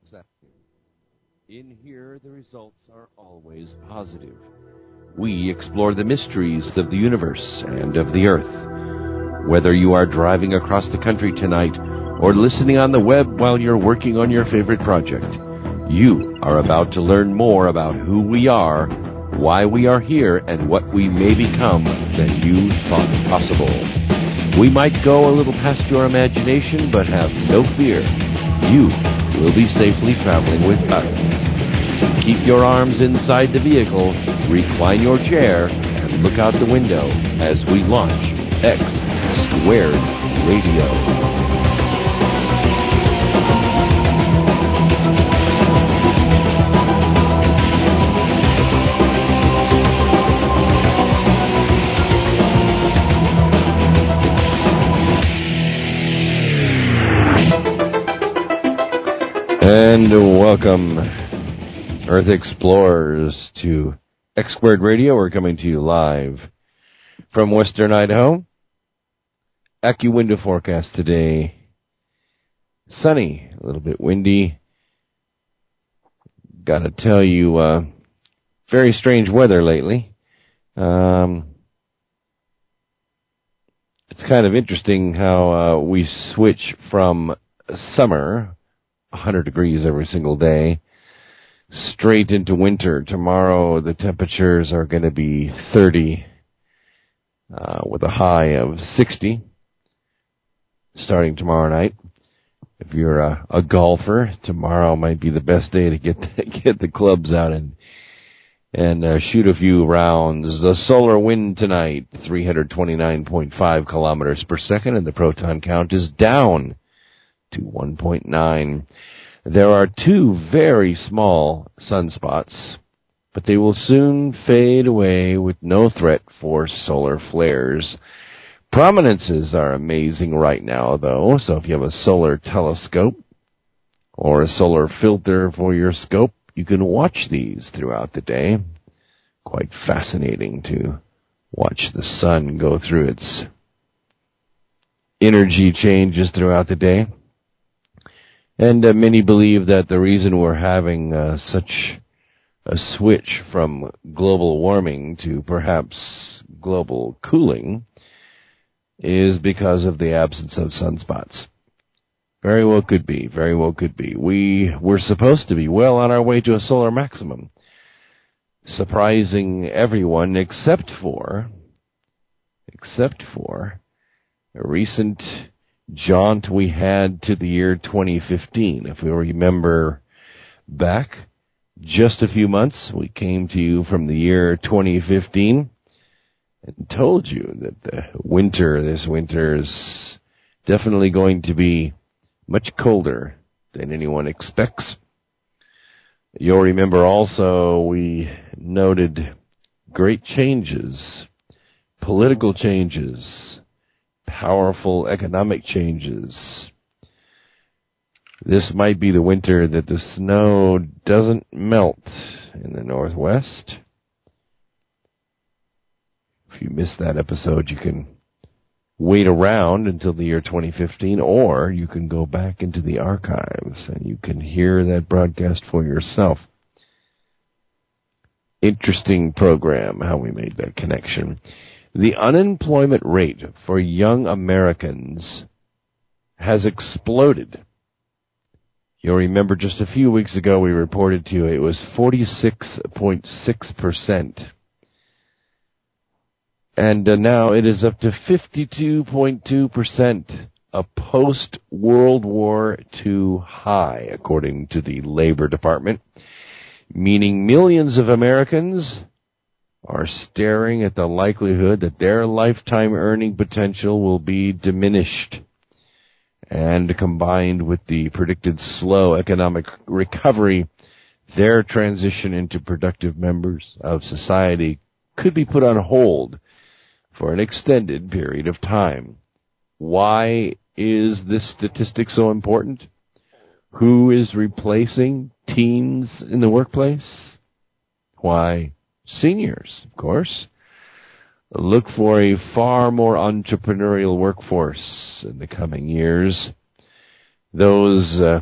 In here, the results are always positive. We explore the mysteries of the universe and of the earth. Whether you are driving across the country tonight or listening on the web while you're working on your favorite project, you are about to learn more about who we are, why we are here, and what we may become than you thought possible. We might go a little past your imagination, but have no fear. You will be safely traveling with us. Keep your arms inside the vehicle, recline your chair, and look out the window as we launch X Squared Radio. And welcome, Earth Explorers, to X Squared Radio. We're coming to you live from Western Idaho. AccuWindow forecast today. Sunny, a little bit windy. Gotta tell you, very strange weather lately. It's kind of interesting how we switch from summer, 100 degrees every single day, straight into winter. Tomorrow the temperatures are going to be 30 with a high of 60 starting tomorrow night. If you're a golfer, tomorrow might be the best day to get the clubs out and shoot a few rounds. The solar wind tonight, 329.5 kilometers per second, and the proton count is down to 1.9. There are two very small sunspots, but they will soon fade away with no threat for solar flares. Prominences are amazing right now, though, so if you have a solar telescope or a solar filter for your scope, you can watch these throughout the day. Quite fascinating to watch the sun go through its energy changes throughout the day. And many believe that the reason we're having such a switch from global warming to perhaps global cooling is because of the absence of sunspots. Very well could be, very well could be. We're supposed to be well on our way to a solar maximum, surprising everyone except for a recent jaunt we had to the year 2015. If we remember back just a few months, we came to you from the year 2015 and told you that this winter is definitely going to be much colder than anyone expects. You'll remember also we noted great changes, political changes, powerful economic changes. This might be the winter that the snow doesn't melt in the Northwest. If you missed that episode, you can wait around until the year 2015, or you can go back into the archives and you can hear that broadcast for yourself. Interesting program, how we made that connection. The unemployment rate for young Americans has exploded. You'll remember just a few weeks ago we reported to you it was 46.6%. And now it is up to 52.2%, a post-World War II high, according to the Labor Department, meaning millions of Americans are staring at the likelihood that their lifetime earning potential will be diminished. And combined with the predicted slow economic recovery, their transition into productive members of society could be put on hold for an extended period of time. Why is this statistic so important? Who is replacing teens in the workplace? Why, seniors, of course. Look for a far more entrepreneurial workforce in the coming years. Those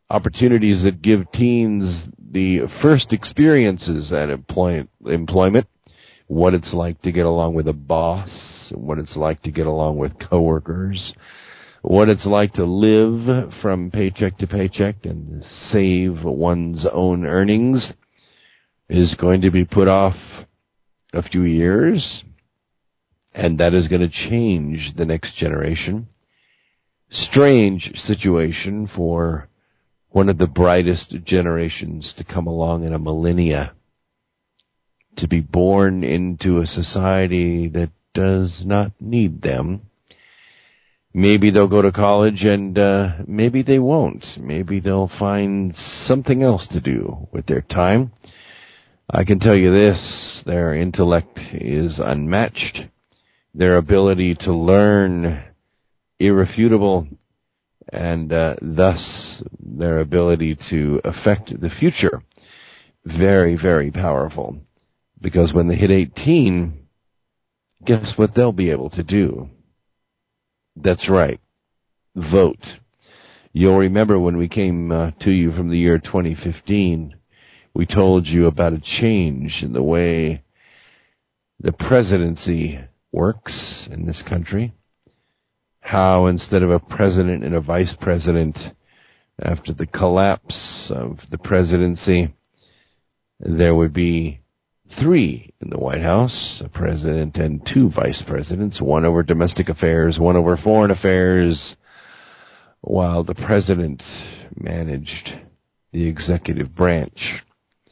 opportunities that give teens the first experiences at employment, what it's like to get along with a boss, what it's like to get along with coworkers, what it's like to live from paycheck to paycheck and save one's own earnings is going to be put off a few years, and that is going to change the next generation. Strange situation for one of the brightest generations to come along in a millennia, to be born into a society that does not need them. Maybe they'll go to college and maybe they won't. Maybe they'll find something else to do with their time. I can tell you this, their intellect is unmatched. Their ability to learn irrefutable, and thus their ability to affect the future very, very powerful. Because when they hit 18, guess what they'll be able to do? That's right, vote. You'll remember when we came to you from the year 2015, we told you about a change in the way the presidency works in this country. How instead of a president and a vice president, after the collapse of the presidency, there would be 3 in the White House, a president and 2 vice presidents, one over domestic affairs, one over foreign affairs, while the president managed the executive branch.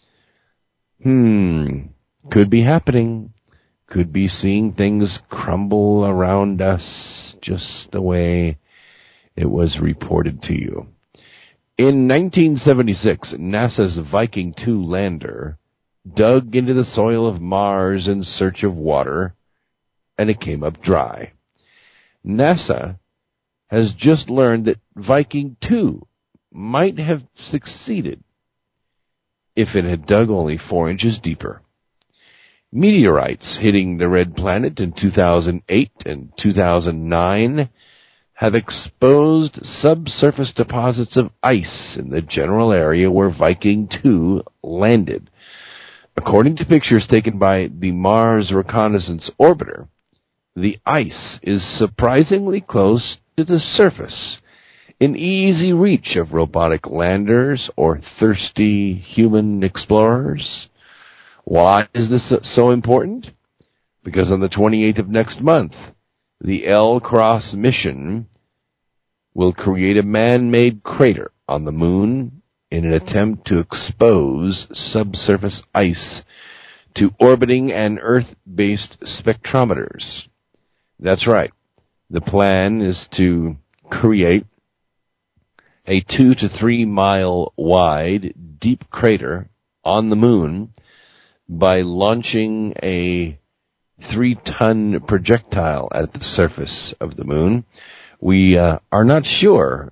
Could be happening. Could be seeing things crumble around us just the way it was reported to you. In 1976, NASA's Viking 2 lander dug into the soil of Mars in search of water, and it came up dry. NASA has just learned that Viking 2 might have succeeded if it had dug only 4 inches deeper. Meteorites hitting the red planet in 2008 and 2009 have exposed subsurface deposits of ice in the general area where Viking 2 landed. According to pictures taken by the Mars Reconnaissance Orbiter, the ice is surprisingly close to the surface, in easy reach of robotic landers or thirsty human explorers. Why is this so important? Because on the 28th of next month, the L-Cross mission will create a man-made crater on the moon in an attempt to expose subsurface ice to orbiting and Earth-based spectrometers. That's right. The plan is to create a 2 to 3 mile wide deep crater on the moon by launching a 3-ton projectile at the surface of the moon. We are not sure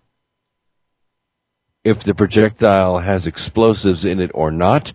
if the projectile has explosives in it or not.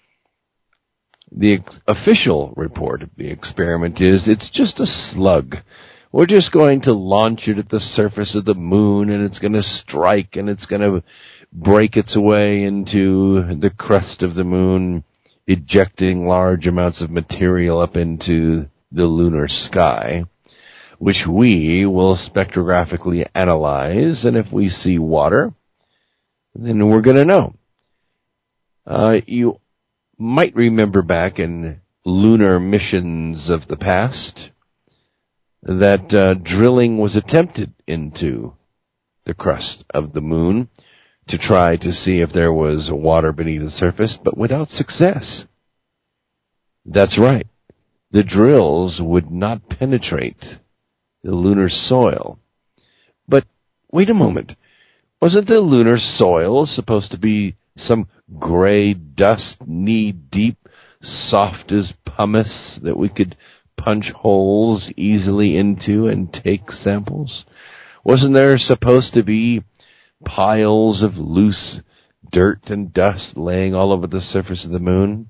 The official report of the experiment is it's just a slug. We're just going to launch it at the surface of the moon, and it's going to strike, and it's going to break its way into the crust of the moon, ejecting large amounts of material up into the lunar sky, which we will spectrographically analyze, and if we see water, then we're going to know. You might remember back in lunar missions of the past that drilling was attempted into the crust of the moon to try to see if there was water beneath the surface, but without success. That's right. The drills would not penetrate the lunar soil. But wait a moment. Wasn't the lunar soil supposed to be some gray dust, knee-deep, soft as pumice that we could punch holes easily into and take samples? Wasn't there supposed to be piles of loose dirt and dust laying all over the surface of the moon?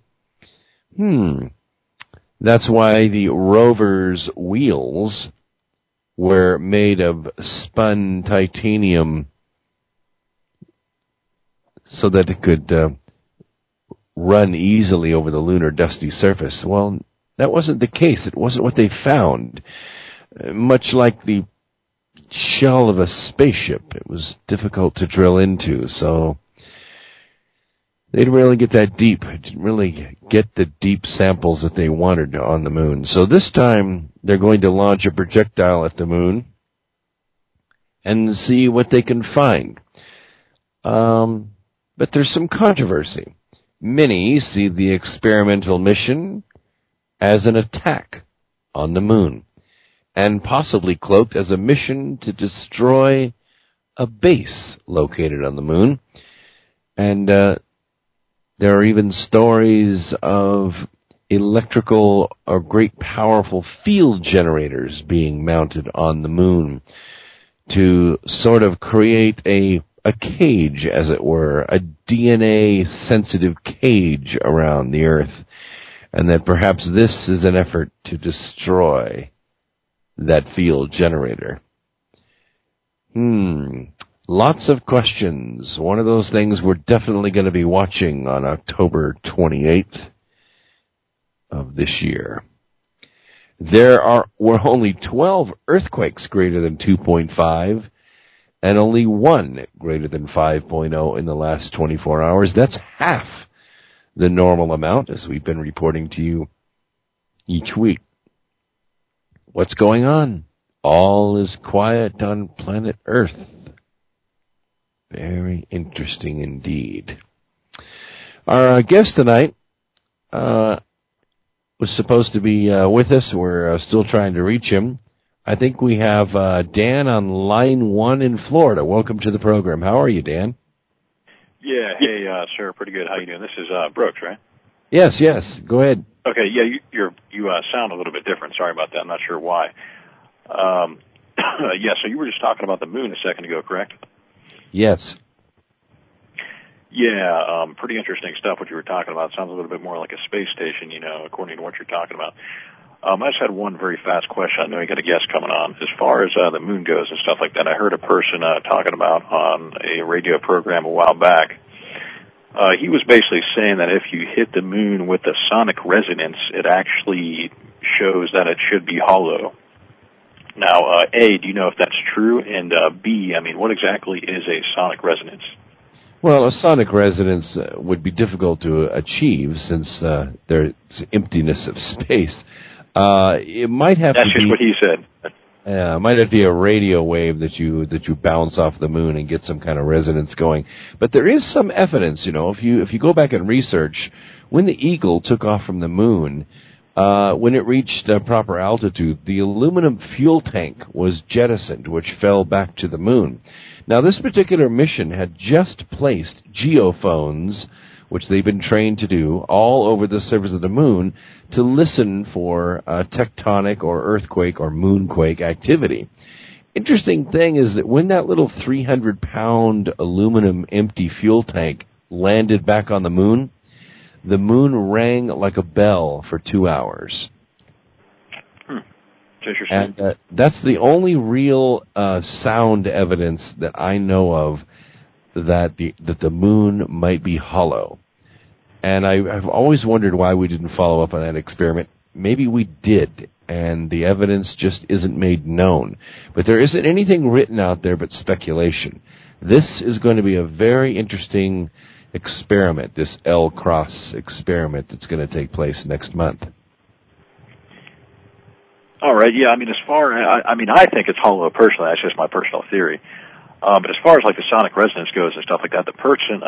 That's why the rover's wheels were made of spun titanium so that it could run easily over the lunar dusty surface. Well, that wasn't the case. It wasn't what they found. Much like the shell of a spaceship, it was difficult to drill into, so they didn't really get that deep. Didn't really get the deep samples that they wanted on the moon. So this time, they're going to launch a projectile at the moon and see what they can find. But there's some controversy. Many see the experimental mission as an attack on the moon, and possibly cloaked as a mission to destroy a base located on the moon. And there are even stories of electrical or great powerful field generators being mounted on the moon to sort of create a cage, as it were, a DNA-sensitive cage around the Earth, and that perhaps this is an effort to destroy that field generator. Lots of questions. One of those things we're definitely going to be watching on October 28th of this year. There were only 12 earthquakes greater than 2.5 and only one greater than 5.0 in the last 24 hours. That's half the normal amount, as we've been reporting to you each week. What's going on? All is quiet on planet Earth. Very interesting indeed. Our guest tonight was supposed to be with us. We're still trying to reach him. I think we have Dan on line 1 in Florida. Welcome to the program. How are you, Dan? Yeah, hey, sir, pretty good. How you doing? This is Brooks, right? Yes. Go ahead. Okay, yeah, you sound a little bit different. Sorry about that. I'm not sure why. Yeah, so you were just talking about the moon a second ago, correct? Yes. Yeah, pretty interesting stuff what you were talking about. Sounds a little bit more like a space station, according to what you're talking about. I just had one very fast question. I know you got a guest coming on. As far as the moon goes and stuff like that, I heard a person talking about on a radio program a while back. He was basically saying that if you hit the moon with a sonic resonance, it actually shows that it should be hollow. Now, A, do you know if that's true? And B, I mean, what exactly is a sonic resonance? Well, a sonic resonance would be difficult to achieve since there's emptiness of space. It might have That's to just be, what he said. It might have to be a radio wave that you bounce off the moon and get some kind of resonance going. But there is some evidence, if you go back and research, when the Eagle took off from the moon, when it reached proper altitude, the aluminum fuel tank was jettisoned, which fell back to the moon. Now, this particular mission had just placed geophones, which they've been trained to do, all over the surface of the moon to listen for tectonic or earthquake or moonquake activity. Interesting thing is that when that little 300-pound aluminum empty fuel tank landed back on the moon rang like a bell for 2 hours. Interesting. And that's the only real sound evidence that I know of that the moon might be hollow. And I've always wondered why we didn't follow up on that experiment. Maybe we did, and the evidence just isn't made known. But there isn't anything written out there but speculation. This is going to be a very interesting experiment, this L-Cross experiment that's going to take place next month. All right, yeah, I mean, I think it's hollow personally. That's just my personal theory. But as far as like the sonic resonance goes and stuff like that, the person,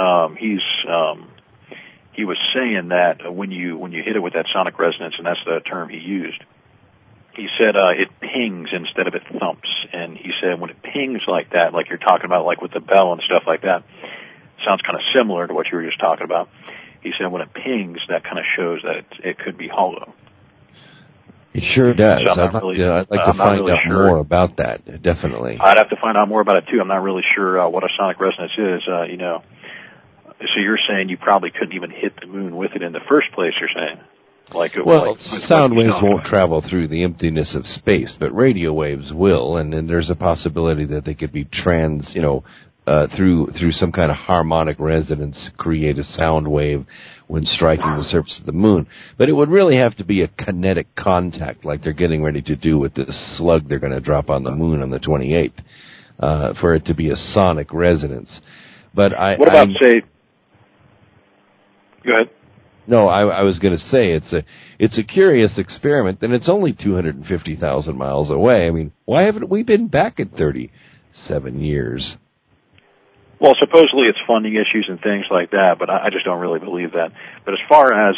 he was saying that when you hit it with that sonic resonance, and that's the term he used, he said it pings instead of it thumps. And he said when it pings like that, like you're talking about, like with the bell and stuff like that, sounds kind of similar to what you were just talking about. He said when it pings, that kind of shows that it could be hollow. It sure does. So I'd like to find out more about that, definitely. I'd have to find out more about it, too. I'm not really sure what a sonic resonance is, So you're saying you probably couldn't even hit the moon with it in the first place, you're saying? Sound waves won't travel through the emptiness of space, but radio waves will, and then there's a possibility that they could be through some kind of harmonic resonance, create a sound wave when striking the surface of the moon. But it would really have to be a kinetic contact, like they're getting ready to do with this slug they're going to drop on the moon on the 28th, for it to be a sonic resonance. But what about, say... Go ahead. No, I was going to say it's a curious experiment, and it's only 250,000 miles away. I mean, why haven't we been back in 37 years? Well, supposedly it's funding issues and things like that, but I just don't really believe that. But as far as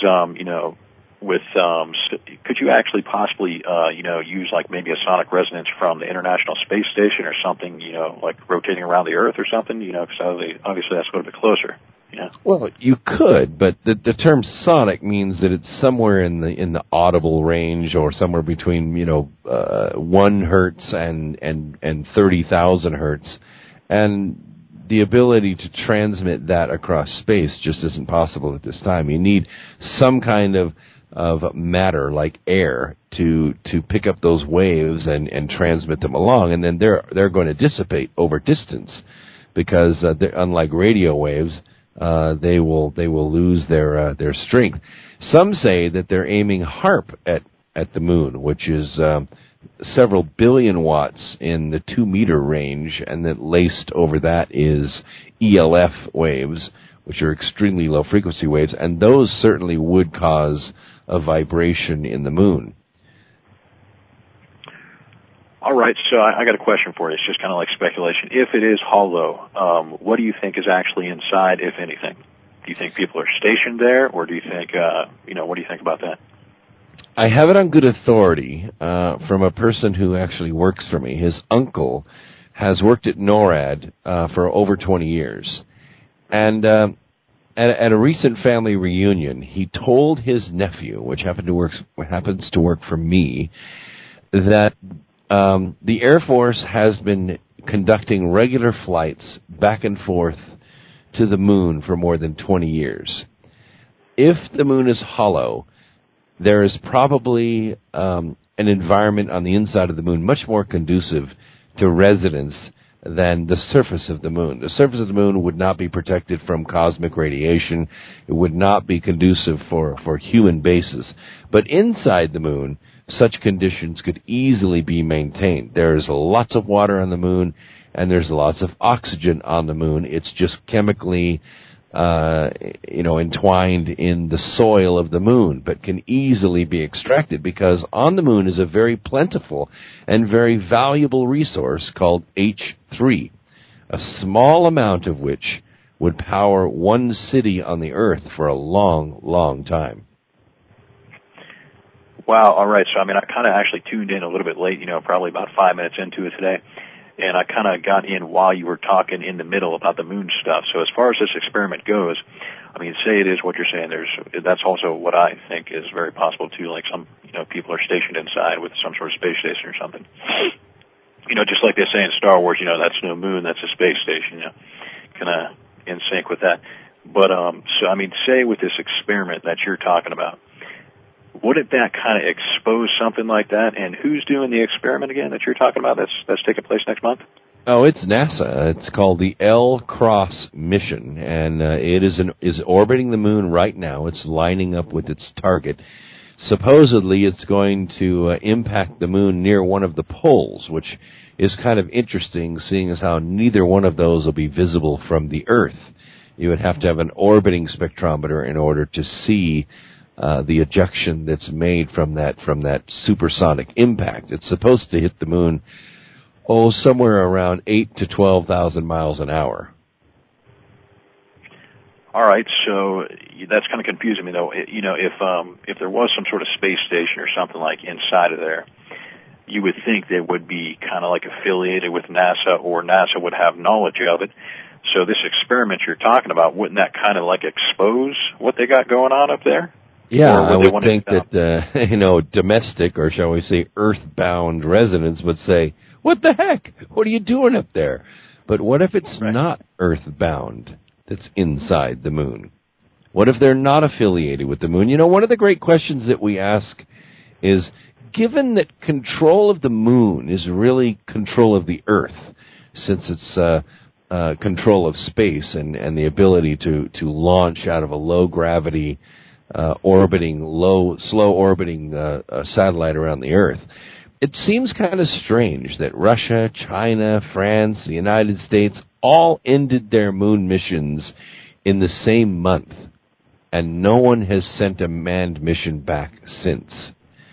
could you actually possibly use like maybe a sonic resonance from the International Space Station or something, like rotating around the Earth or something, because obviously that's a little bit closer. Yeah. Well, you could, but the term sonic means that it's somewhere in the audible range, or somewhere between 1 hertz and 30,000 hertz, and the ability to transmit that across space just isn't possible at this time. You need some kind of matter like air to pick up those waves and transmit them along, and then they're going to dissipate over distance, because unlike radio waves, they will lose their strength. Some say that they're aiming HAARP at the moon, which is several billion watts in the 2-meter range, and that laced over that is ELF waves, which are extremely low frequency waves, and those certainly would cause a vibration in the moon. All right, so I got a question for you. It's just kind of like speculation. If it is hollow, what do you think is actually inside, if anything? Do you think people are stationed there, or do you think, what do you think about that? I have it on good authority from a person who actually works for me. His uncle has worked at NORAD for over 20 years. And at a recent family reunion, he told his nephew, which happens to work for me, that the Air Force has been conducting regular flights back and forth to the moon for more than 20 years. If the moon is hollow, there is probably an environment on the inside of the moon much more conducive to resonance than the surface of the moon. The surface of the moon would not be protected from cosmic radiation. It would not be conducive for human bases. But inside the moon, such conditions could easily be maintained. There's lots of water on the moon, and there's lots of oxygen on the moon. It's just chemically entwined in the soil of the moon, but can easily be extracted, because on the moon is a very plentiful and very valuable resource called H3, a small amount of which would power one city on the Earth for a long, long time. Wow, all right. So, I kind of actually tuned in a little bit late, probably about 5 minutes into it today. And I kind of got in while you were talking in the middle about the moon stuff. So as far as this experiment goes, say it is what you're saying. That's also what I think is very possible too. Like some, people are stationed inside with some sort of space station or something. Just like they say in Star Wars, that's no moon, that's a space station. Kind of in sync with that. But say with this experiment that you're talking about, wouldn't that kind of expose something like that? And who's doing the experiment again that you're talking about that's taking place next month? Oh, it's NASA. It's called the L-CROSS mission, and it is orbiting the moon right now. It's lining up with its target. Supposedly, it's going to impact the moon near one of the poles, which is kind of interesting, seeing as how neither one of those will be visible from the Earth. You would have to have an orbiting spectrometer in order to see the ejection that's made from that supersonic impact. It's supposed to hit the moon, somewhere around 8,000 to 12,000 miles an hour. All right, so that's kind of confusing me, though. If there was some sort of space station or something like inside of there, you would think they would be kind of like affiliated with NASA, or NASA would have knowledge of it. So this experiment you're talking about, wouldn't that kind of like expose what they got going on up there? Yeah, I would think that, domestic, or shall we say earthbound residents would say, what the heck? What are you doing up there? But what if it's not earthbound that's inside the moon? What if they're not affiliated with the moon? One of the great questions that we ask is, given that control of the moon is really control of the Earth, since it's control of space and the ability to launch out of a low gravity slow orbiting satellite around the Earth. It seems kind of strange that Russia, China, France, the United States all ended their moon missions in the same month, and no one has sent a manned mission back since.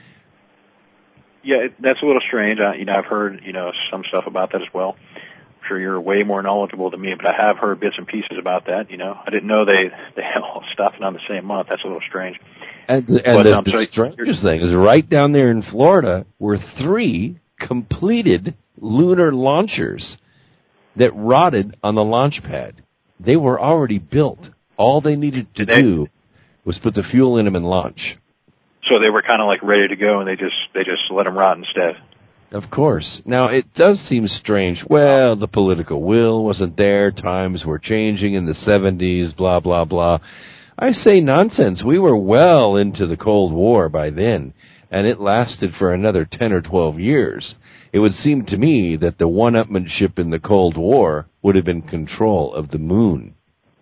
Yeah, that's a little strange. I've heard, some stuff about that as well. I'm sure you're way more knowledgeable than me, but I have heard bits and pieces about that. I didn't know they had all stopping on the same month. That's a little strange. And the strangest thing is right down there in Florida were 3 completed lunar launchers that rotted on the launch pad. They were already built. All they needed to do was put the fuel in them and launch. So they were kind of like ready to go, and they just let them rot instead. Of course. Now, it does seem strange. Well, the political will wasn't there. Times were changing in the 70s, blah, blah, blah. I say nonsense. We were well into the Cold War by then, and it lasted for another 10 or 12 years. It would seem to me that the one-upmanship in the Cold War would have been control of the moon.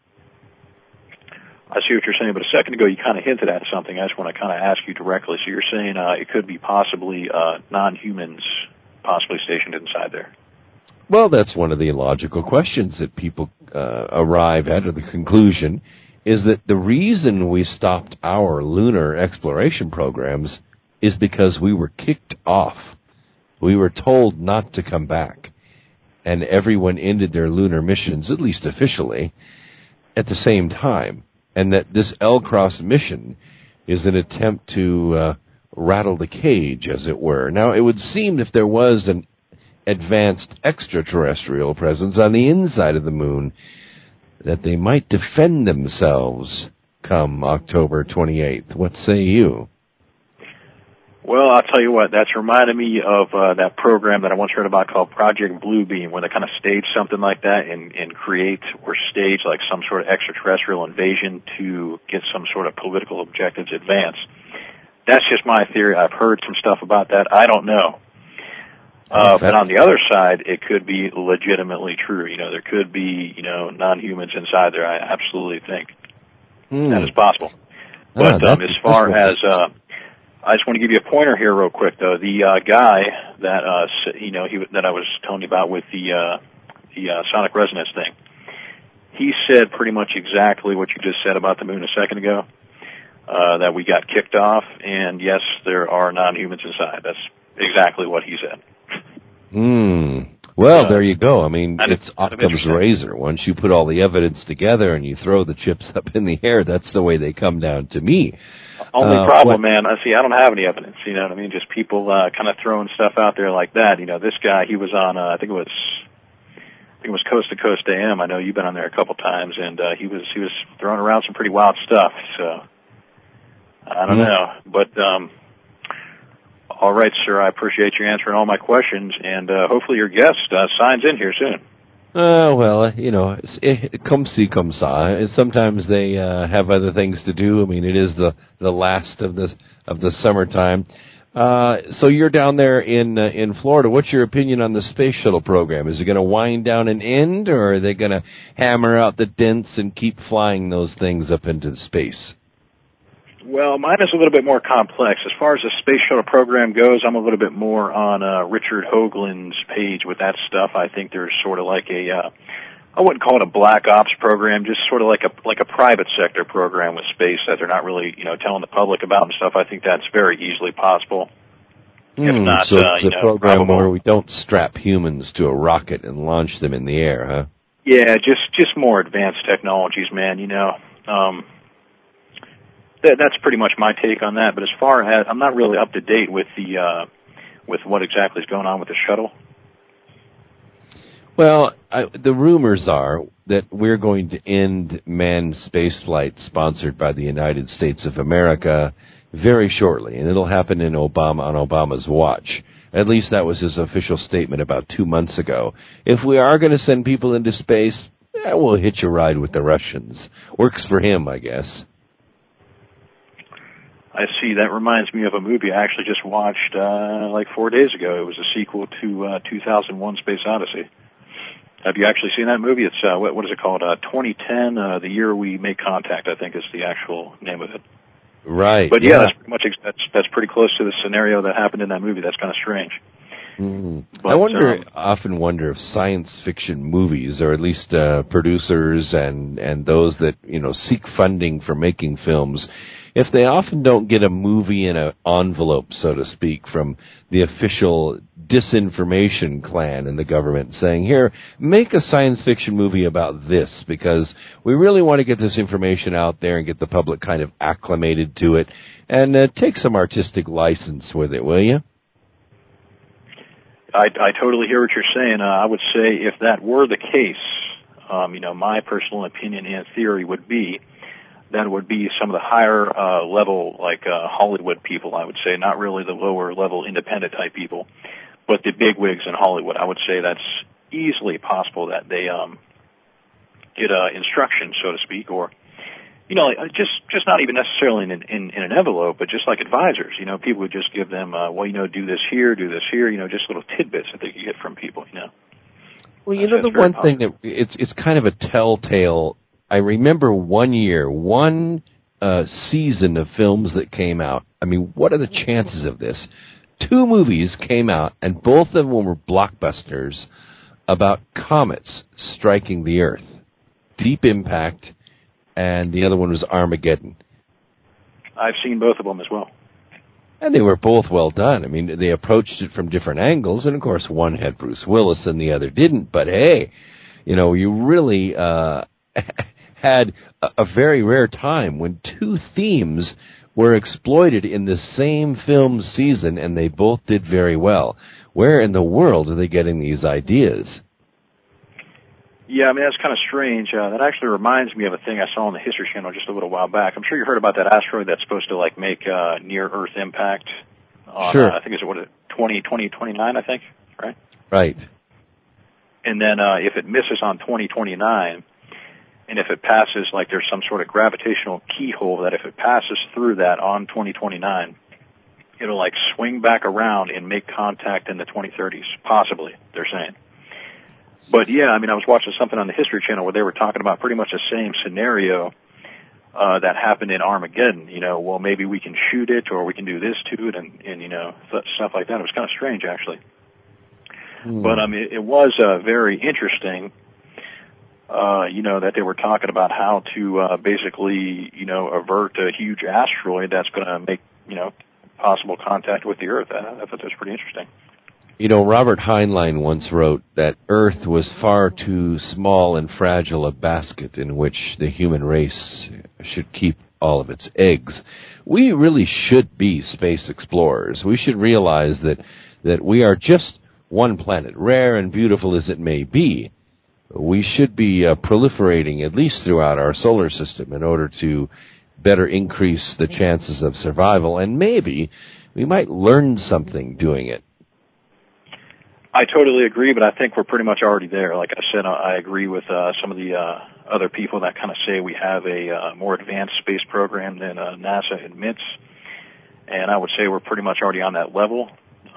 I see what you're saying, but a second ago you kind of hinted at something. I just want to kind of ask you directly. So you're saying it could be possibly non-humans possibly stationed inside there. Well, that's one of the logical questions that people arrive at, or the conclusion, is that the reason we stopped our lunar exploration programs is because we were kicked off. We were told not to come back, and everyone ended their lunar missions, at least officially, at the same time. And that this L-Cross mission is an attempt to rattle the cage, as it were. Now, it would seem if there was an advanced extraterrestrial presence on the inside of the moon, that they might defend themselves come October 28th. What say you? Well, I'll tell you what, that's reminded me of that program that I once heard about called Project Bluebeam, where they kind of stage something like that and create or stage like some sort of extraterrestrial invasion to get some sort of political objectives advanced. That's just my theory. I've heard some stuff about that. I don't know. But on the other side, it could be legitimately true. There could be, non-humans inside there. I absolutely think that is possible. But as far as... I just want to give you a pointer here real quick, though. The guy that that I was telling you about with the sonic resonance thing, he said pretty much exactly what you just said about the moon a second ago, that we got kicked off, and yes, there are non-humans inside. That's exactly what he said. Well, there you go. I mean, it's Occam's razor. Once you put all the evidence together and you throw the chips up in the air, that's the way they come down to me. Only problem, man, I don't have any evidence, you know what I mean? Just people kind of throwing stuff out there like that. This guy, he was on, I think it was Coast to Coast AM. I know you've been on there a couple times, and he was throwing around some pretty wild stuff, so I don't know. But all right, sir, I appreciate you answering all my questions, and hopefully your guest signs in here soon. Well, comme ci, comme ça. Sometimes they have other things to do. I mean, it is the last of the summertime. So you're down there in Florida. What's your opinion on the space shuttle program? Is it going to wind down and end, or are they going to hammer out the dents and keep flying those things up into space? Well, mine is a little bit more complex. As far as the space shuttle program goes, I'm a little bit more on Richard Hoagland's page with that stuff. I think there's sort of like I wouldn't call it a black ops program, just sort of like a private sector program with space that they're not really, telling the public about and stuff. I think that's very easily possible. If not, so it's a program probable. where we don't strap humans to a rocket and launch them in the air, huh? Yeah, just more advanced technologies, man. That's pretty much my take on that. But as far as I'm not really up to date with with what exactly is going on with the shuttle. Well, the rumors are that we're going to end manned spaceflight sponsored by the United States of America very shortly, and it'll happen on Obama's watch. At least that was his official statement about 2 months ago. If we are going to send people into space, we'll hitch a ride with the Russians. Works for him, I guess. I see. That reminds me of a movie I actually just watched like 4 days ago. It was a sequel to 2001: Space Odyssey. Have you actually seen that movie? It's what is it called? 2010, the year we make contact, I think is the actual name of it. Right. But yeah, that's pretty much that's pretty close to the scenario that happened in that movie. That's kind of strange. But, often wonder if science fiction movies, or at least producers and those that seek funding for making films, if they often don't get a movie in an envelope, so to speak, from the official disinformation clan in the government saying, here, make a science fiction movie about this, because we really want to get this information out there and get the public kind of acclimated to it, and take some artistic license with it, will you? I totally hear what you're saying. I would say if that were the case, my personal opinion and theory would be that it would be some of the higher level, like Hollywood people, I would say, not really the lower level independent type people, but the big wigs in Hollywood. I would say that's easily possible that they get instruction, so to speak, or just not even necessarily in an envelope, but just like advisors. People would just give them, do this here, just little tidbits that they could get from people. Well, the one thing that it's kind of a telltale. I remember one year, one season of films that came out. I mean, what are the chances of this? 2 movies came out, and both of them were blockbusters about comets striking the Earth. Deep Impact, and the other one was Armageddon. I've seen both of them as well. And they were both well done. I mean, they approached it from different angles, and of course one had Bruce Willis and the other didn't, but hey, you really had a very rare time when 2 themes were exploited in the same film season, and they both did very well. Where in the world are they getting these ideas? Yeah, I mean, that's kind of strange. That actually reminds me of a thing I saw on the History Channel just a little while back. I'm sure you heard about that asteroid that's supposed to, make near-Earth impact on, sure. I think it's, 2029, I think, right? Right. And then if it misses on 2029, and if it passes, there's some sort of gravitational keyhole that if it passes through that on 2029, it'll, swing back around and make contact in the 2030s, possibly, they're saying. But yeah, I mean, I was watching something on the History Channel where they were talking about pretty much the same scenario that happened in Armageddon. Well, maybe we can shoot it, or we can do this to it, and stuff like that. It was kind of strange, actually. But I mean, it was very interesting. That they were talking about how to basically, avert a huge asteroid that's going to make, possible contact with the Earth. I thought that was pretty interesting. Robert Heinlein once wrote that Earth was far too small and fragile a basket in which the human race should keep all of its eggs. We really should be space explorers. We should realize that we are just one planet, rare and beautiful as it may be. We should be proliferating at least throughout our solar system in order to better increase the chances of survival, and maybe we might learn something doing it. I totally agree, but I think we're pretty much already there. Like I said, I agree with some of the other people that kind of say we have a more advanced space program than NASA admits, and I would say we're pretty much already on that level.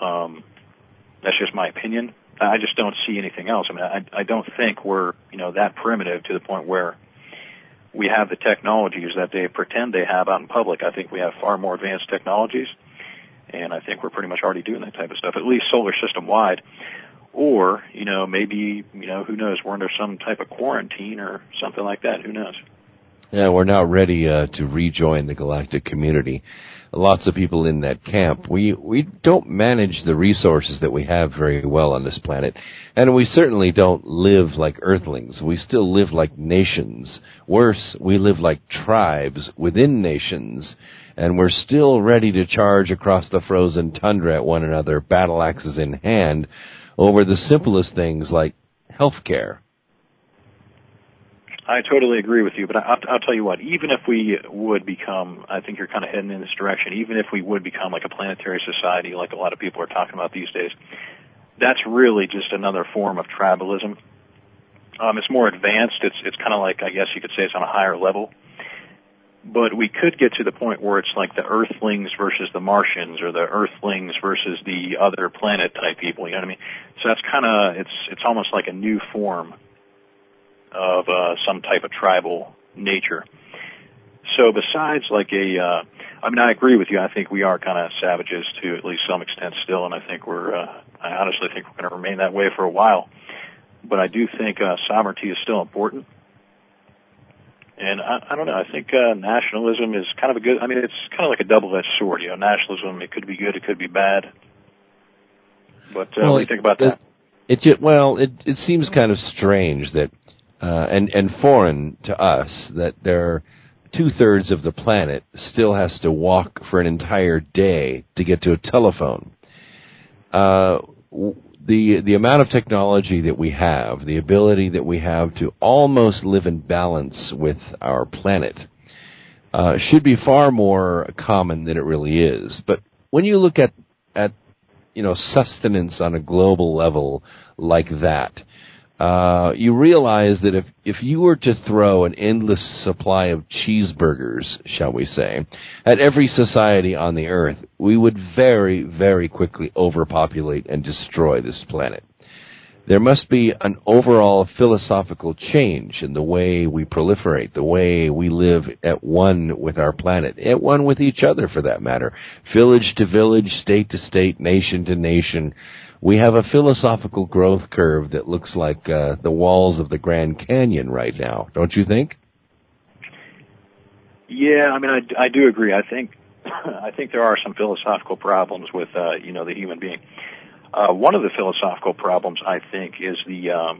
That's just my opinion. I just don't see anything else. I mean, I don't think we're, that primitive to the point where we have the technologies that they pretend they have out in public. I think we have far more advanced technologies, and I think we're pretty much already doing that type of stuff, at least solar system wide. Or, maybe, who knows, we're under some type of quarantine or something like that. Who knows? Yeah, we're now ready to rejoin the galactic community. Lots of people in that camp. We don't manage the resources that we have very well on this planet, and we certainly don't live like Earthlings. We still live like nations. Worse, we live like tribes within nations, and we're still ready to charge across the frozen tundra at one another, battle axes in hand, over the simplest things like health care. I totally agree with you, but I'll tell you what, even if we would become, I think you're kind of heading in this direction, even if we would become like a planetary society like a lot of people are talking about these days, that's really just another form of tribalism. It's more advanced. It's kind of like, I guess you could say it's on a higher level. But we could get to the point where it's like the Earthlings versus the Martians, or the Earthlings versus the other planet type people. You know what I mean? So that's kind of it's almost like a new form of some type of tribal nature. So besides like I agree with you. I think we are kind of savages to at least some extent still, and I think I honestly think we're going to remain that way for a while. But I do think sovereignty is still important. And I don't know. I think nationalism is kind of a good. I mean, it's kind of like a double-edged sword. You know, nationalism, it could be good, it could be bad. But what do you think about that? It seems kind of strange that and foreign to us that there 2/3 of the planet still has to walk for an entire day to get to a telephone. The amount of technology that we have, the ability that we have to almost live in balance with our planet, should be far more common than it really is. But when you look at sustenance on a global level like that, you realize that if you were to throw an endless supply of cheeseburgers, shall we say, at every society on the earth, we would very, very quickly overpopulate and destroy this planet. There must be an overall philosophical change in the way we proliferate, the way we live at one with our planet, at one with each other for that matter, village to village, state to state, nation to nation. We have a philosophical growth curve that looks like the walls of the Grand Canyon right now, don't you think? Yeah, I mean, I do agree. I think there are some philosophical problems with the human being. One of the philosophical problems, I think, is the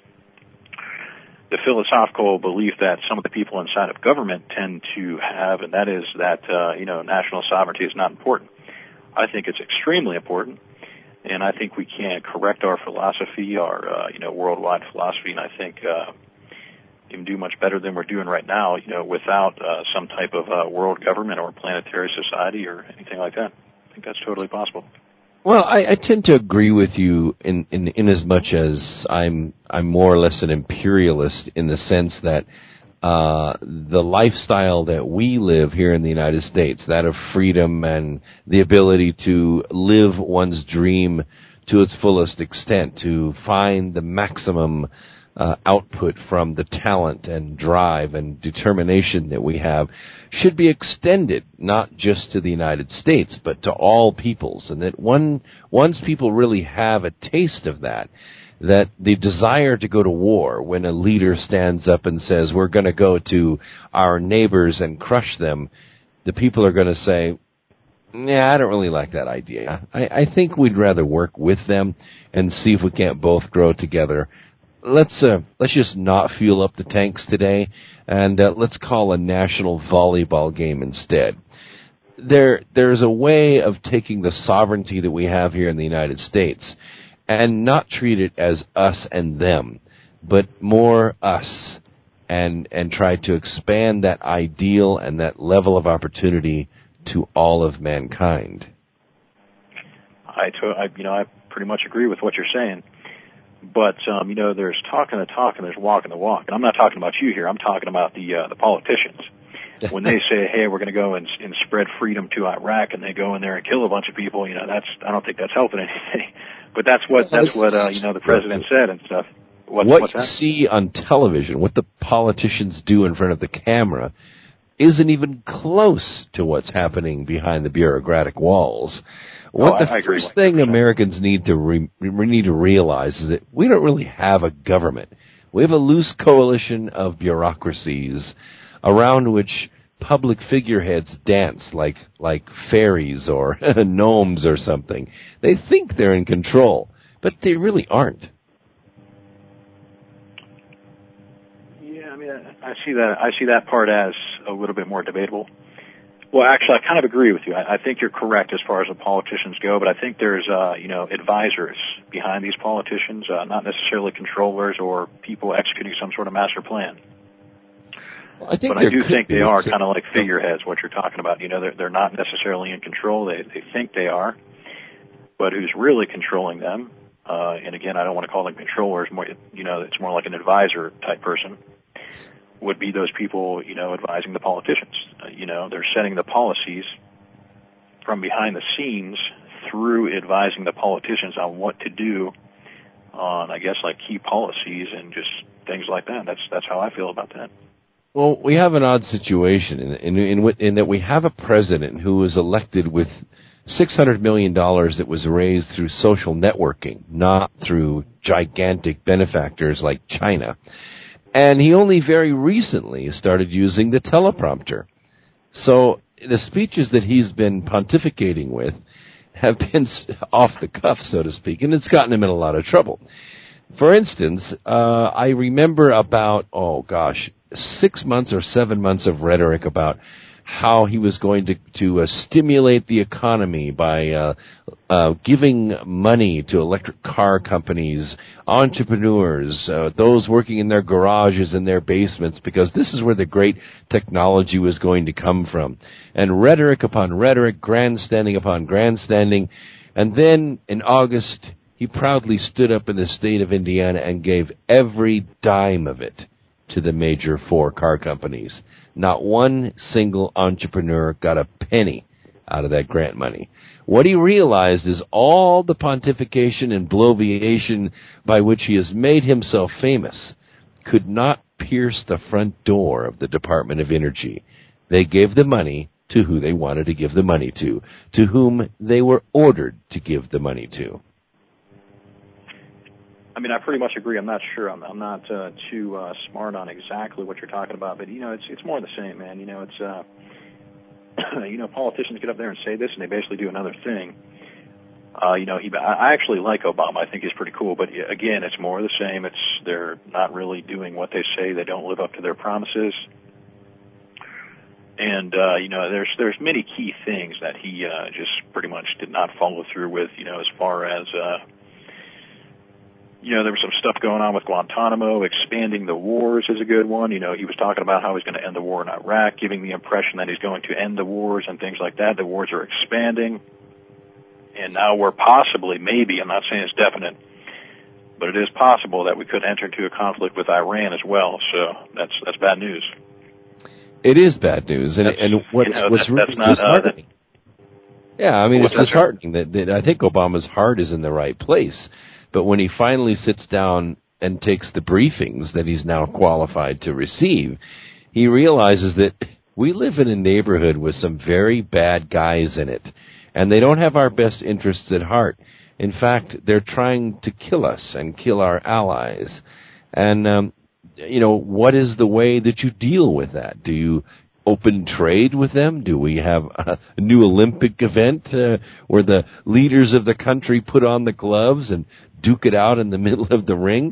philosophical belief that some of the people inside of government tend to have, and that is that national sovereignty is not important. I think it's extremely important. And I think we can correct our philosophy, our worldwide philosophy, and I think even do much better than we're doing right now, without some type of world government or planetary society or anything like that. I think that's totally possible. Well, I tend to agree with you in as much as I'm more or less an imperialist in the sense that the lifestyle that we live here in the United States, that of freedom and the ability to live one's dream to its fullest extent, to find the maximum output from the talent and drive and determination that we have, should be extended not just to the United States, but to all peoples. And that once people really have a taste of that the desire to go to war, when a leader stands up and says, we're going to go to our neighbors and crush them, the people are going to say, yeah, I don't really like that idea. I think we'd rather work with them and see if we can't both grow together. Let's just not fuel up the tanks today, and let's call a national volleyball game instead. There's a way of taking the sovereignty that we have here in the United States and not treat it as us and them, but more us, and try to expand that ideal and that level of opportunity to all of mankind. I pretty much agree with what you're saying. But, there's talking the talk and there's walking the walk. And I'm not talking about you here. I'm talking about the politicians. When they say, hey, we're going to go and spread freedom to Iraq, and they go in there and kill a bunch of people, I don't think that's helping anything. But that's what the president said and stuff. What you see on television, what the politicians do in front of the camera, isn't even close to what's happening behind the bureaucratic walls. The first thing Americans need to realize is that we don't really have a government. We have a loose coalition of bureaucracies around which public figureheads dance like fairies or gnomes or something. They think they're in control, but they really aren't. Yeah, I mean, I see that part as a little bit more debatable. Well, actually, I kind of agree with you. I think you're correct as far as the politicians go, but I think there's, advisors behind these politicians, not necessarily controllers or people executing some sort of master plan. Well, I do think they are kind of like figureheads, what you're talking about. They're not necessarily in control. They think they are, but who's really controlling them? And again, I don't want to call them controllers. More, it's more like an advisor type person. would be those people, advising the politicians. They're setting the policies from behind the scenes through advising the politicians on what to do on, I guess, like key policies and just things like that. That's how I feel about that. Well, we have an odd situation in that we have a president who was elected with $600 million that was raised through social networking, not through gigantic benefactors like China. And he only very recently started using the teleprompter. So the speeches that he's been pontificating with have been off the cuff, so to speak, and it's gotten him in a lot of trouble. For instance, I remember about, 6 months or 7 months of rhetoric about how he was going to stimulate the economy by giving money to electric car companies, entrepreneurs, those working in their garages and their basements, because this is where the great technology was going to come from. And rhetoric upon rhetoric, grandstanding upon grandstanding. And then in August, he proudly stood up in the state of Indiana and gave every dime of it to the major 4 car companies. Not one single entrepreneur got a penny out of that grant money. What he realized is all the pontification and bloviation by which he has made himself famous could not pierce the front door of the Department of Energy. They gave the money to who they wanted to give the money to whom they were ordered to give the money to. I mean, I pretty much agree. I'm not sure. I'm not too smart on exactly what you're talking about, but it's more of the same, man. It's politicians get up there and say this, and they basically do another thing. I actually like Obama. I think he's pretty cool, but again, it's more of the same. They're not really doing what they say. They don't live up to their promises, and there's many key things that he just pretty much did not follow through with. As far as there was some stuff going on with Guantanamo. Expanding the wars is a good one. He was talking about how he's going to end the war in Iraq, giving the impression that he's going to end the wars and things like that. The wars are expanding. And now we're possibly, maybe, I'm not saying it's definite, but it is possible that we could enter into a conflict with Iran as well. So that's bad news. It is bad news. And what's really disheartening. It's disheartening that I think Obama's heart is in the right place. But when he finally sits down and takes the briefings that he's now qualified to receive, he realizes that we live in a neighborhood with some very bad guys in it, and they don't have our best interests at heart. In fact, they're trying to kill us and kill our allies. And, what is the way that you deal with that? Do you open trade with them? Do we have a new Olympic event where the leaders of the country put on the gloves and duke it out in the middle of the ring?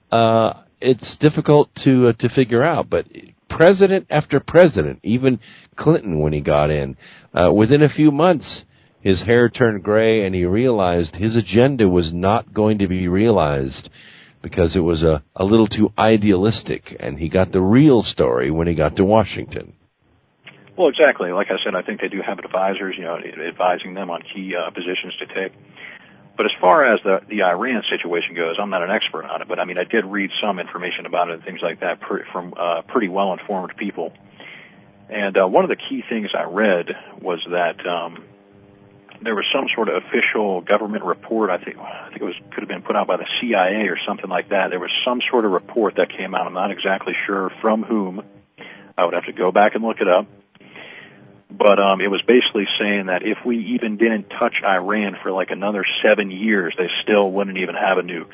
It's difficult to figure out, but president after president, even Clinton when he got in, within a few months, his hair turned gray and he realized his agenda was not going to be realized because it was a little too idealistic, and he got the real story when he got to Washington. Well, exactly. Like I said, I think they do have advisors, advising them on key positions to take. But as far as the Iran situation goes, I'm not an expert on it, but I did read some information about it and things like that from pretty well-informed people. And one of the key things I read was that there was some sort of official government report. I think it could have been put out by the CIA or something like that. There was some sort of report that came out. I'm not exactly sure from whom. I would have to go back and look it up. But it was basically saying that if we even didn't touch Iran for like another 7 years, they still wouldn't even have a nuke.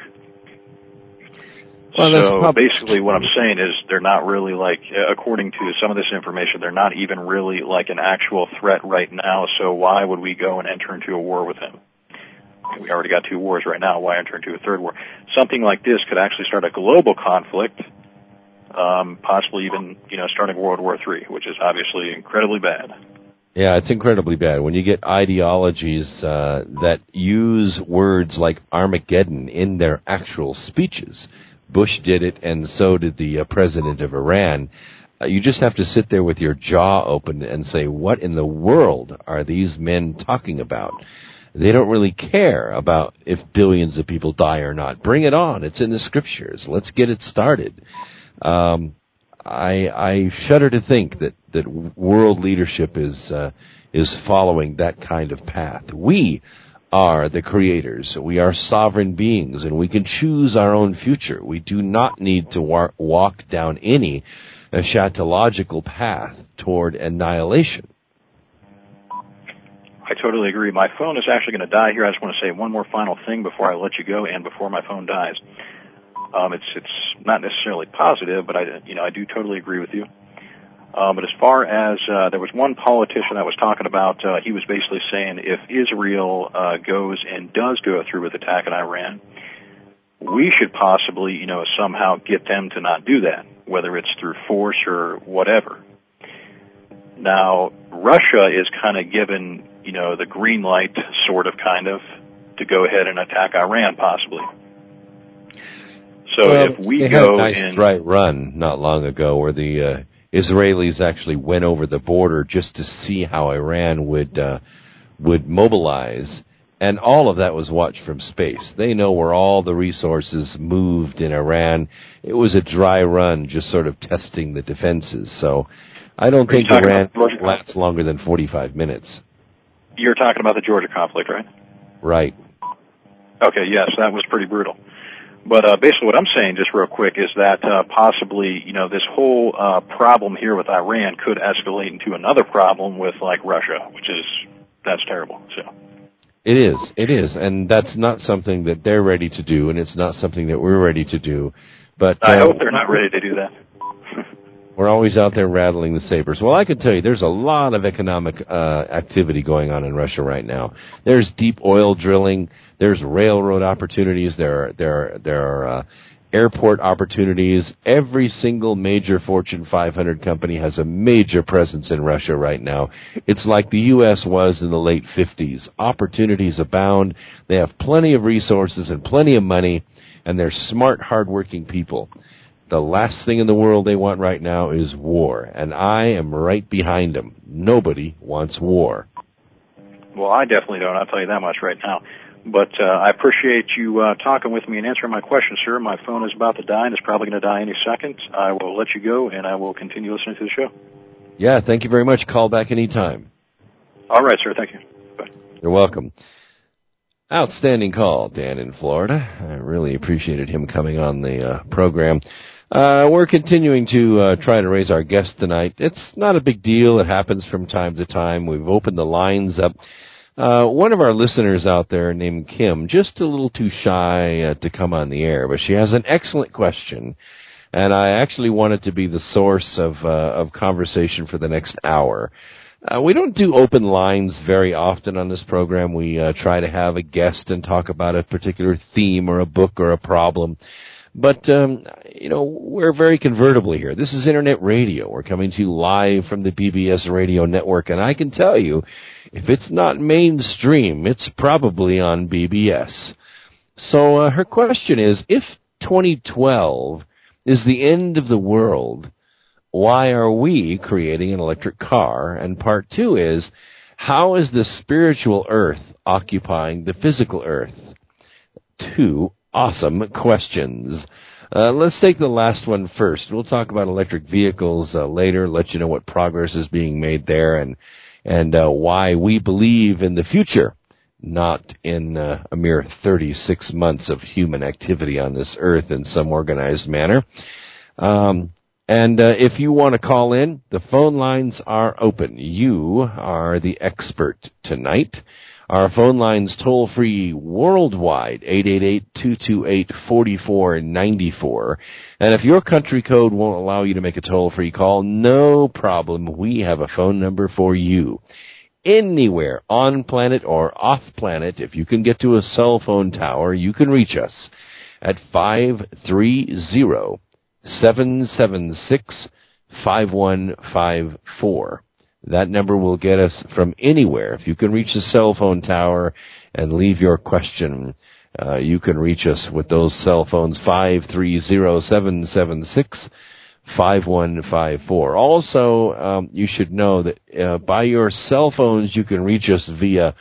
Well, so basically what I'm saying is they're not really according to some of this information, they're not even really like an actual threat right now. So why would we go and enter into a war with them? We already got 2 wars right now. Why enter into a 3rd war? Something like this could actually start a global conflict, possibly even, starting World War III, which is obviously incredibly bad. Yeah, it's incredibly bad. When you get ideologies that use words like Armageddon in their actual speeches, Bush did it, and so did the president of Iran. You just have to sit there with your jaw open and say, what in the world are these men talking about? They don't really care about if billions of people die or not. Bring it on. It's in the scriptures. Let's get it started. I shudder to think that world leadership is following that kind of path. We are the creators. We are sovereign beings, and we can choose our own future. We do not need to walk down any eschatological path toward annihilation. I totally agree. My phone is actually going to die here. I just want to say one more final thing before I let you go and before my phone dies. It's not necessarily positive, but I do totally agree with you. But as far as there was one politician I was talking about, he was basically saying if Israel goes and does go through with attacking Iran, we should possibly, somehow get them to not do that, whether it's through force or whatever. Now, Russia is kind of given, the green light, kind of, to go ahead and attack Iran, possibly. So if we they go had a nice dry run not long ago where the Israelis actually went over the border just to see how Iran would mobilize, and all of that was watched from space. They know where all the resources moved in Iran. It was a dry run, just sort of testing the defenses. So I don't think Iran lasts longer than 45 minutes. You're talking about the Georgia conflict, right? Right. Okay, yes, that was pretty brutal. But basically what I'm saying, just real quick, is that possibly, this whole problem here with Iran could escalate into another problem with, Russia, that's terrible. So It is, and that's not something that they're ready to do, and it's not something that we're ready to do. But I hope they're not ready to do that. We're always out there rattling the sabers. Well, I can tell you there's a lot of economic activity going on in Russia right now. There's deep oil drilling. There's railroad opportunities. There are airport opportunities. Every single major Fortune 500 company has a major presence in Russia right now. It's like the U.S. was in the late 50s. Opportunities abound. They have plenty of resources and plenty of money, and they're smart, hardworking people. The last thing in the world they want right now is war, and I am right behind them. Nobody wants war. Well, I definitely don't. I'll tell you that much right now. But I appreciate you talking with me and answering my question, sir. My phone is about to die, and it's probably going to die any second. I will let you go, and I will continue listening to the show. Yeah, thank you very much. Call back anytime. All right, sir. Thank you. Bye. You're welcome. Outstanding call, Dan in Florida. I really appreciated him coming on the program. We're continuing to try to raise our guest tonight. It's not a big deal. It happens from time to time. We've opened the lines up. One of our listeners out there named Kim, just a little too shy to come on the air, but she has an excellent question, and I actually want it to be the source of conversation for the next hour. We don't do open lines very often on this program. We try to have a guest and talk about a particular theme or a book or a problem. But, we're very convertible here. This is Internet radio. We're coming to you live from the BBS radio network, and I can tell you, if it's not mainstream, it's probably on BBS. So her question is, if 2012 is the end of the world, why are we creating an electric car? And part two is, how is the spiritual earth occupying the physical earth? Two awesome questions. Let's take the last one first. We'll talk about electric vehicles later, let you know what progress is being made there and why we believe in the future, not in a mere 36 months of human activity on this earth in some organized manner. And if you want to call in, the phone lines are open. You are the expert tonight. Our phone line's toll-free worldwide, 888-228-4494. And if your country code won't allow you to make a toll-free call, no problem. We have a phone number for you. Anywhere, on planet or off planet, if you can get to a cell phone tower, you can reach us at 530-776-5154. That number will get us from anywhere. If you can reach the cell phone tower and leave your question, you can reach us with those cell phones, 530-776-5154. Also, you should know that by your cell phones, you can reach us via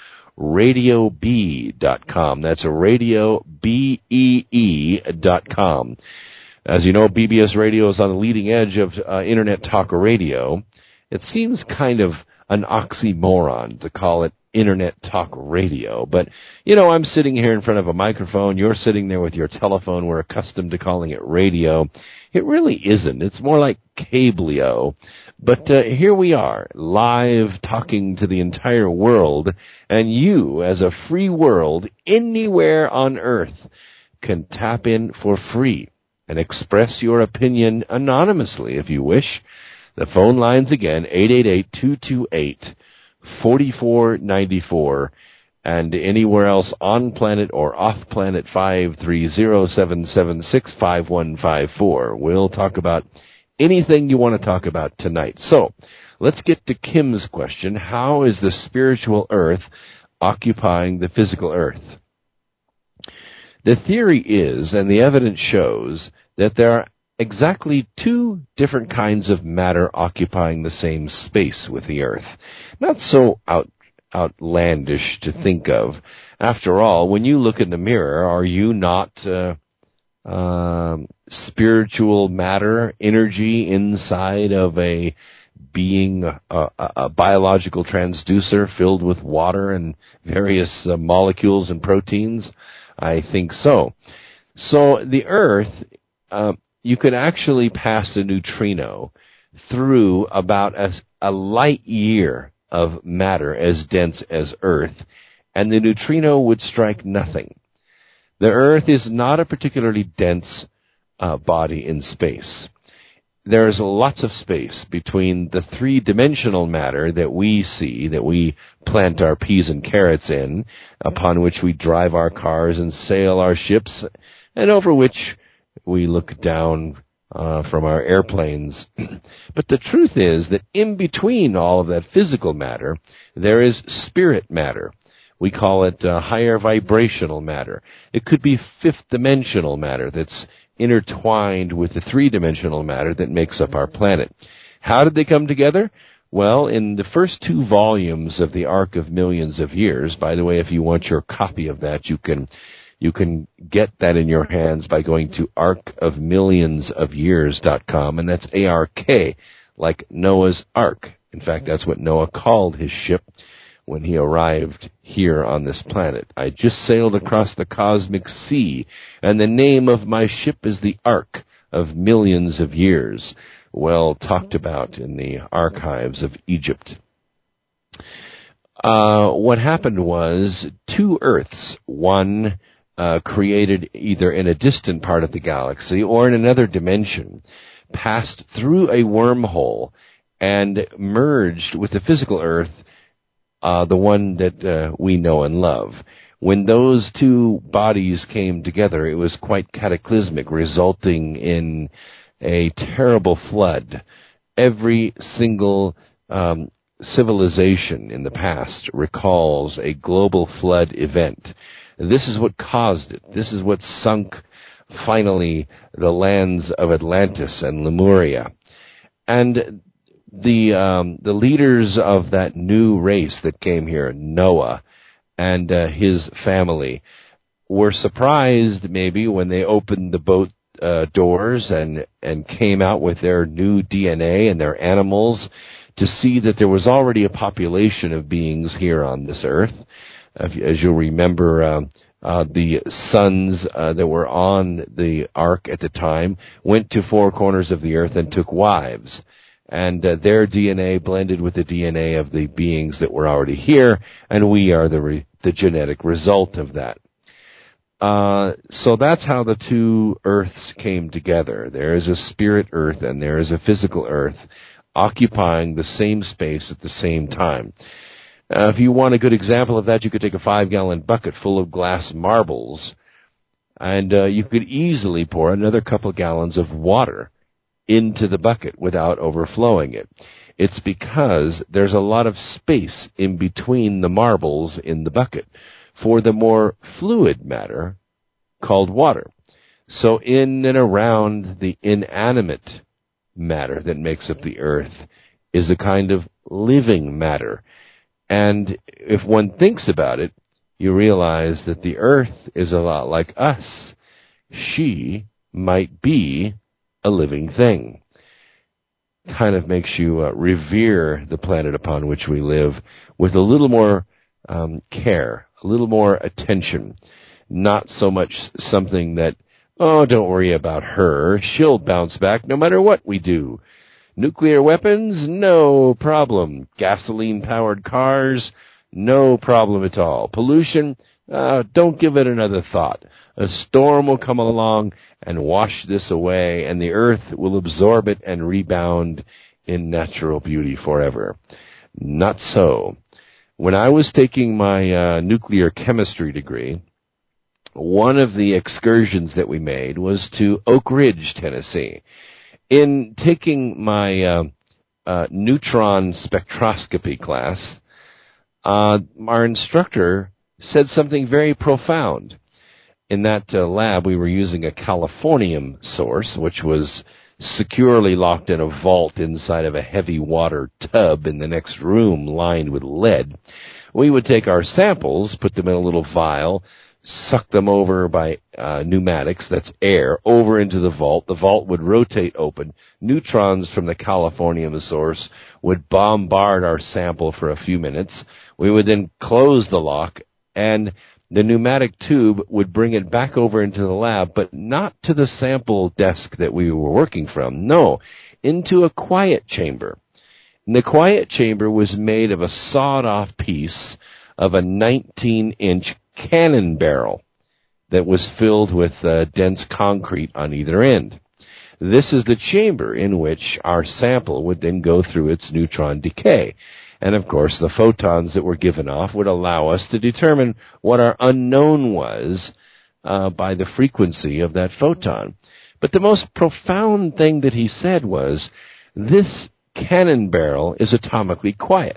RadioBee.com. That's RadioBee.com. As you know, BBS Radio is on the leading edge of Internet talk radio. It seems kind of an oxymoron to call it Internet talk radio. But, I'm sitting here in front of a microphone. You're sitting there with your telephone. We're accustomed to calling it radio. It really isn't. It's more like cableo. But here we are, live, talking to the entire world. And you, as a free world, anywhere on Earth, can tap in for free and express your opinion anonymously if you wish. The phone lines again, 888-228-4494, and anywhere else on planet or off planet, 530-776-5154. We'll talk about anything you want to talk about tonight. So, let's get to Kim's question. How is the spiritual earth occupying the physical earth? The theory is, and the evidence shows, that there are exactly two different kinds of matter occupying the same space with the earth. Not so outlandish to think of. After all, when you look in the mirror, are you not spiritual matter, energy inside of a being, a biological transducer filled with water and various molecules and proteins? I think so. So the earth, you could actually pass a neutrino through about a light year of matter as dense as Earth, and the neutrino would strike nothing. The Earth is not a particularly dense body in space. There's lots of space between the three-dimensional matter that we see, that we plant our peas and carrots in, upon which we drive our cars and sail our ships, and over which we look down from our airplanes. But the truth is that in between all of that physical matter, there is spirit matter. We call it higher vibrational matter. It could be fifth-dimensional matter that's intertwined with the three-dimensional matter that makes up our planet. How did they come together? Well, in the first 2 volumes of the Ark of Millions of Years, by the way, if you want your copy of that, you can get that in your hands by going to arkofmillionsofyears.com, and that's A-R-K, like Noah's Ark. In fact, that's what Noah called his ship when he arrived here on this planet. I just sailed across the cosmic sea, and the name of my ship is the Ark of Millions of Years, well talked about in the archives of Egypt. What happened was 2 Earths, one created either in a distant part of the galaxy or in another dimension, passed through a wormhole and merged with the physical Earth, the one that we know and love. When those 2 bodies came together, it was quite cataclysmic, resulting in a terrible flood. Every single civilization in the past recalls a global flood event. This is what caused it. This is what sunk, finally, the lands of Atlantis and Lemuria. And the leaders of that new race that came here, Noah and his family, were surprised maybe when they opened the boat doors and came out with their new DNA and their animals to see that there was already a population of beings here on this earth. As you'll remember, the sons that were on the ark at the time went to 4 corners of the earth and took wives. And their DNA blended with the DNA of the beings that were already here, and we are the genetic result of that. So that's how the 2 Earths came together. There is a spirit Earth and there is a physical Earth occupying the same space at the same time. If you want a good example of that, you could take a 5-gallon bucket full of glass marbles, and you could easily pour another couple gallons of water into the bucket without overflowing it. It's because there's a lot of space in between the marbles in the bucket for the more fluid matter called water. So in and around the inanimate matter that makes up the earth is a kind of living matter. And if one thinks about it, you realize that the earth is a lot like us. She might be a living thing. Kind of makes you revere the planet upon which we live with a little more care, a little more attention. Not so much something that, oh, don't worry about her. She'll bounce back no matter what we do. Nuclear weapons? No problem. Gasoline-powered cars? No problem at all. Pollution? Don't give it another thought. A storm will come along and wash this away, and the earth will absorb it and rebound in natural beauty forever. Not so. When I was taking my nuclear chemistry degree, one of the excursions that we made was to Oak Ridge, Tennessee. In taking my neutron spectroscopy class, our instructor said something very profound. In that lab, we were using a californium source, which was securely locked in a vault inside of a heavy water tub in the next room lined with lead. We would take our samples, put them in a little vial, suck them over by pneumatics, that's air, over into the vault. The vault would rotate open. Neutrons from the californium source would bombard our sample for a few minutes. We would then close the lock, and the pneumatic tube would bring it back over into the lab, but not to the sample desk that we were working from. No, into a quiet chamber. And the quiet chamber was made of a sawed-off piece of a 19-inch cannon barrel that was filled with dense concrete on either end. This is the chamber in which our sample would then go through its neutron decay. And, of course, the photons that were given off would allow us to determine what our unknown was by the frequency of that photon. But the most profound thing that he said was, this cannon barrel is atomically quiet.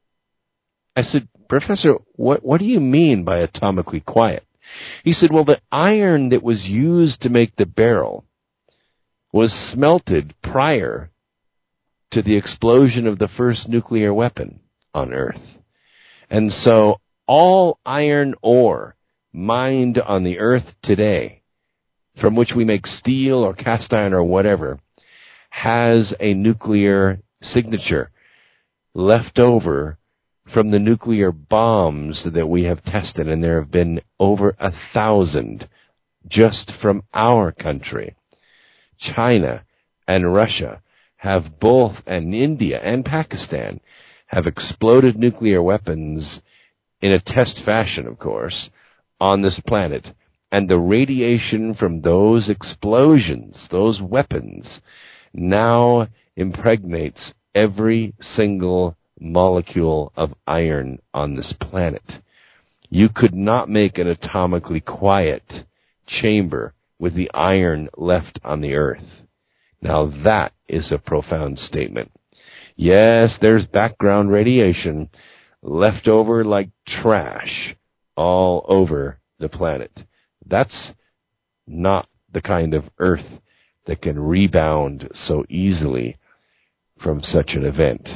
I said, Professor, what do you mean by atomically quiet? He said, well, the iron that was used to make the barrel was smelted prior to the explosion of the first nuclear weapon on Earth. And so all iron ore mined on the Earth today, from which we make steel or cast iron or whatever, has a nuclear signature left over from the nuclear bombs that we have tested, and there have been over 1,000 just from our country. China and Russia have both, and India and Pakistan, have exploded nuclear weapons in a test fashion, of course, on this planet. And the radiation from those explosions, those weapons, now impregnates every single molecule of iron on this planet. You could not make an atomically quiet chamber with the iron left on the Earth. Now that is a profound statement. Yes, there's background radiation left over like trash all over the planet. That's not the kind of Earth that can rebound so easily from such an event.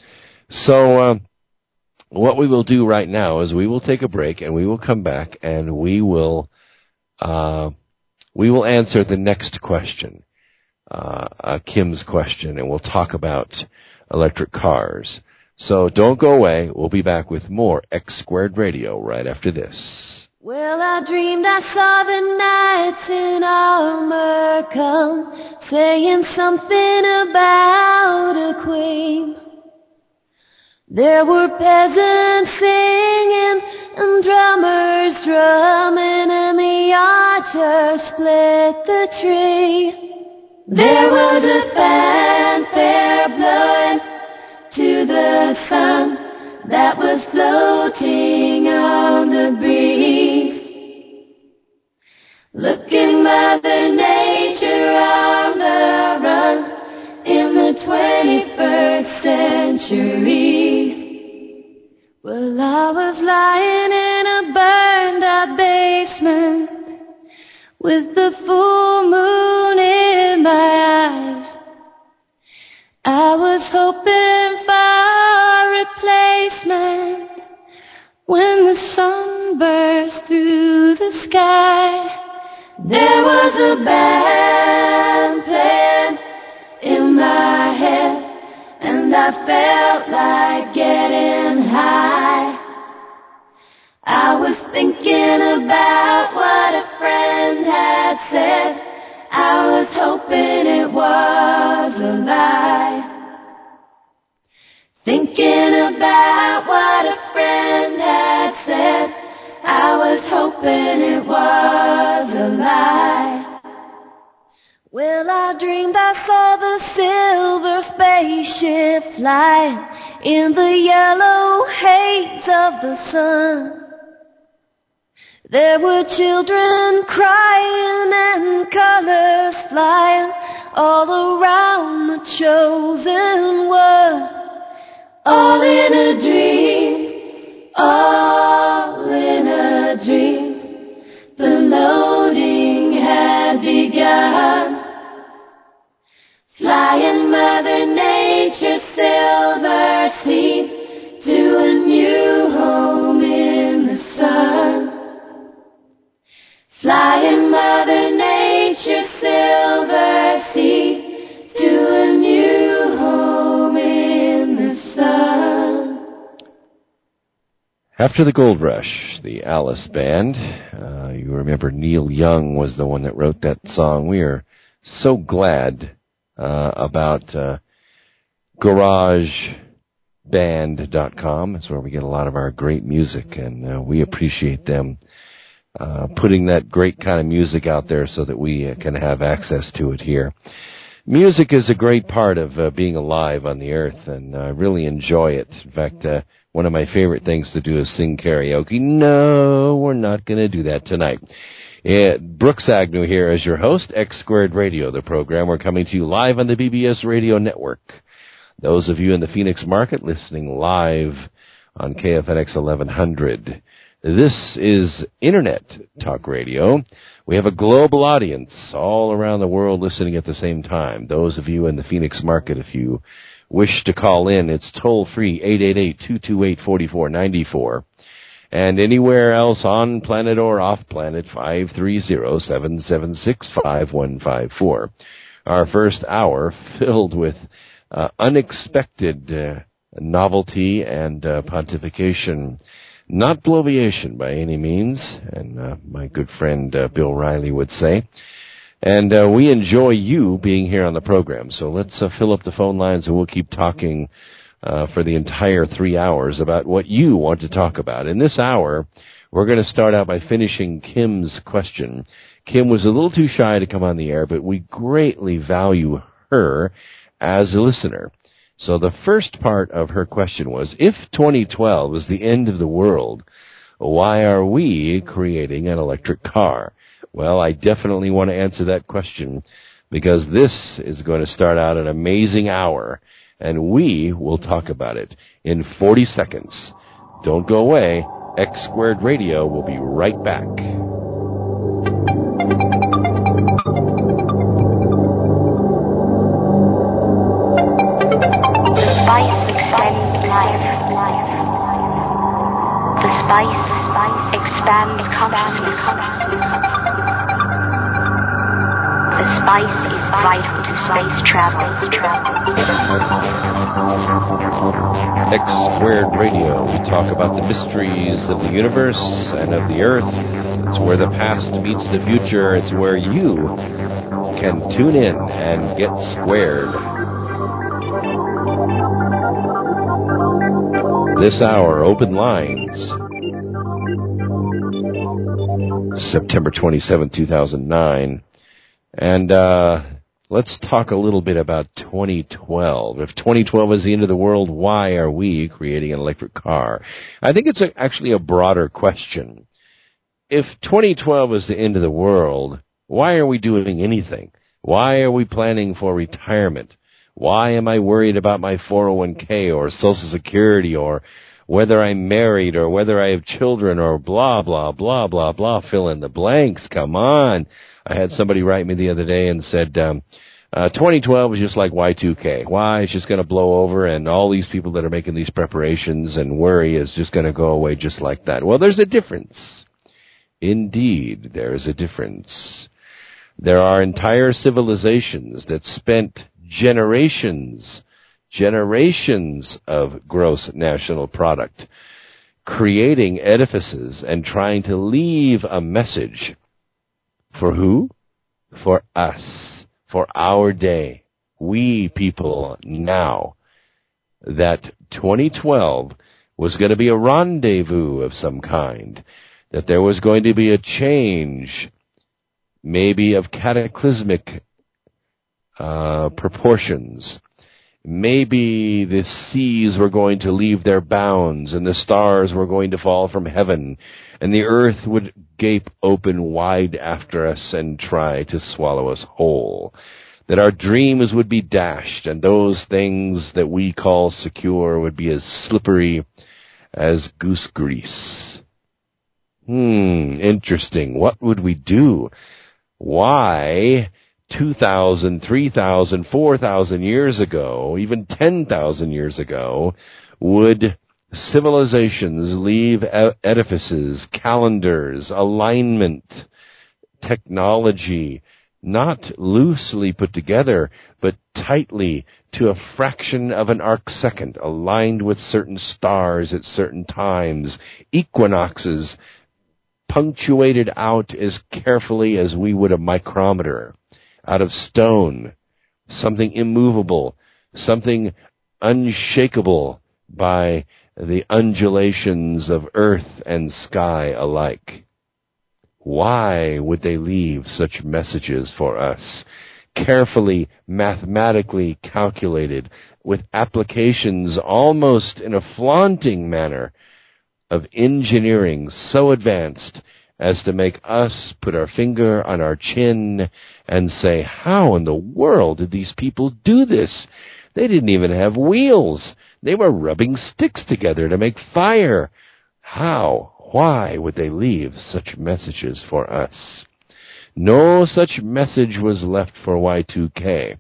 So what we will do right now is we will take a break, and we will come back, and we will answer the next question, Kim's question, and we'll talk about electric cars. So don't go away. We'll be back with more X Squared Radio right after this. Well, I dreamed I saw the knights in armor come, saying something about a queen. There were peasants singing and drummers drumming, and the archers split the tree. There was a fanfare blowing to the sun that was floating on the breeze. Looking Mother Nature on the run in the 21st century. Well, I was lying in a burned-out basement with the full moon in my eyes. I was hoping for a replacement when the sun burst through the sky. There was a bad and I felt like getting high. I was thinking about what a friend had said. I was hoping it was a lie. Thinking about what a friend had said. I was hoping it was a lie. Well, I dreamed I saw the silver spaceship flying in the yellow haze of the sun. There were children crying and colors flying all around the chosen one. All in a dream, all in a dream. The loading had begun. Flying Mother Nature's silver seed to a new home in the sun. Flying Mother Nature's silver seed to a new home in the sun. After the Gold Rush, the Alice Band. You remember Neil Young was the one that wrote that song. We are so glad about GarageBand.com. It's where we get a lot of our great music, and we appreciate them putting that great kind of music out there so that we can have access to it here. Music is a great part of being alive on the earth, and I really enjoy it. In fact, one of my favorite things to do is sing karaoke. No, we're not going to do that tonight. Brooks Agnew here as your host, X Squared Radio, the program. We're coming to you live on the BBS Radio Network. Those of you in the Phoenix market listening live on KFNX 1100. This is Internet Talk Radio. We have a global audience all around the world listening at the same time. Those of you in the Phoenix market, if you wish to call in, it's toll-free, 888-228-4494. And anywhere else on planet or off planet, 530-776-5154. Our first hour filled with unexpected novelty and pontification. Not bloviation by any means, and my good friend Bill Riley would say. And we enjoy you being here on the program. So let's fill up the phone lines, and we'll keep talking for the entire 3 hours about what you want to talk about. In this hour, we're going to start out by finishing Kim's question. Kim was a little too shy to come on the air, but we greatly value her as a listener. So the first part of her question was, if 2012 is the end of the world, why are we creating an electric car? Well, I definitely want to answer that question because this is going to start out an amazing hour, and we will talk about it in 40 seconds. Don't go away. X Squared Radio will be right back. The spice expands consciousness. The spice is vital to space travel. X Squared Radio. We talk about the mysteries of the universe and of the earth. It's where the past meets the future. It's where you can tune in and get squared. This hour, open lines. September 27, 2009. And let's talk a little bit about 2012. If 2012 is the end of the world, why are we creating an electric car? I think it's actually a broader question. If 2012 is the end of the world, why are we doing anything? Why are we planning for retirement? Why am I worried about my 401k or Social Security or whether I'm married or whether I have children or blah, blah, blah, blah, blah? Fill in the blanks. Come on. I had somebody write me the other day and said, 2012 is just like Y2K. Why? It's just going to blow over, and all these people that are making these preparations and worry is just going to go away just like that. Well, there's a difference. Indeed, there is a difference. There are entire civilizations that spent generations generations of gross national product, creating edifices and trying to leave a message. For who? For us, for our day, we people now, that 2012 was going to be a rendezvous of some kind, that there was going to be a change, maybe of cataclysmic proportions. Maybe the seas were going to leave their bounds, and the stars were going to fall from heaven, and the earth would gape open wide after us and try to swallow us whole. That our dreams would be dashed, and those things that we call secure would be as slippery as goose grease. Interesting. What would we do? Why 2,000, 3,000, 4,000 years ago, even 10,000 years ago, would civilizations leave edifices, calendars, alignment, technology, not loosely put together, but tightly to a fraction of an arcsecond, aligned with certain stars at certain times, equinoxes punctuated out as carefully as we would a micrometer, out of stone, something immovable, something unshakable by the undulations of earth and sky alike. Why would they leave such messages for us, carefully, mathematically calculated, with applications almost in a flaunting manner of engineering so advanced as to make us put our finger on our chin and say, how in the world did these people do this? They didn't even have wheels. They were rubbing sticks together to make fire. How? Why would they leave such messages for us? No such message was left for Y2K.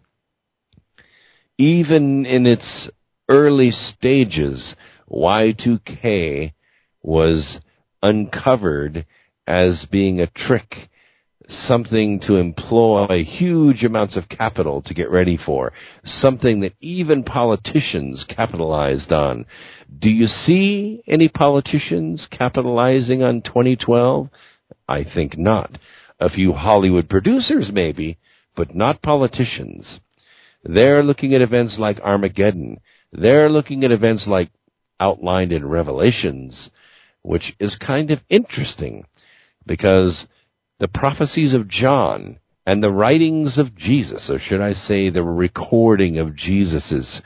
Even in its early stages, Y2K was uncovered as being a trick, something to employ huge amounts of capital to get ready for, something that even politicians capitalized on. Do you see any politicians capitalizing on 2012? I think not. A few Hollywood producers maybe, but not politicians. They're looking at events like Armageddon. They're looking at events like outlined in Revelations, which is kind of interesting, because the prophecies of John and the writings of Jesus, or should I say the recording of Jesus's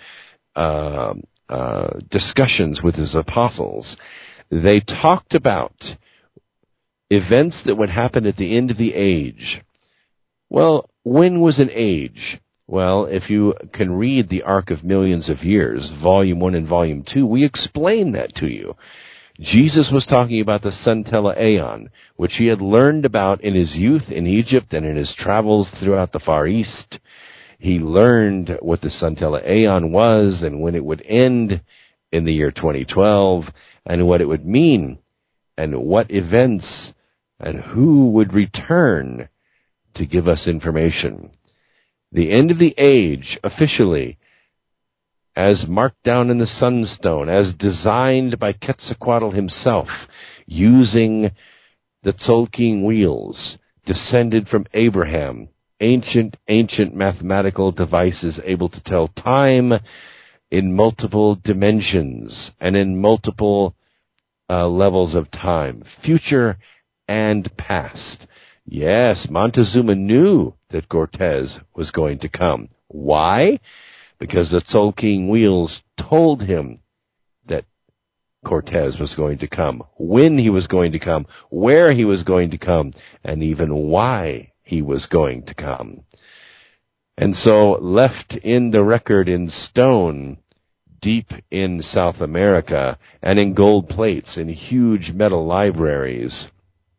discussions with his apostles, they talked about events that would happen at the end of the age. Well, when was an age? Well, if you can read the Arc of Millions of Years, Volume 1 and Volume 2, we explain that to you. Jesus was talking about the Suntella Aeon, which he had learned about in his youth in Egypt and in his travels throughout the Far East. He learned what the Suntella Aeon was and when it would end in the year 2012 and what it would mean and what events and who would return to give us information. The end of the age, officially, as marked down in the Sunstone, as designed by Quetzalcoatl himself, using the Tzolk'in wheels, descended from Abraham, ancient mathematical devices able to tell time in multiple dimensions and in multiple levels of time, future and past. Yes, Montezuma knew that Cortez was going to come. Why? Because the Tzolk'in wheels told him that Cortez was going to come, when he was going to come, where he was going to come, and even why he was going to come. And so, left in the record in stone, deep in South America, and in gold plates, in huge metal libraries,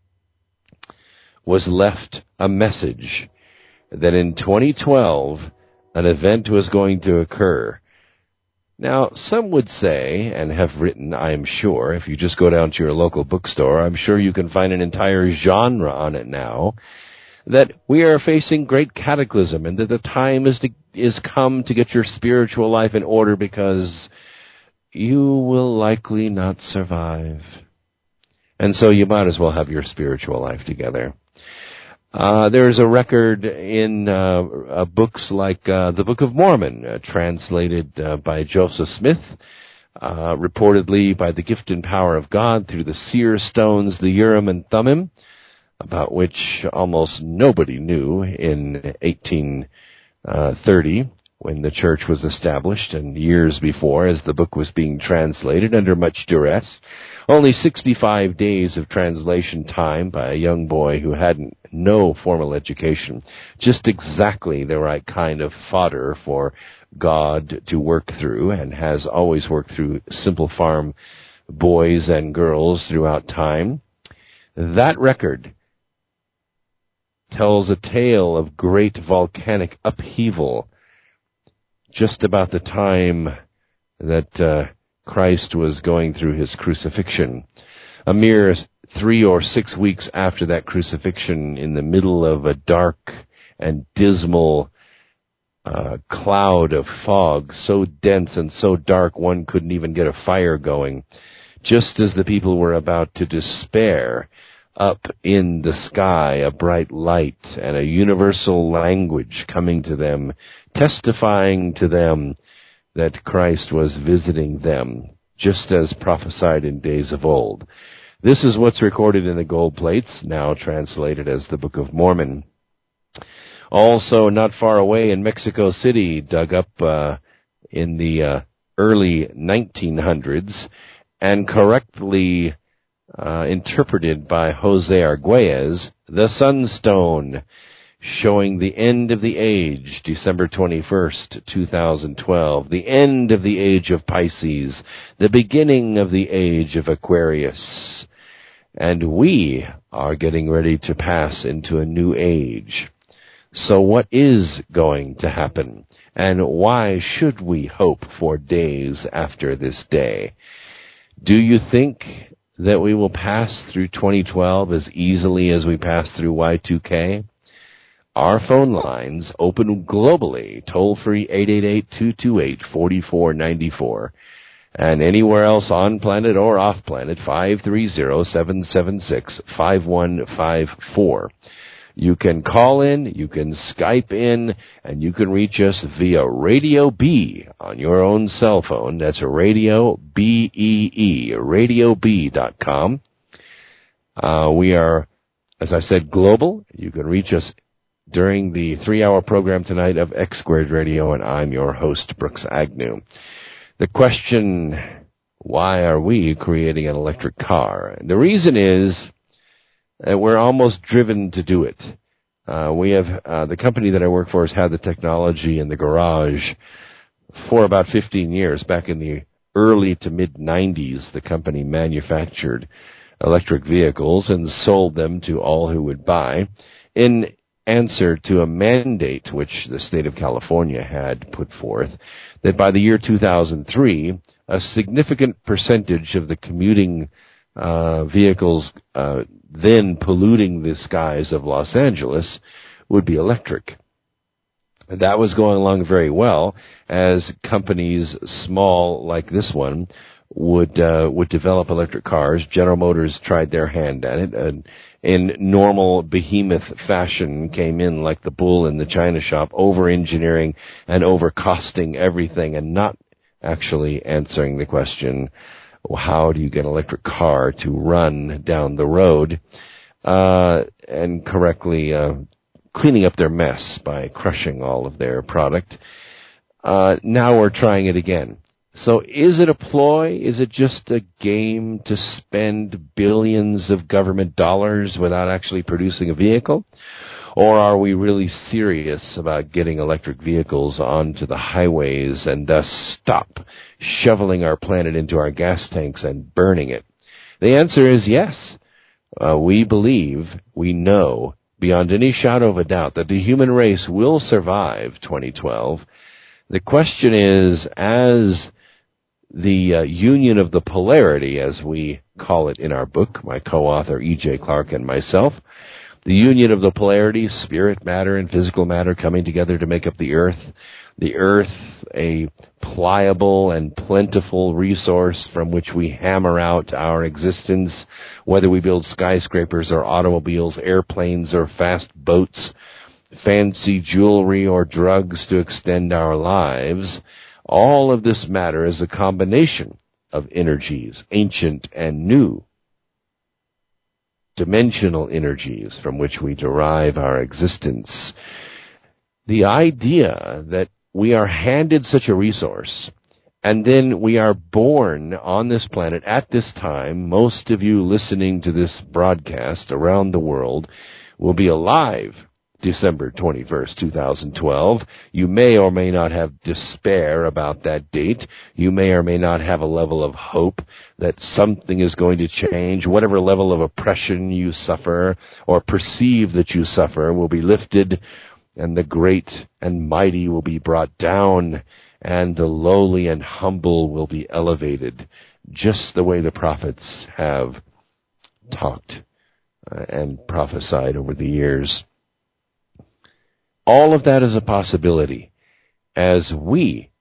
was left a message that in 2012, an event was going to occur. Now, some would say, and have written, I am sure, if you just go down to your local bookstore, I'm sure you can find an entire genre on it now, that we are facing great cataclysm and that the time is is come to get your spiritual life in order, because you will likely not survive. And so you might as well have your spiritual life together. There's a record in books like the Book of Mormon, translated by Joseph Smith, reportedly by the gift and power of God through the seer stones, the Urim and Thummim, about which almost nobody knew in 1830, when the church was established, and years before, as the book was being translated under much duress. Only 65 days of translation time by a young boy who had no formal education. Just exactly the right kind of fodder for God to work through, and has always worked through simple farm boys and girls throughout time. That record tells a tale of great volcanic upheaval just about the time that Christ was going through his crucifixion. A mere 3 or 6 weeks after that crucifixion, in the middle of a dark and dismal cloud of fog, so dense and so dark one couldn't even get a fire going, just as the people were about to despair, up in the sky a bright light and a universal language coming to them, testifying to them that Christ was visiting them, just as prophesied in days of old. This is what's recorded in the gold plates, now translated as the Book of Mormon. Also, not far away in Mexico City, dug up in the early 1900s, and correctly interpreted by Jose Arguelles, the Sunstone, showing the end of the age, December 21st, 2012, the end of the age of Pisces, the beginning of the age of Aquarius. And we are getting ready to pass into a new age. So what is going to happen? And why should we hope for days after this day? Do you think that we will pass through 2012 as easily as we passed through Y2K? Our phone lines open globally, toll-free 888-228-4494. And anywhere else on planet or off planet, 530-776-5154. You can call in, you can Skype in, and you can reach us via Radio B on your own cell phone. That's Radio B-E-E, RadioB.com. We are, as I said, global. You can reach us during the 3-hour program tonight of X Squared Radio, and I'm your host, Brooks Agnew. The question, why are we creating an electric car? And the reason is that we're almost driven to do it. We have, the company that I work for has had the technology in the garage for about 15 years. Back in the early to mid-90s, the company manufactured electric vehicles and sold them to all who would buy, in answer to a mandate which the state of California had put forth, that by the year 2003, a significant percentage of the commuting vehicles then polluting the skies of Los Angeles would be electric. That was going along very well, as companies small like this one would develop electric cars. General Motors tried their hand at it, and in normal behemoth fashion came in like the bull in the china shop, over-engineering and over-costing everything, and not actually answering the question, how do you get an electric car to run down the road, and correctly cleaning up their mess by crushing all of their product. Now we're trying it again. So is it a ploy? Is it just a game to spend billions of government dollars without actually producing a vehicle? Or are we really serious about getting electric vehicles onto the highways and thus stop shoveling our planet into our gas tanks and burning it? The answer is yes. We believe, we know, beyond any shadow of a doubt, that the human race will survive 2012. The question is, as the union of the polarity, as we call it in our book, my co-author E.J. Clark and myself, the union of the polarity, spirit matter and physical matter coming together to make up the earth, The earth, a pliable and plentiful resource from which we hammer out our existence, whether we build skyscrapers or automobiles, airplanes or fast boats, fancy jewelry or drugs to extend our lives. All of this matter is a combination of energies, ancient and new, dimensional energies from which we derive our existence. The idea that we are handed such a resource, and then we are born on this planet at this time. Most of you listening to this broadcast around the world will be alive December 21st, 2012. You may or may not have despair about that date. You may or may not have a level of hope that something is going to change. Whatever level of oppression you suffer or perceive that you suffer will be lifted, and the great and mighty will be brought down, and the lowly and humble will be elevated, just the way the prophets have talked and prophesied over the years. All of that is a possibility as we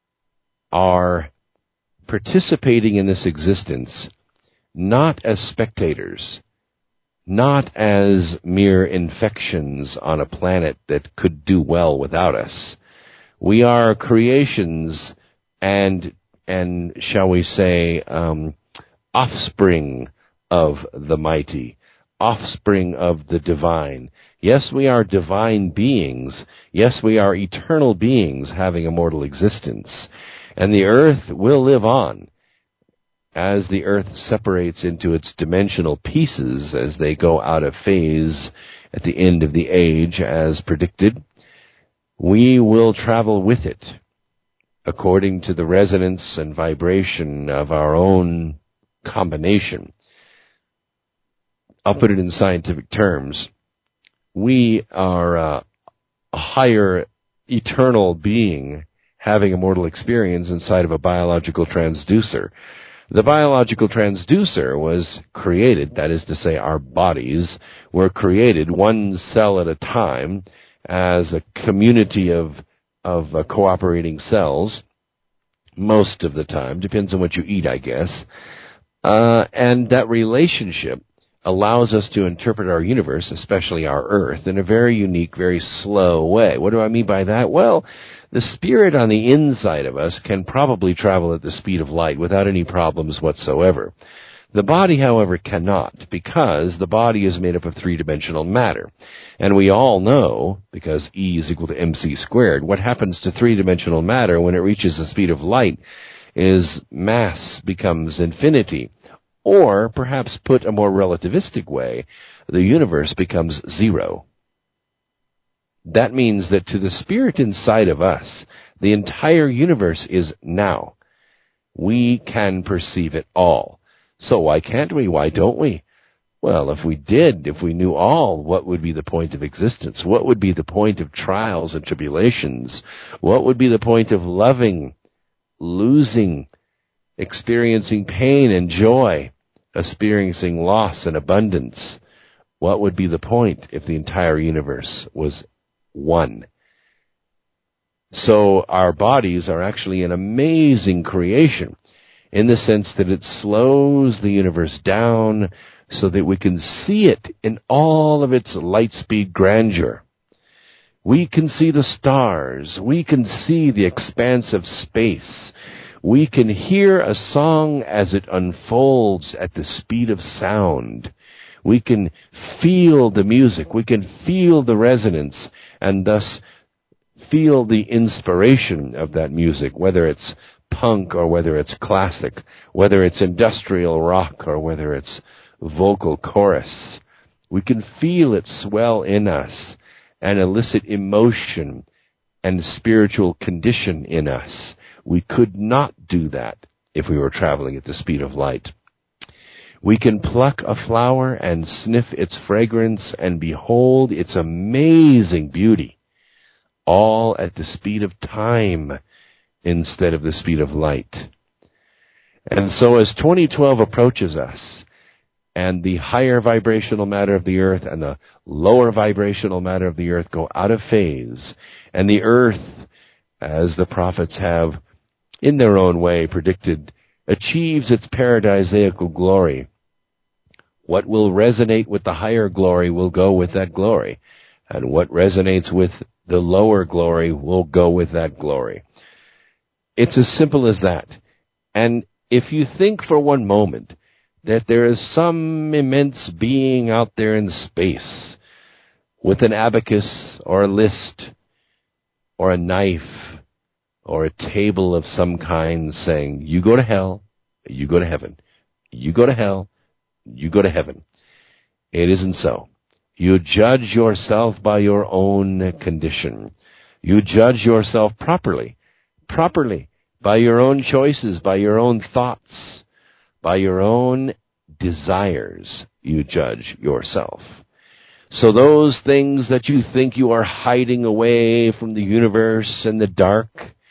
are participating in this existence, not as spectators, not as mere infections on a planet that could do well without us. We are creations and shall we say, offspring of the mighty, offspring of the divine. Yes, we are divine beings. Yes, we are eternal beings having a mortal existence. And the earth will live on. As the earth separates into its dimensional pieces as they go out of phase at the end of the age as predicted, we will travel with it according to the resonance and vibration of our own combination. I'll put it in scientific terms. We are a higher eternal being having a mortal experience inside of a biological transducer. The biological transducer was created, that is to say our bodies were created one cell at a time as a community of cooperating cells, most of the time, depends on what you eat, I guess. And that relationship allows us to interpret our universe, especially our Earth, in a very unique, very slow way. What do I mean by that? Well, the spirit on the inside of us can probably travel at the speed of light without any problems whatsoever. The body, however, cannot, because the body is made up of three-dimensional matter. And we all know, because E is equal to mc squared, what happens to three-dimensional matter when it reaches the speed of light is mass becomes infinity. Or, perhaps put a more relativistic way, the universe becomes zero. That means that to the spirit inside of us, the entire universe is now. We can perceive it all. So why can't we? Why don't we? Well, if we did, if we knew all, what would be the point of existence? What would be the point of trials and tribulations? What would be the point of loving, losing, experiencing pain and joy, experiencing loss and abundance? What would be the point if the entire universe was one? So our bodies are actually an amazing creation in the sense that it slows the universe down so that we can see it in all of its light speed grandeur. We can see the stars. We can see the expanse of space. We can hear a song as it unfolds at the speed of sound. We can feel the music. We can feel the resonance and thus feel the inspiration of that music, whether it's punk or whether it's classic, whether it's industrial rock or whether it's vocal chorus. We can feel it swell in us and elicit emotion and spiritual condition in us. We could not do that if we were traveling at the speed of light. We can pluck a flower and sniff its fragrance and behold its amazing beauty, all at the speed of time instead of the speed of light. And so as 2012 approaches us, and the higher vibrational matter of the earth and the lower vibrational matter of the earth go out of phase, and the earth as the prophets have, in their own way, predicted, achieves its paradisaical glory, what will resonate with the higher glory will go with that glory, and what resonates with the lower glory will go with that glory. It's as simple as that. And if you think for one moment that there is some immense being out there in space with an abacus or a list or a knife or a table of some kind saying, you go to hell, you go to heaven. You go to hell, you go to heaven. It isn't so. You judge yourself by your own condition. You judge yourself properly, by your own choices, by your own thoughts, by your own desires. You judge yourself. So those things that you think you are hiding away from the universe and the dark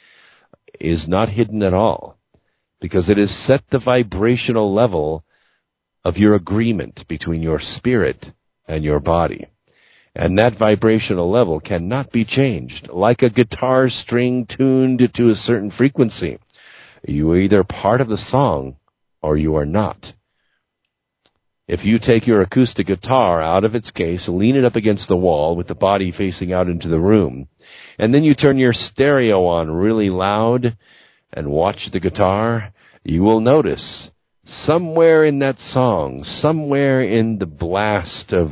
is not hidden at all, because it has set the vibrational level of your agreement between your spirit and your body. And that vibrational level cannot be changed. Like a guitar string tuned to a certain frequency, you are either part of the song or you are not. If you take your acoustic guitar out of its case, lean it up against the wall with the body facing out into the room, and then you turn your stereo on really loud and watch the guitar, you will notice somewhere in that song, somewhere in the blast of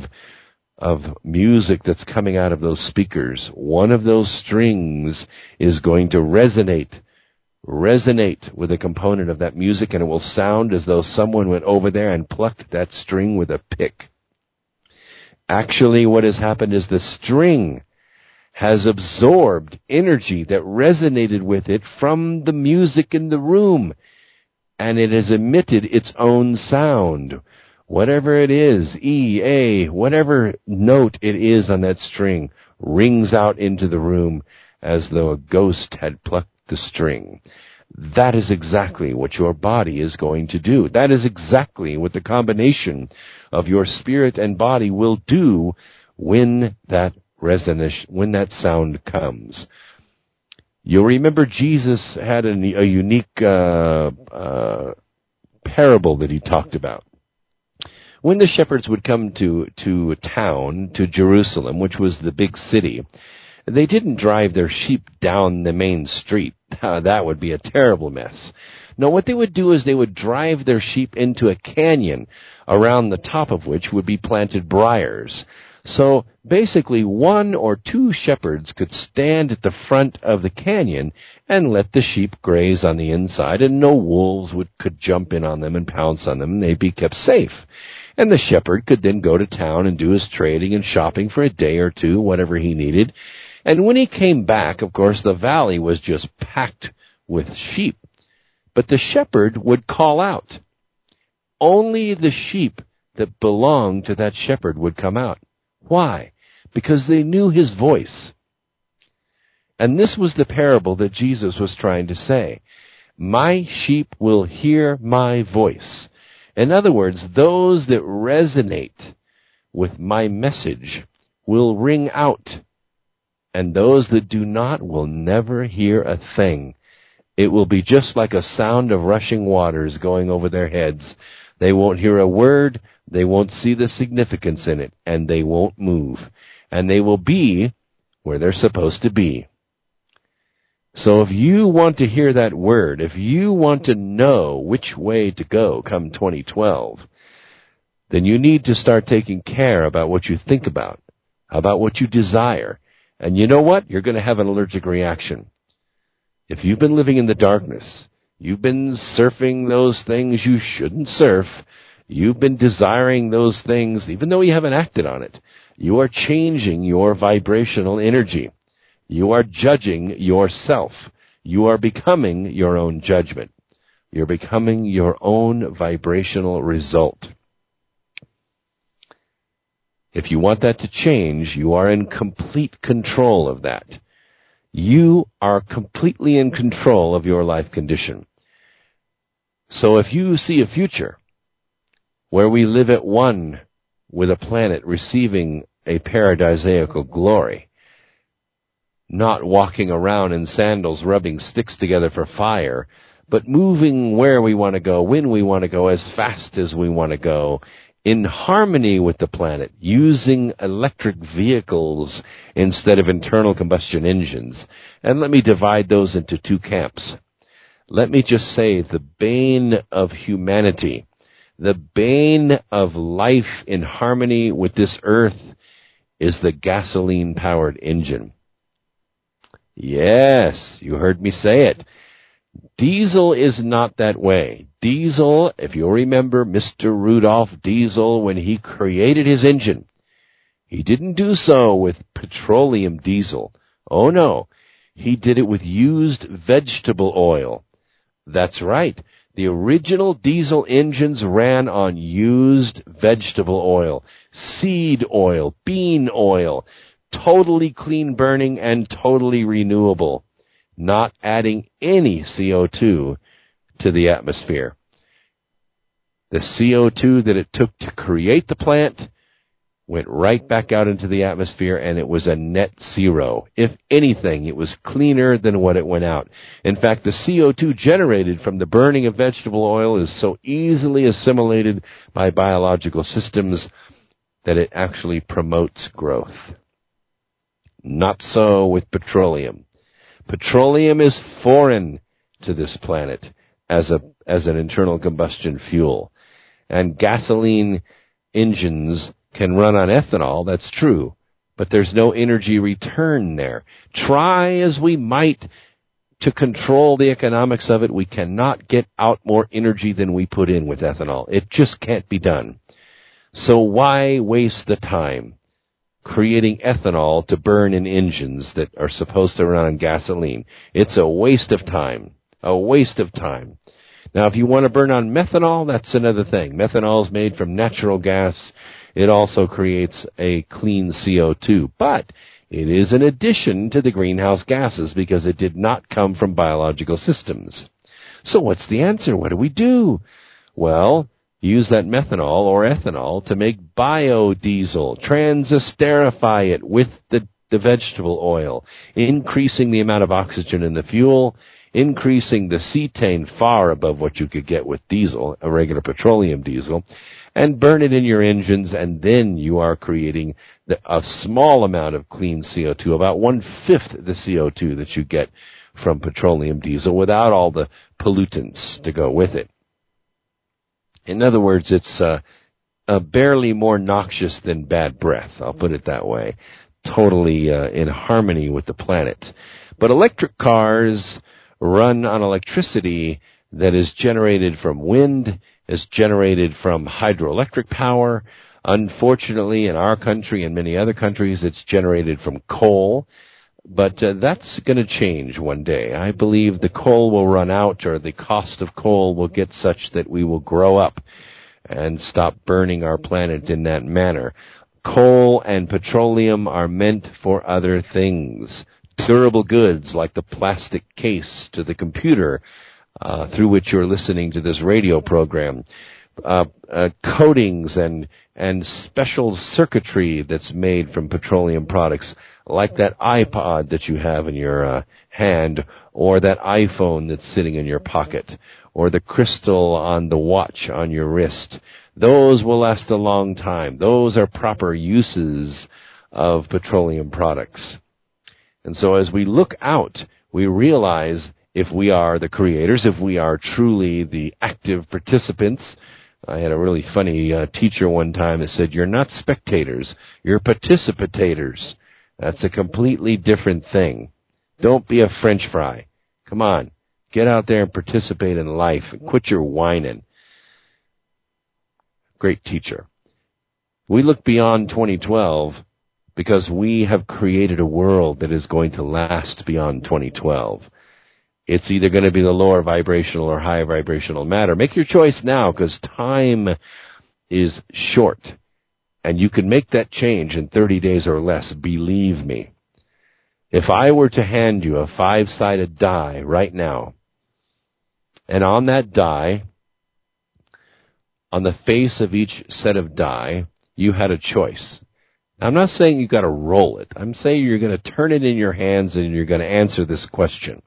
music that's coming out of those speakers, one of those strings is going to resonate with a component of that music, and it will sound as though someone went over there and plucked that string with a pick. Actually, what has happened is the string has absorbed energy that resonated with it from the music in the room, and it has emitted its own sound. Whatever it is, E, A, whatever note it is on that string, rings out into the room as though a ghost had plucked the string. That is exactly what your body is going to do. That is exactly what the combination of your spirit and body will do when that sound comes. You'll remember Jesus had a unique parable that he talked about. When the shepherds would come to town, to Jerusalem, which was the big city, they didn't drive their sheep down the main street. That would be a terrible mess. No, what they would do is they would drive their sheep into a canyon, around the top of which would be planted briars. So basically 1 or 2 shepherds could stand at the front of the canyon and let the sheep graze on the inside, and no wolves could jump in on them and pounce on them, and they'd be kept safe. And the shepherd could then go to town and do his trading and shopping for a day or two, whatever he needed. And when he came back, of course, the valley was just packed with sheep. But the shepherd would call out. Only the sheep that belonged to that shepherd would come out. Why? Because they knew his voice. And this was the parable that Jesus was trying to say. My sheep will hear my voice. In other words, those that resonate with my message will ring out. And those that do not will never hear a thing. It will be just like a sound of rushing waters going over their heads. They won't hear a word, they won't see the significance in it, and they won't move. And they will be where they're supposed to be. So if you want to hear that word, if you want to know which way to go come 2012, then you need to start taking care about what you think about what you desire. And you know what? You're going to have an allergic reaction. If you've been living in the darkness, you've been surfing those things you shouldn't surf, you've been desiring those things, even though you haven't acted on it, you are changing your vibrational energy. You are judging yourself. You are becoming your own judgment. You're becoming your own vibrational result. If you want that to change, you are in complete control of that. You are completely in control of your life condition. So if you see a future where we live at one with a planet receiving a paradisaical glory, not walking around in sandals rubbing sticks together for fire, but moving where we want to go, when we want to go, as fast as we want to go, in harmony with the planet, using electric vehicles instead of internal combustion engines. And let me divide those into two camps. Let me just say the bane of humanity, the bane of life in harmony with this earth is the gasoline-powered engine. Yes, you heard me say it. Diesel is not that way. Diesel, if you'll remember Mr. Rudolph Diesel, when he created his engine, he didn't do so with petroleum diesel. Oh no, he did it with used vegetable oil. That's right. The original diesel engines ran on used vegetable oil, seed oil, bean oil, totally clean burning and totally renewable, not adding any CO2 to the atmosphere. The CO2 that it took to create the plant went right back out into the atmosphere, and it was a net zero. If anything, it was cleaner than what it went out. In fact, the CO2 generated from the burning of vegetable oil is so easily assimilated by biological systems that it actually promotes growth. Not so with petroleum. Petroleum is foreign to this planet as an internal combustion fuel. And gasoline engines can run on ethanol, that's true, but there's no energy return there. Try as we might to control the economics of it, we cannot get out more energy than we put in with ethanol. It just can't be done. So why waste the time creating ethanol to burn in engines that are supposed to run on gasoline? It's a waste of time. A waste of time. Now, if you want to burn on methanol, that's another thing. Methanol is made from natural gas. It also creates a clean CO2, but it is an addition to the greenhouse gases because it did not come from biological systems. So what's the answer? What do we do? Well, use that methanol or ethanol to make biodiesel. Transisterify it with the vegetable oil, increasing the amount of oxygen in the fuel, increasing the cetane far above what you could get with diesel, a regular petroleum diesel, and burn it in your engines, and then you are creating a small amount of clean CO2, about 1/5 the CO2 that you get from petroleum diesel without all the pollutants to go with it. In other words, it's barely more noxious than bad breath, I'll put it that way, totally in harmony with the planet. But electric cars run on electricity that is generated from wind, is generated from hydroelectric power. Unfortunately, in our country and many other countries, it's generated from coal. But that's going to change one day. I believe the coal will run out, or the cost of coal will get such that we will grow up and stop burning our planet in that manner. Coal and petroleum are meant for other things. Durable goods like the plastic case to the computer through which you're listening to this radio program, coatings and special circuitry that's made from petroleum products, like that iPod that you have in your hand, or that iPhone that's sitting in your pocket, or the crystal on the watch on your wrist. Those will last a long time. Those are proper uses of petroleum products. And so as we look out, we realize if we are the creators, if we are truly the active participants. I had a really funny teacher one time that said, you're not spectators, you're participatators. That's a completely different thing. Don't be a French fry. Come on, get out there and participate in life and quit your whining. Great teacher. We look beyond 2012 because we have created a world that is going to last beyond 2012. It's either going to be the lower vibrational or high vibrational matter. Make your choice now, because time is short. And you can make that change in 30 days or less, believe me. If I were to hand you a 5-sided die right now, and on that die, on the face of each set of die, you had a choice. I'm not saying you've got to roll it. I'm saying you're going to turn it in your hands and you're going to answer this question.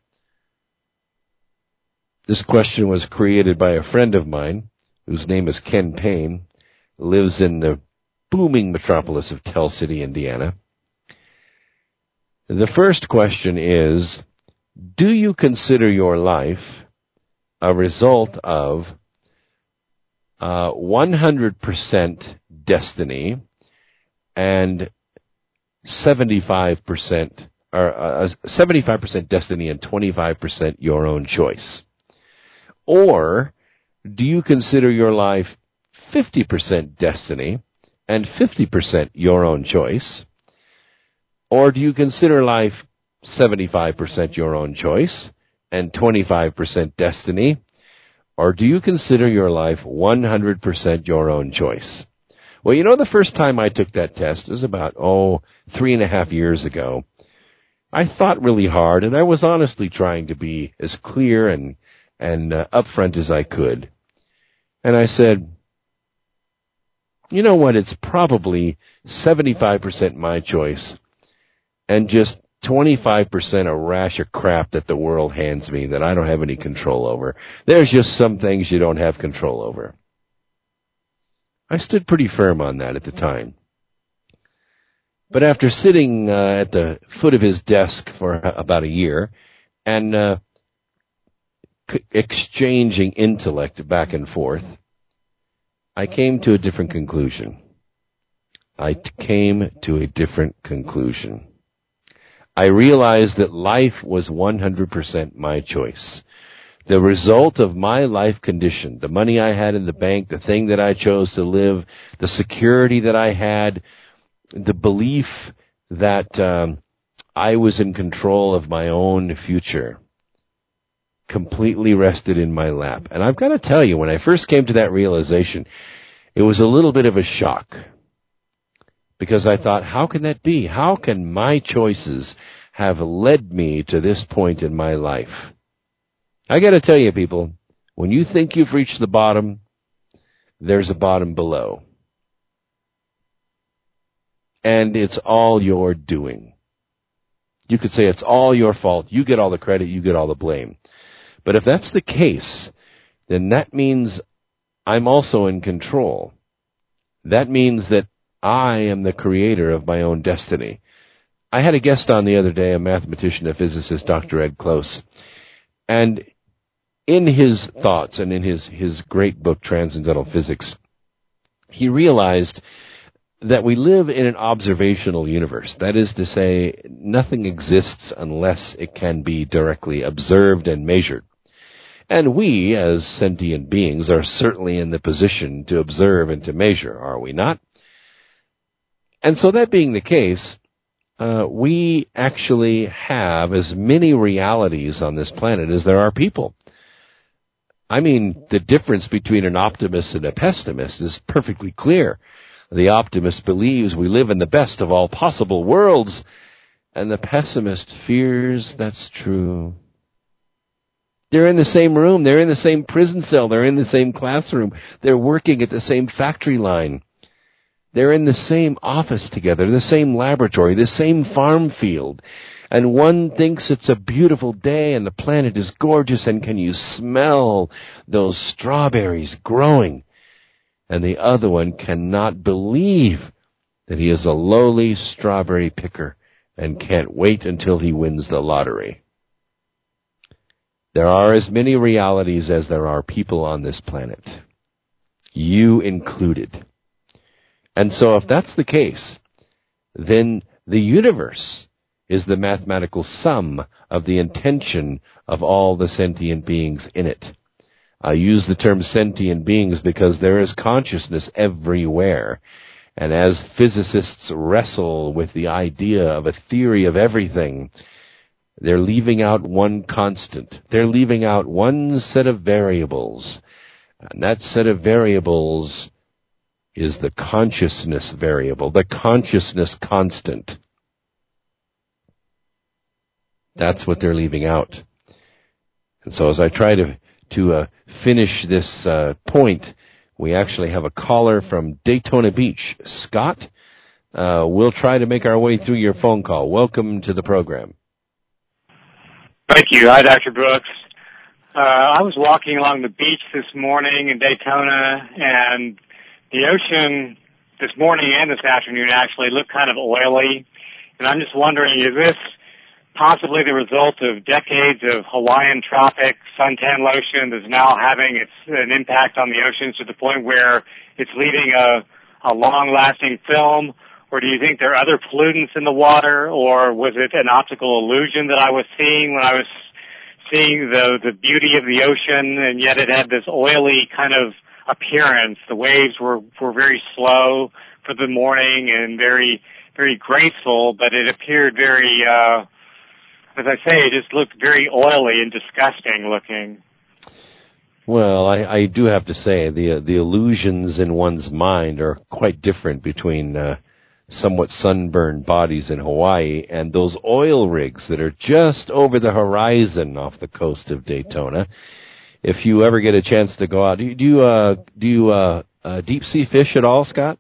This question was created by a friend of mine, whose name is Ken Payne, lives in the booming metropolis of Tell City, Indiana. The first question is, do you consider your life a result of 100% destiny and 75% or 75% destiny and 25% your own choice? Or do you consider your life 50% destiny and 50% your own choice? Or do you consider life 75% your own choice and 25% destiny? Or do you consider your life 100% your own choice? Well, you know, the first time I took that test was about, 3.5 years ago. I thought really hard, and I was honestly trying to be as clear and upfront as I could. And I said, you know what, it's probably 75% my choice and just 25% a rash of crap that the world hands me that I don't have any control over. There's just some things you don't have control over. I stood pretty firm on that at the time. But after sitting at the foot of his desk for about a year and exchanging intellect back and forth, I came to a different conclusion. I realized that life was 100% my choice. The result of my life condition, the money I had in the bank, the thing that I chose to live, the security that I had, the belief that I was in control of my own future, completely rested in my lap. And I've got to tell you, when I first came to that realization, it was a little bit of a shock. Because I thought, how can that be? How can my choices have led me to this point in my life? I got to tell you, people, when you think you've reached the bottom, there's a bottom below. And it's all your doing. You could say it's all your fault. You get all the credit. You get all the blame. But if that's the case, then that means I'm also in control. That means that I am the creator of my own destiny. I had a guest on the other day, a mathematician, a physicist, Dr. Ed Close. And in his thoughts and in his great book, Transcendental Physics, he realized that we live in an observational universe. That is to say, nothing exists unless it can be directly observed and measured. And we, as sentient beings, are certainly in the position to observe and to measure, are we not? And so that being the case, we actually have as many realities on this planet as there are people. I mean, the difference between an optimist and a pessimist is perfectly clear. The optimist believes we live in the best of all possible worlds, and the pessimist fears that's true. They're in the same room. They're in the same prison cell. They're in the same classroom. They're working at the same factory line. They're in the same office together, the same laboratory, the same farm field. And one thinks it's a beautiful day and the planet is gorgeous and can you smell those strawberries growing? And the other one cannot believe that he is a lowly strawberry picker and can't wait until he wins the lottery. There are as many realities as there are people on this planet, you included. And so if that's the case, then the universe is the mathematical sum of the intention of all the sentient beings in it. I use the term sentient beings because there is consciousness everywhere. And as physicists wrestle with the idea of a theory of everything, they're leaving out one constant. They're leaving out one set of variables. And that set of variables is the consciousness variable, the consciousness constant. That's what they're leaving out. And so as I try to finish this point, we actually have a caller from Daytona Beach. Scott, We'll try to make our way through your phone call. Welcome to the program. Thank you. Hi, Dr. Brooks. I was walking along the beach this morning in Daytona, and the ocean this morning and this afternoon actually looked kind of oily. And I'm just wondering, is this possibly the result of decades of Hawaiian tropic suntan lotion that's now having an impact on the oceans to the point where it's leaving a long-lasting film? Or do you think there are other pollutants in the water, or was it an optical illusion that I was seeing when I was seeing the beauty of the ocean, and yet it had this oily kind of appearance? The waves were very slow for the morning and very, very graceful, but it appeared very, as I say, it just looked very oily and disgusting looking. Well, I do have to say the illusions in one's mind are quite different between somewhat sunburned bodies in Hawaii and those oil rigs that are just over the horizon off the coast of Daytona. If you ever get a chance to go out, do you deep sea fish at all, Scott?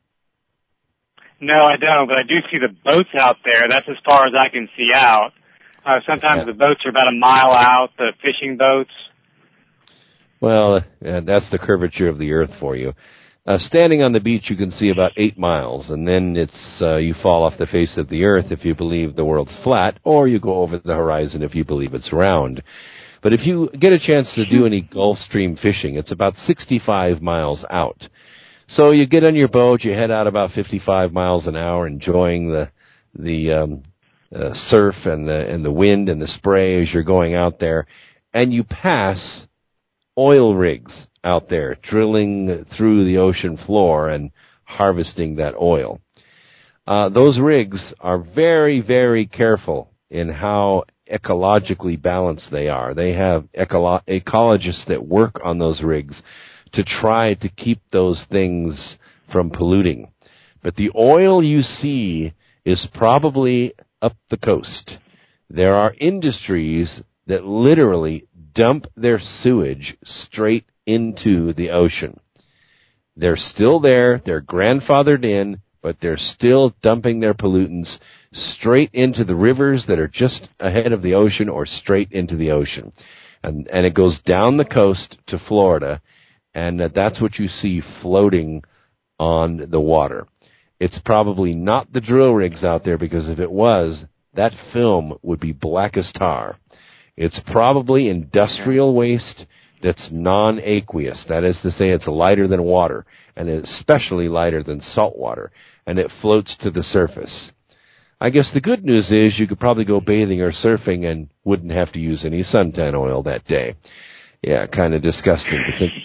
No, I don't, but I do see the boats out there. That's as far as I can see out. Sometimes the boats are about a mile out, the fishing boats. Well, that's the curvature of the earth for you. Standing on the beach, you can see about 8 miles, and then you fall off the face of the earth if you believe the world's flat, or you go over the horizon if you believe it's round. But if you get a chance to do any Gulf Stream fishing, it's about 65 miles out. So you get on your boat, you head out about 55 miles an hour, enjoying the surf and the wind and the spray as you're going out there, and you pass oil rigs out there drilling through the ocean floor and harvesting that oil. Those rigs are very, very careful in how ecologically balanced they are. They have ecologists that work on those rigs to try to keep those things from polluting. But the oil you see is probably up the coast. There are industries that literally dump their sewage straight into the ocean. They're still there, they're grandfathered in, but they're still dumping their pollutants straight into the rivers that are just ahead of the ocean or straight into the ocean. And it goes down the coast to Florida, and that's what you see floating on the water. It's probably not the drill rigs out there, because if it was, that film would be black as tar. It's probably industrial waste that's non-aqueous. That is to say, it's lighter than water, and especially lighter than salt water, and it floats to the surface. I guess the good news is you could probably go bathing or surfing and wouldn't have to use any suntan oil that day. Yeah, kind of disgusting to think.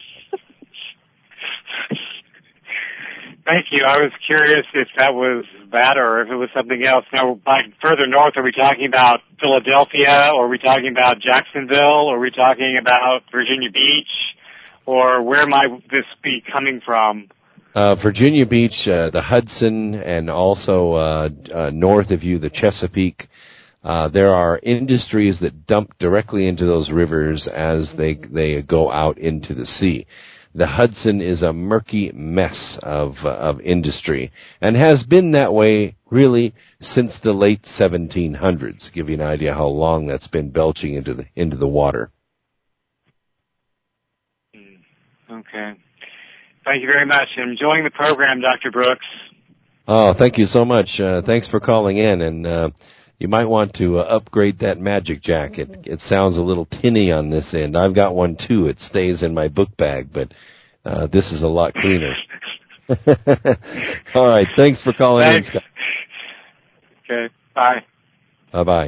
Thank you. I was curious if that was that or if it was something else. Now, by further north, are we talking about Philadelphia, or are we talking about Jacksonville, or are we talking about Virginia Beach, or where might this be coming from? Virginia Beach, the Hudson, and also north of you, the Chesapeake. There are industries that dump directly into those rivers as they go out into the sea. The Hudson is a murky mess of industry, and has been that way really since the late 1700s. Give you an idea how long that's been belching into the water. Okay. Thank you very much. I'm enjoying the program, Dr. Brooks. Oh, thank you so much. Thanks for calling in, and you might want to upgrade that Magic Jack. It sounds a little tinny on this end. I've got one too. It stays in my book bag, but this is a lot cleaner. All right. Thanks for calling in, Scott. Okay. Bye. Bye-bye.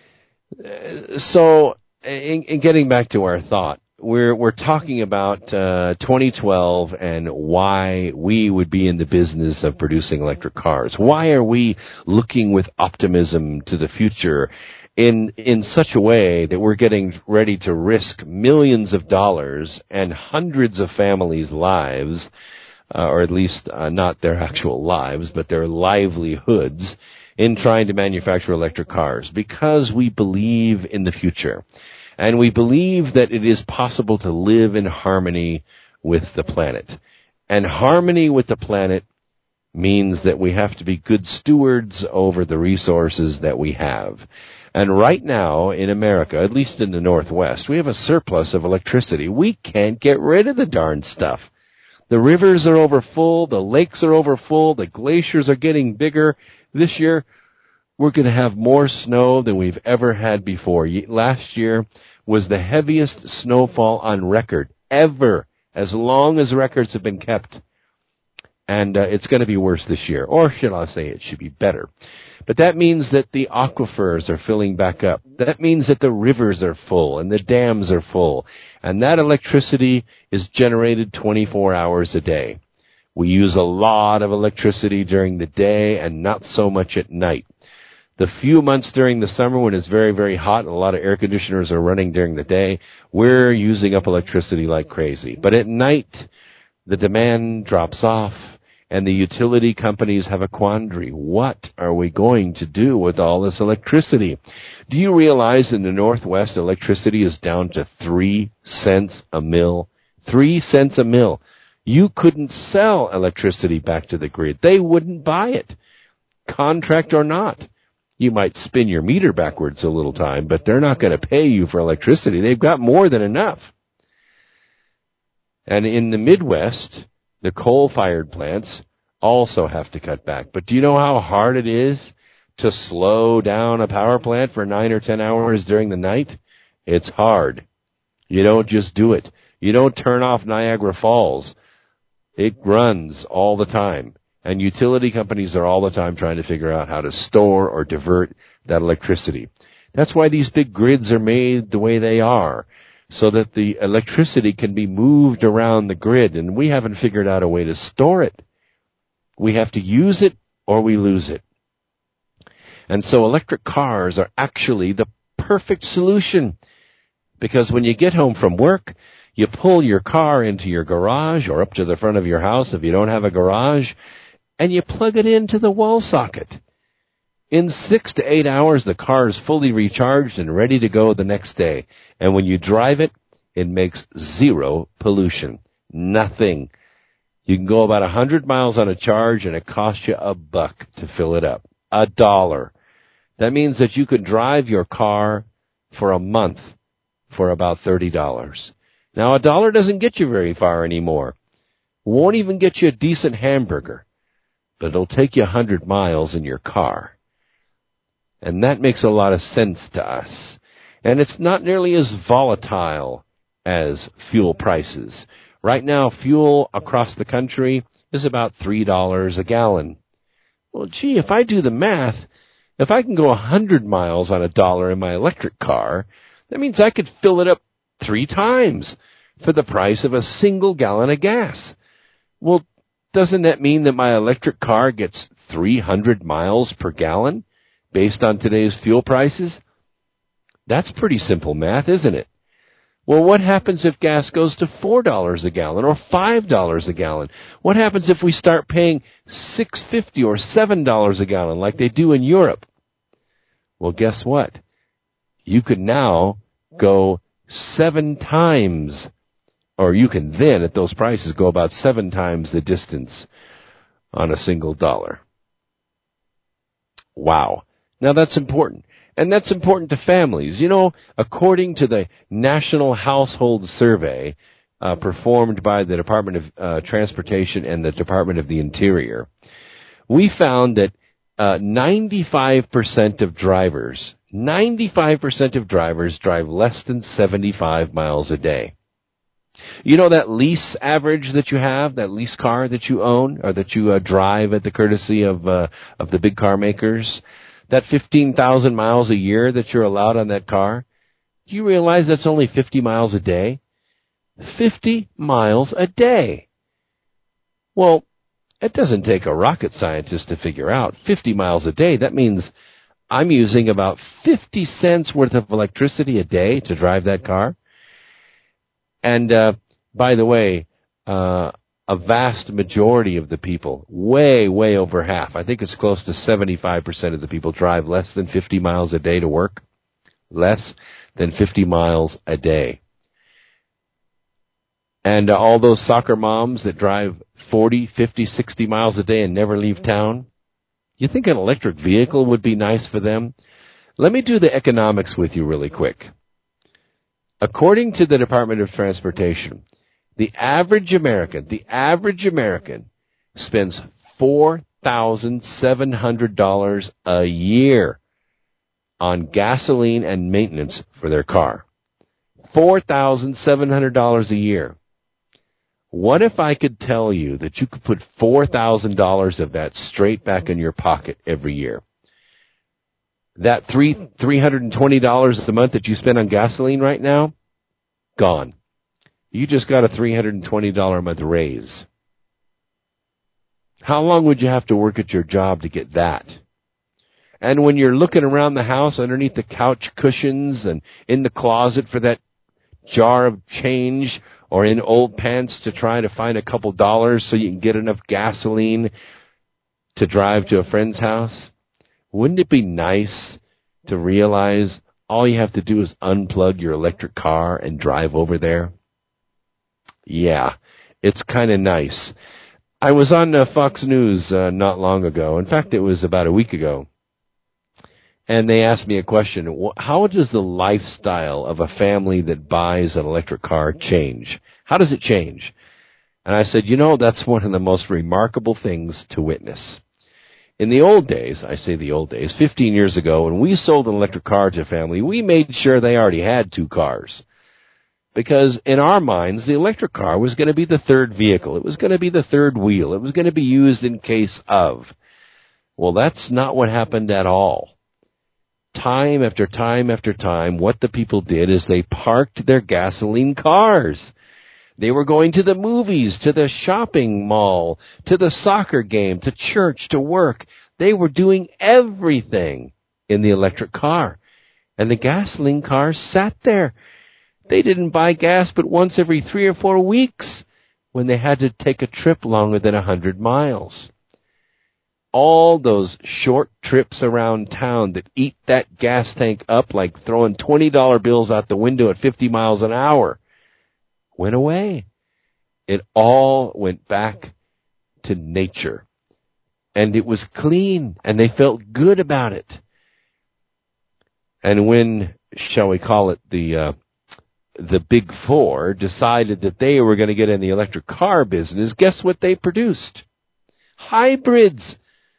So, in getting back to our thought, we're talking about 2012 and why we would be in the business of producing electric cars. Why are we looking with optimism to the future in such a way that we're getting ready to risk millions of dollars and hundreds of families' lives, or at least not their actual lives, but their livelihoods, in trying to manufacture electric cars? Because we believe in the future. And we believe that it is possible to live in harmony with the planet. And harmony with the planet means that we have to be good stewards over the resources that we have. And right now in America, at least in the Northwest, we have a surplus of electricity. We can't get rid of the darn stuff. The rivers are overfull, the lakes are overfull, the glaciers are getting bigger. This year, we're going to have more snow than we've ever had before. Last year was the heaviest snowfall on record ever, as long as records have been kept. And it's going to be worse this year. Or should I say it should be better. But that means that the aquifers are filling back up. That means that the rivers are full and the dams are full. And that electricity is generated 24 hours a day. We use a lot of electricity during the day and not so much at night. The few months during the summer when it's very, very hot and a lot of air conditioners are running during the day, we're using up electricity like crazy. But at night, the demand drops off. And the utility companies have a quandary. What are we going to do with all this electricity? Do you realize in the Northwest, electricity is down to 3 cents a mil? 3 cents a mil. You couldn't sell electricity back to the grid. They wouldn't buy it, contract or not. You might spin your meter backwards a little time, but they're not going to pay you for electricity. They've got more than enough. And in the Midwest, the coal-fired plants also have to cut back. But do you know how hard it is to slow down a power plant for 9 or 10 hours during the night? It's hard. You don't just do it. You don't turn off Niagara Falls. It runs all the time. And utility companies are all the time trying to figure out how to store or divert that electricity. That's why these big grids are made the way they are, so that the electricity can be moved around the grid, and we haven't figured out a way to store it. We have to use it or we lose it. And so electric cars are actually the perfect solution, because when you get home from work, you pull your car into your garage or up to the front of your house if you don't have a garage, and you plug it into the wall socket. In 6 to 8 hours, the car is fully recharged and ready to go the next day. And when you drive it, it makes zero pollution. Nothing. You can go about 100 miles on a charge, and it costs you $1 to fill it up. $1. That means that you could drive your car for a month for about $30. Now, $1 doesn't get you very far anymore. Won't even get you a decent hamburger. But it'll take you 100 miles in your car. And that makes a lot of sense to us. And it's not nearly as volatile as fuel prices. Right now, fuel across the country is about $3 a gallon. Well, gee, if I do the math, if I can go 100 miles on $1 in my electric car, that means I could fill it up 3 times for the price of a single gallon of gas. Well, doesn't that mean that my electric car gets 300 miles per gallon? Based on today's fuel prices? That's pretty simple math, isn't it? Well, what happens if gas goes to $4 a gallon or $5 a gallon? What happens if we start paying $6.50 or $7 a gallon like they do in Europe? Well, guess what? You could now go 7 times, or you can then, at those prices, go about 7 times the distance on a single dollar. Wow. Now, that's important. And that's important to families. You know, according to the National Household Survey performed by the Department of Transportation and the Department of the Interior, we found that 95% of drivers drive less than 75 miles a day. You know that lease average that you have, that lease car that you own or that you drive at the courtesy of the big car makers? That 15,000 miles a year that you're allowed on that car, do you realize that's only 50 miles a day? 50 miles a day. Well, it doesn't take a rocket scientist to figure out 50 miles a day. That means I'm using about 50 cents worth of electricity a day to drive that car. And by the way, a vast majority of the people, way over half, I think it's close to 75% of the people drive less than 50 miles a day to work. Less than 50 miles a day. And all those soccer moms that drive 40, 50, 60 miles a day and never leave town, you think an electric vehicle would be nice for them? Let me do the economics with you really quick. According to the Department of Transportation, the average American spends $4,700 a year on gasoline and maintenance for their car. $4,700 a year. What if I could tell you that you could put $4,000 of that straight back in your pocket every year? That $320 a month that you spend on gasoline right now, gone. You just got a $320 a month raise. How long would you have to work at your job to get that? And when you're looking around the house underneath the couch cushions and in the closet for that jar of change or in old pants to try to find a couple dollars so you can get enough gasoline to drive to a friend's house, wouldn't it be nice to realize all you have to do is unplug your electric car and drive over there? Yeah, it's kind of nice. I was on Fox News not long ago. In fact, it was about a week ago. And they asked me a question. How does the lifestyle of a family that buys an electric car change? How does it change? And I said, that's one of the most remarkable things to witness. In the old days, I say the old days, 15 years ago, when we sold an electric car to a family, we made sure they already had two cars. Because in our minds, the electric car was going to be the third vehicle. It was going to be the third wheel. It was going to be used in case of. Well, that's not what happened at all. Time after time after time, what the people did is they parked their gasoline cars. They were going to the movies, to the shopping mall, to the soccer game, to church, to work. They were doing everything in the electric car. And the gasoline cars sat there. They didn't buy gas but once every 3 or 4 weeks when they had to take a trip longer than 100 miles. All those short trips around town that eat that gas tank up like throwing $20 bills out the window at 50 miles an hour went away. It all went back to nature. And it was clean, and they felt good about it. And when, shall we call it, the Big Four decided that they were going to get in the electric car business, guess what they produced? Hybrids.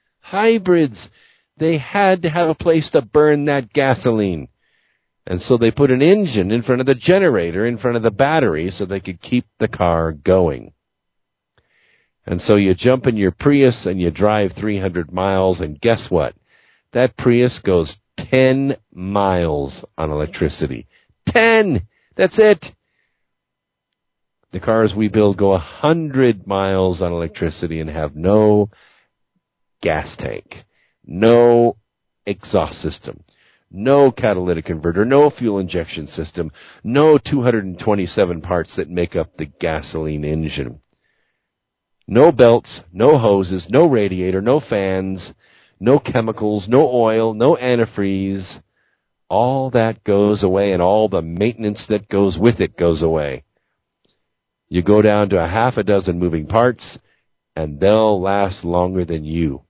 They had to have a place to burn that gasoline. And so they put an engine in front of the generator, in front of the battery, so they could keep the car going. And so you jump in your Prius and you drive 300 miles, and guess what? That Prius goes 10 miles on electricity. 10! That's it! The cars we build go 100 miles on electricity and have no gas tank, no exhaust system, no catalytic converter, no fuel injection system, no 227 parts that make up the gasoline engine. No belts, no hoses, no radiator, no fans, no chemicals, no oil, no antifreeze. All that goes away, and all the maintenance that goes with it goes away. You go down to a half a dozen moving parts, and they'll last longer than you.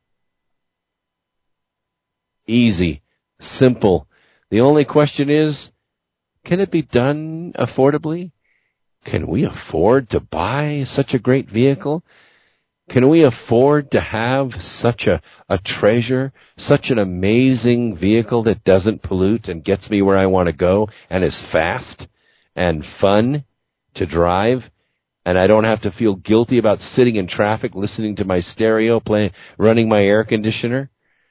Easy, simple. The only question is, can it be done affordably? Can we afford to buy such a great vehicle? Can we afford to have such a treasure, such an amazing vehicle that doesn't pollute and gets me where I want to go and is fast and fun to drive? And I don't have to feel guilty about sitting in traffic, listening to my stereo, running my air conditioner?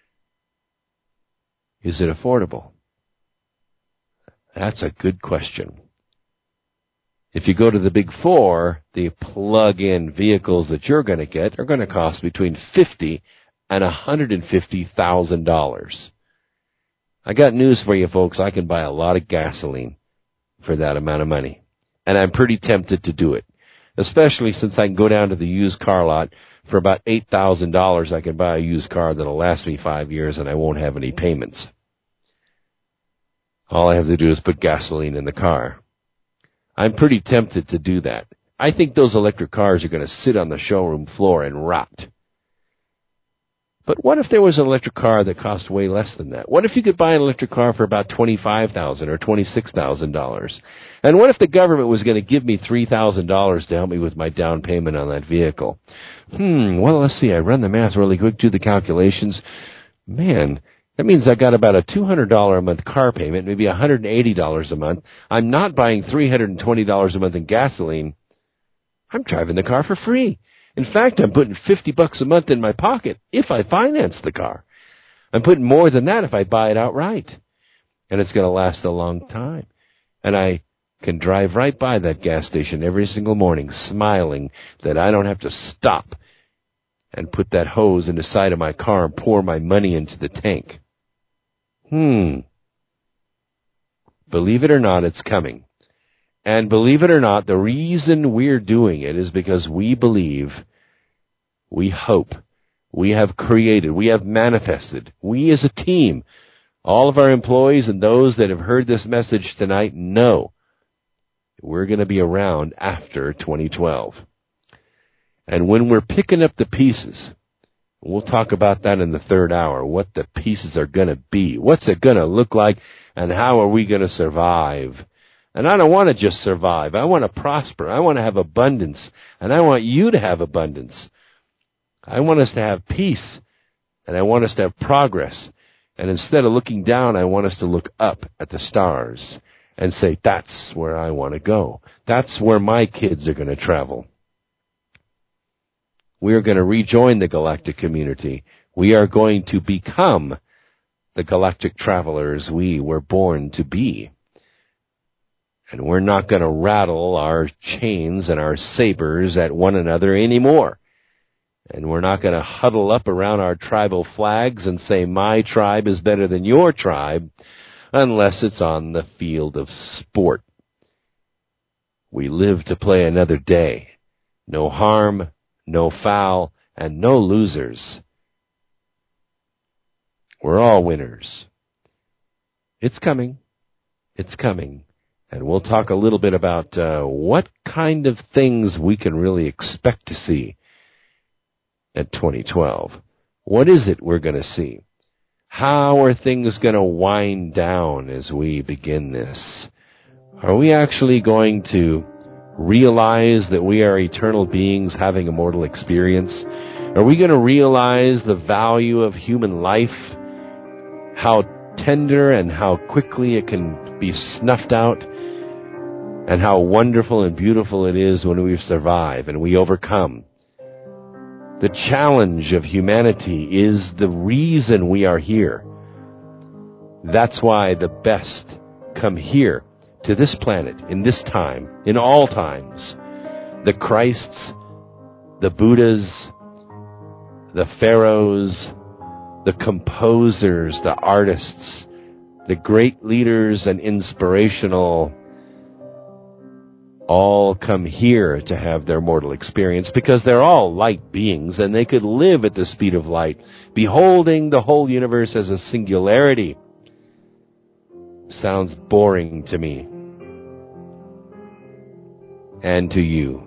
Is it affordable? That's a good question. If you go to the Big Four, the plug-in vehicles that you're going to get are going to cost between $50,000 and $150,000. I got news for you, folks. I can buy a lot of gasoline for that amount of money. And I'm pretty tempted to do it, especially since I can go down to the used car lot for about $8,000. I can buy a used car that'll last me 5 years and I won't have any payments. All I have to do is put gasoline in the car. I'm pretty tempted to do that. I think those electric cars are going to sit on the showroom floor and rot. But what if there was an electric car that cost way less than that? What if you could buy an electric car for about $25,000 or $26,000? And what if the government was going to give me $3,000 to help me with my down payment on that vehicle? Well, let's see. I run the math really quick, do the calculations. Man, that means I got about a $200 a month car payment, maybe $180 a month. I'm not buying $320 a month in gasoline. I'm driving the car for free. In fact, I'm putting $50 a month in my pocket if I finance the car. I'm putting more than that if I buy it outright. And it's going to last a long time. And I can drive right by that gas station every single morning smiling that I don't have to stop and put that hose in the side of my car and pour my money into the tank. Believe it or not, it's coming. And believe it or not, the reason we're doing it is because we believe, we hope, we have created, we have manifested, we as a team, all of our employees and those that have heard this message tonight know we're going to be around after 2012. And when we're picking up the pieces, we'll talk about that in the third hour, what the pieces are going to be, what's it going to look like, and how are we going to survive. And I don't want to just survive. I want to prosper. I want to have abundance. And I want you to have abundance. I want us to have peace. And I want us to have progress. And instead of looking down, I want us to look up at the stars and say, that's where I want to go. That's where my kids are going to travel. We are going to rejoin the galactic community. We are going to become the galactic travelers we were born to be. And we're not going to rattle our chains and our sabers at one another anymore. And we're not going to huddle up around our tribal flags and say, my tribe is better than your tribe, unless it's on the field of sport. We live to play another day. No harm, no foul, and no losers. We're all winners. It's coming. It's coming. And we'll talk a little bit about what kind of things we can really expect to see at 2012. What is it we're going to see? How are things going to wind down as we begin this? Are we actually going to realize that we are eternal beings having a mortal experience? Are we going to realize the value of human life? How tender and how quickly it can be snuffed out? And how wonderful and beautiful it is when we survive and we overcome. The challenge of humanity is the reason we are here. That's why the best come here to this planet, in this time, in all times. The Christs, the Buddhas, the pharaohs, the composers, the artists, the great leaders and inspirational all come here to have their mortal experience because they're all light beings and they could live at the speed of light, beholding the whole universe as a singularity. Sounds boring to me. And to you.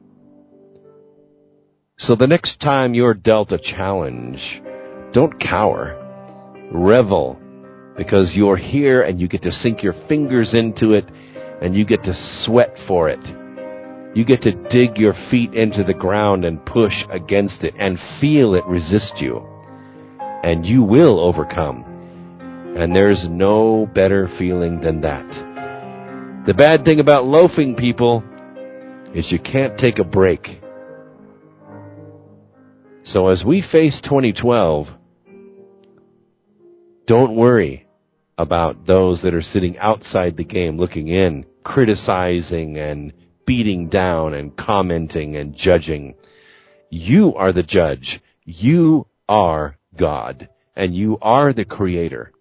So the next time you're dealt a challenge, don't cower. Revel, because you're here and you get to sink your fingers into it and you get to sweat for it. You get to dig your feet into the ground and push against it and feel it resist you. And you will overcome. And there's no better feeling than that. The bad thing about loafing, people, is you can't take a break. So as we face 2012, don't worry about those that are sitting outside the game looking in, criticizing and beating down and commenting and judging. You are the judge. You are God. And you are the creator.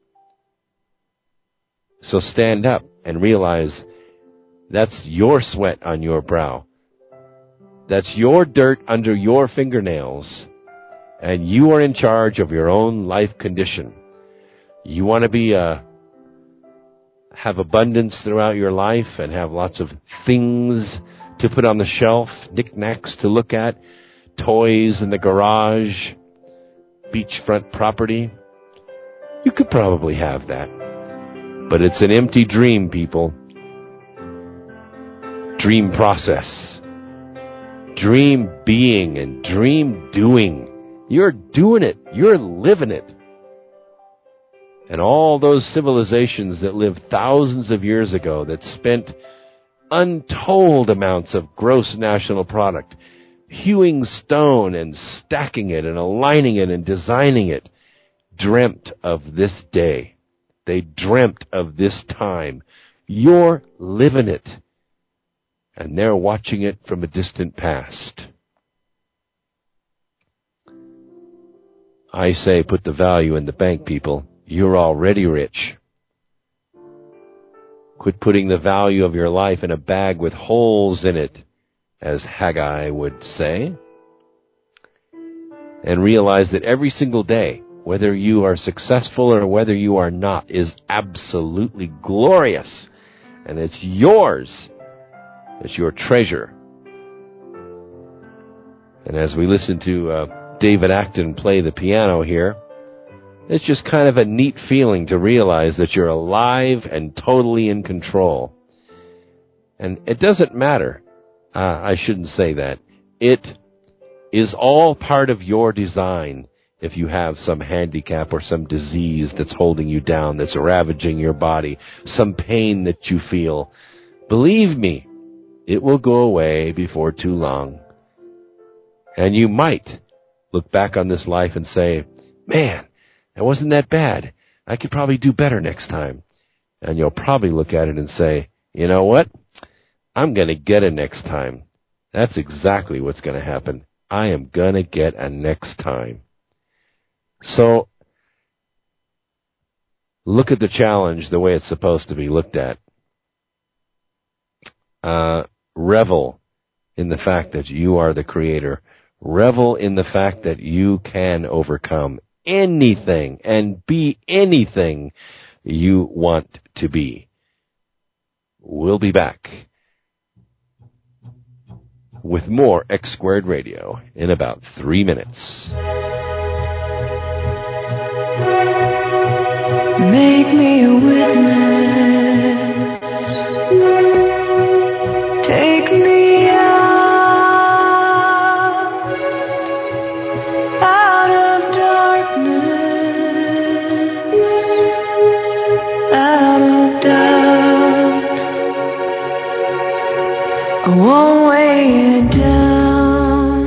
So stand up and realize that's your sweat on your brow. That's your dirt under your fingernails. And you are in charge of your own life condition. You want to be have abundance throughout your life and have lots of things to put on the shelf, knickknacks to look at, toys in the garage, beachfront property. You could probably have that. But it's an empty dream, people. Dream process. Dream being and dream doing. You're doing it. You're living it. And all those civilizations that lived thousands of years ago that spent untold amounts of gross national product hewing stone and stacking it and aligning it and designing it, dreamt of this day. They dreamt of this time. You're living it. And they're watching it from a distant past. I say put the value in the bank, people. You're already rich. Quit putting the value of your life in a bag with holes in it, as Haggai would say. And realize that every single day, whether you are successful or whether you are not, is absolutely glorious. And it's yours. It's your treasure. And as we listen to David Acton play the piano here, it's just kind of a neat feeling to realize that you're alive and totally in control. And it doesn't matter. I shouldn't say that. It is all part of your design if you have some handicap or some disease that's holding you down, that's ravaging your body, some pain that you feel. Believe me, it will go away before too long. And you might look back on this life and say, man, that wasn't that bad. I could probably do better next time. And you'll probably look at it and say, you know what? I'm going to get a next time. That's exactly what's going to happen. I am going to get a next time. So, look at the challenge the way it's supposed to be looked at. Revel in the fact that you are the creator. Revel in the fact that you can overcome anything and be anything you want to be. We'll be back with more X Squared Radio in about 3 minutes. Make me a witness. Take me out of darkness, out of doubt. I won't weigh it down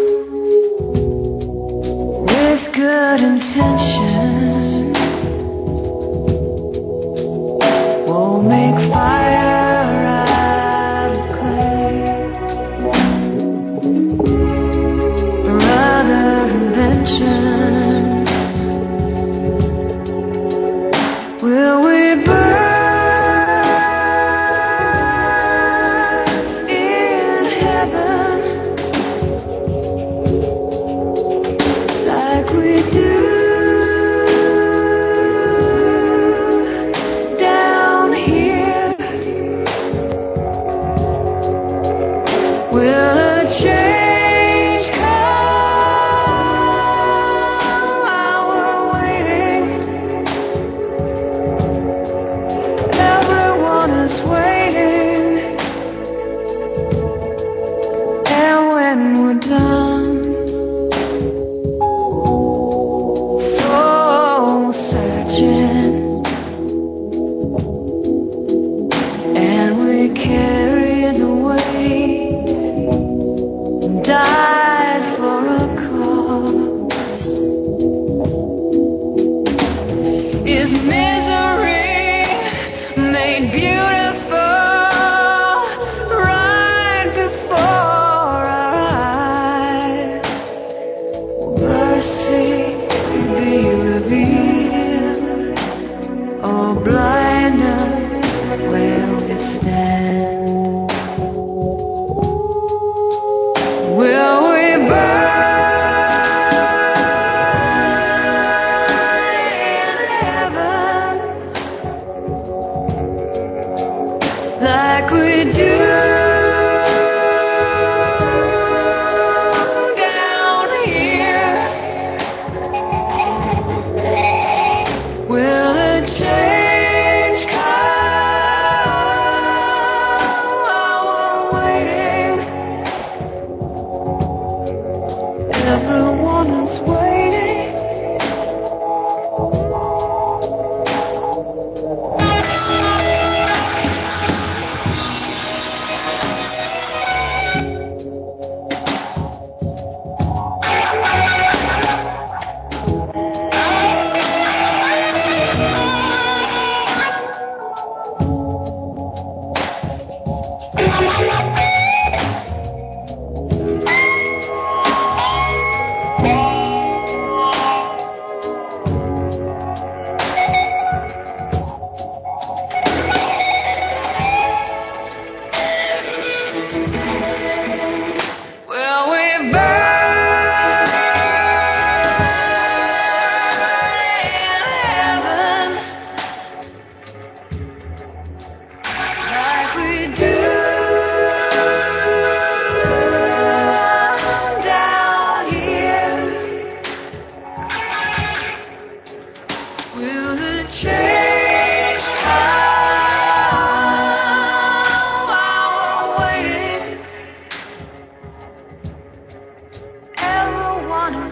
with good intention. Won't make fire out of clay. Rather inventions. Will we burn in heaven like we do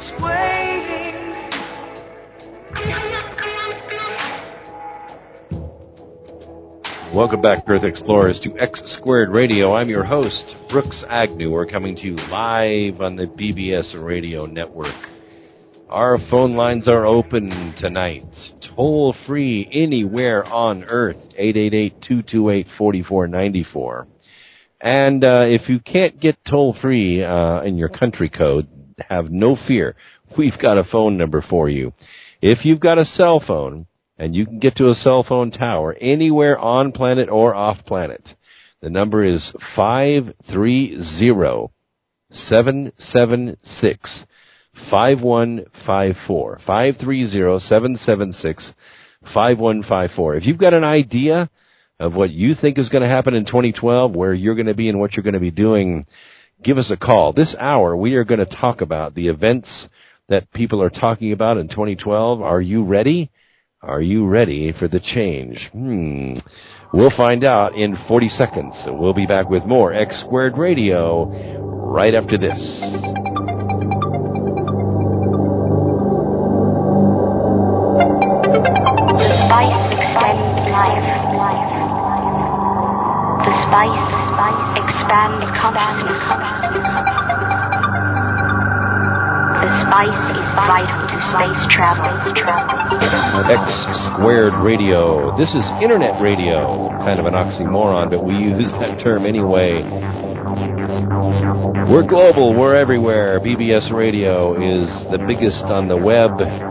waiting. Welcome back, Earth Explorers, to X Squared Radio. I'm your host, Brooks Agnew. We're coming to you live on the BBS Radio Network. Our phone lines are open tonight. Toll free anywhere on Earth, 888-228-4494. And if you can't get toll free in your country code, have no fear. We've got a phone number for you. If you've got a cell phone, and you can get to a cell phone tower anywhere on planet or off planet, the number is 530-776-5154. 530-776-5154. If you've got an idea of what you think is going to happen in 2012, where you're going to be and what you're going to be doing, give us a call. This hour, we are going to talk about the events that people are talking about in 2012. Are you ready? Are you ready for the change? We'll find out in 40 seconds. So we'll be back with more X Squared Radio right after this. The spice extends life. The spice expands consciousness. The spice is vital to space travel. X Squared Radio. This is Internet Radio. Kind of an oxymoron, but we use that term anyway. We're global. We're everywhere. BBS Radio is the biggest on the web.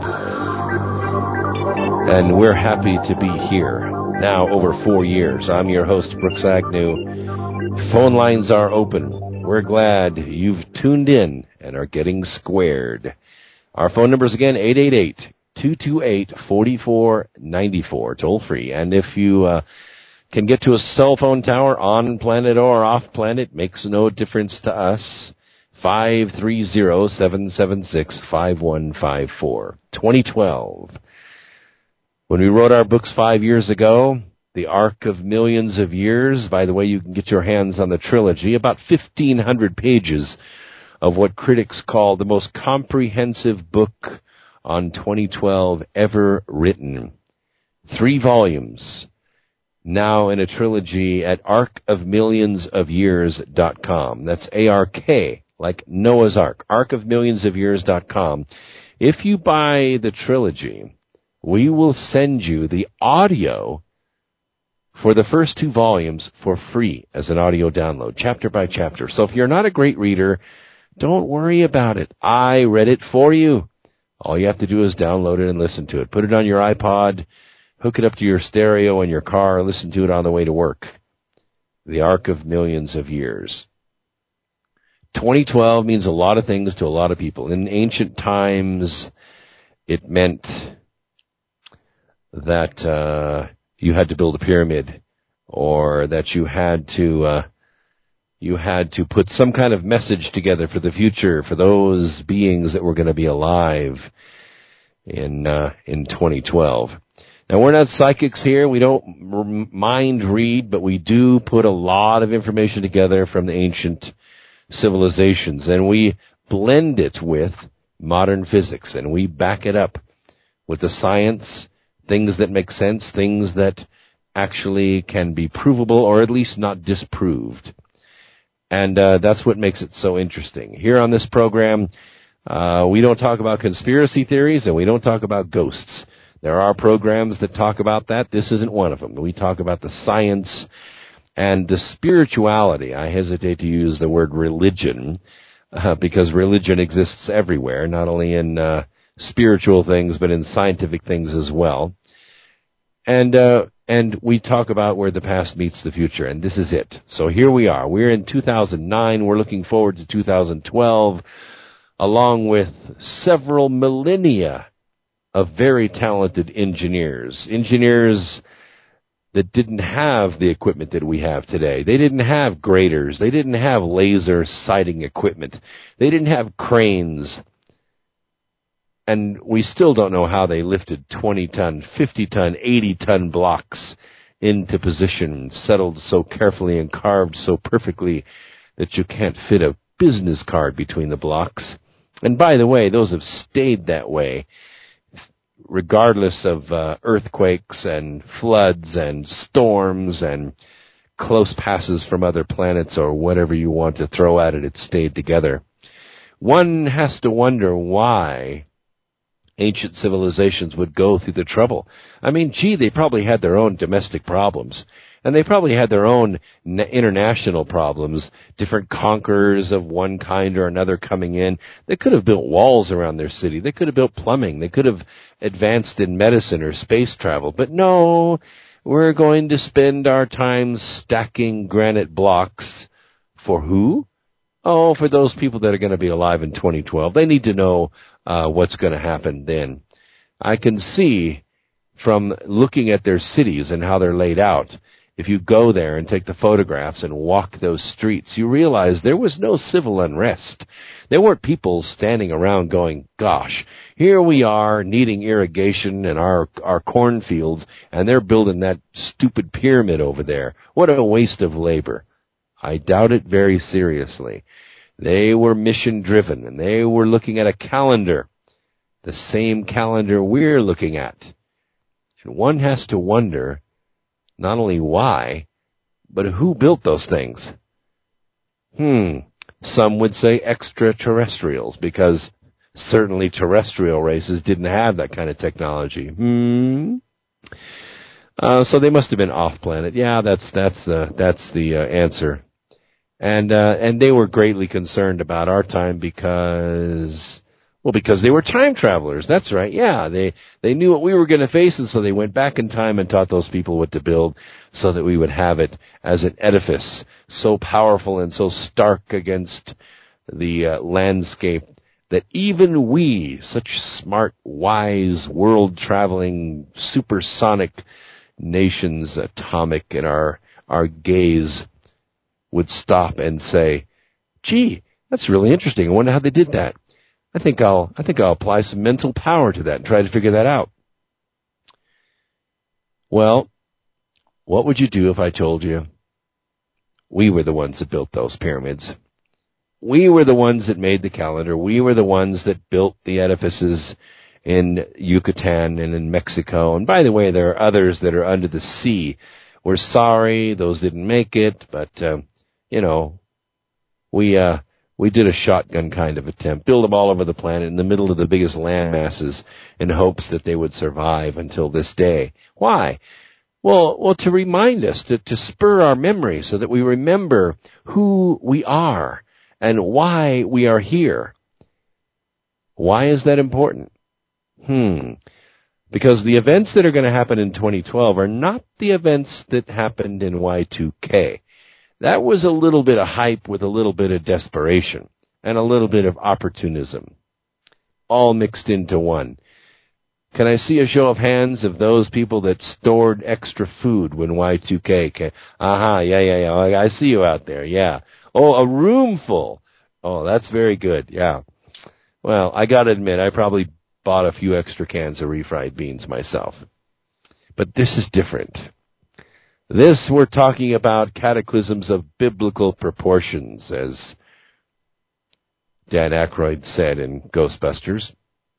And we're happy to be here. Now, over 4 years. I'm your host, Brooks Agnew. Phone lines are open. We're glad you've tuned in and are getting squared. Our phone numbers again, 888-228-4494, toll free. And if you can get to a cell phone tower on planet or off planet, makes no difference to us. 530-776-5154. 2012. When we wrote our books 5 years ago, The Arc of Millions of Years, by the way, you can get your hands on the trilogy, about 1,500 pages of what critics call the most comprehensive book on 2012 ever written. 3 volumes, now in a trilogy at arcofmillionsofyears.com. That's A-R-K, like Noah's Ark, arcofmillionsofyears.com. If you buy the trilogy, we will send you the audio for the first 2 volumes for free as an audio download, chapter by chapter. So if you're not a great reader, don't worry about it. I read it for you. All you have to do is download it and listen to it. Put it on your iPod, hook it up to your stereo in your car, listen to it on the way to work. The Arc of Millions of Years. 2012 means a lot of things to a lot of people. In ancient times, it meant that you had to build a pyramid, or that you had to put some kind of message together for the future for those beings that were going to be alive in 2012. Now, we're not psychics here. We don't mind read, but we do put a lot of information together from the ancient civilizations, and we blend it with modern physics, and we back it up with the science, things that make sense, things that actually can be provable or at least not disproved. And that's what makes it so interesting. Here on this program, we don't talk about conspiracy theories and we don't talk about ghosts. There are programs that talk about that. This isn't one of them. We talk about the science and the spirituality. I hesitate to use the word religion because religion exists everywhere, not only in spiritual things, but in scientific things as well. And we talk about where the past meets the future, and this is it. So here we are. We're in 2009. We're looking forward to 2012, along with several millennia of very talented engineers. Engineers that didn't have the equipment that we have today. They didn't have graders. They didn't have laser sighting equipment. They didn't have cranes. And we still don't know how they lifted 20-ton, 50-ton, 80-ton blocks into position, settled so carefully and carved so perfectly that you can't fit a business card between the blocks. And by the way, those have stayed that way, regardless of earthquakes and floods and storms and close passes from other planets or whatever you want to throw at it. It's stayed together. One has to wonder why ancient civilizations would go through the trouble. I mean, gee, they probably had their own domestic problems. And they probably had their own international problems, different conquerors of one kind or another coming in. They could have built walls around their city. They could have built plumbing. They could have advanced in medicine or space travel. But no, we're going to spend our time stacking granite blocks. For who? Oh, for those people that are going to be alive in 2012. They need to know what's going to happen then. I can see from looking at their cities and how they're laid out, if you go there and take the photographs and walk those streets, you realize there was no civil unrest. There weren't people standing around going, gosh, here we are needing irrigation in our cornfields, and they're building that stupid pyramid over there. What a waste of labor. I doubt it very seriously. They were mission-driven, and they were looking at a calendar, the same calendar we're looking at. And one has to wonder not only why, but who built those things. Some would say extraterrestrials, because certainly terrestrial races didn't have that kind of technology. So they must have been off-planet. Yeah, that's the answer. And they were greatly concerned about our time because they were time travelers. That's right. Yeah, they knew what we were going to face, and so they went back in time and taught those people what to build so that we would have it as an edifice so powerful and so stark against the landscape that even we, such smart, wise, world-traveling, supersonic nations, atomic in our gaze, would stop and say, gee, that's really interesting. I wonder how they did that. I think I'll apply some mental power to that and try to figure that out. Well, what would you do if I told you we were the ones that built those pyramids? We were the ones that made the calendar. We were the ones that built the edifices in Yucatan and in Mexico. And by the way, there are others that are under the sea. We're sorry those didn't make it, but, we did a shotgun kind of attempt, build them all over the planet in the middle of the biggest land masses in hopes that they would survive until this day. Why? Well, to remind us, to spur our memory so that we remember who we are and why we are here. Why is that important? Because the events that are going to happen in 2012 are not the events that happened in Y2K. That was a little bit of hype with a little bit of desperation and a little bit of opportunism, all mixed into one. Can I see a show of hands of those people that stored extra food when Y2K came? Yeah. I see you out there, yeah. Oh, a room full. Oh, that's very good, yeah. Well, I got to admit, I probably bought a few extra cans of refried beans myself. But this is different. This, we're talking about cataclysms of biblical proportions, as Dan Aykroyd said in Ghostbusters.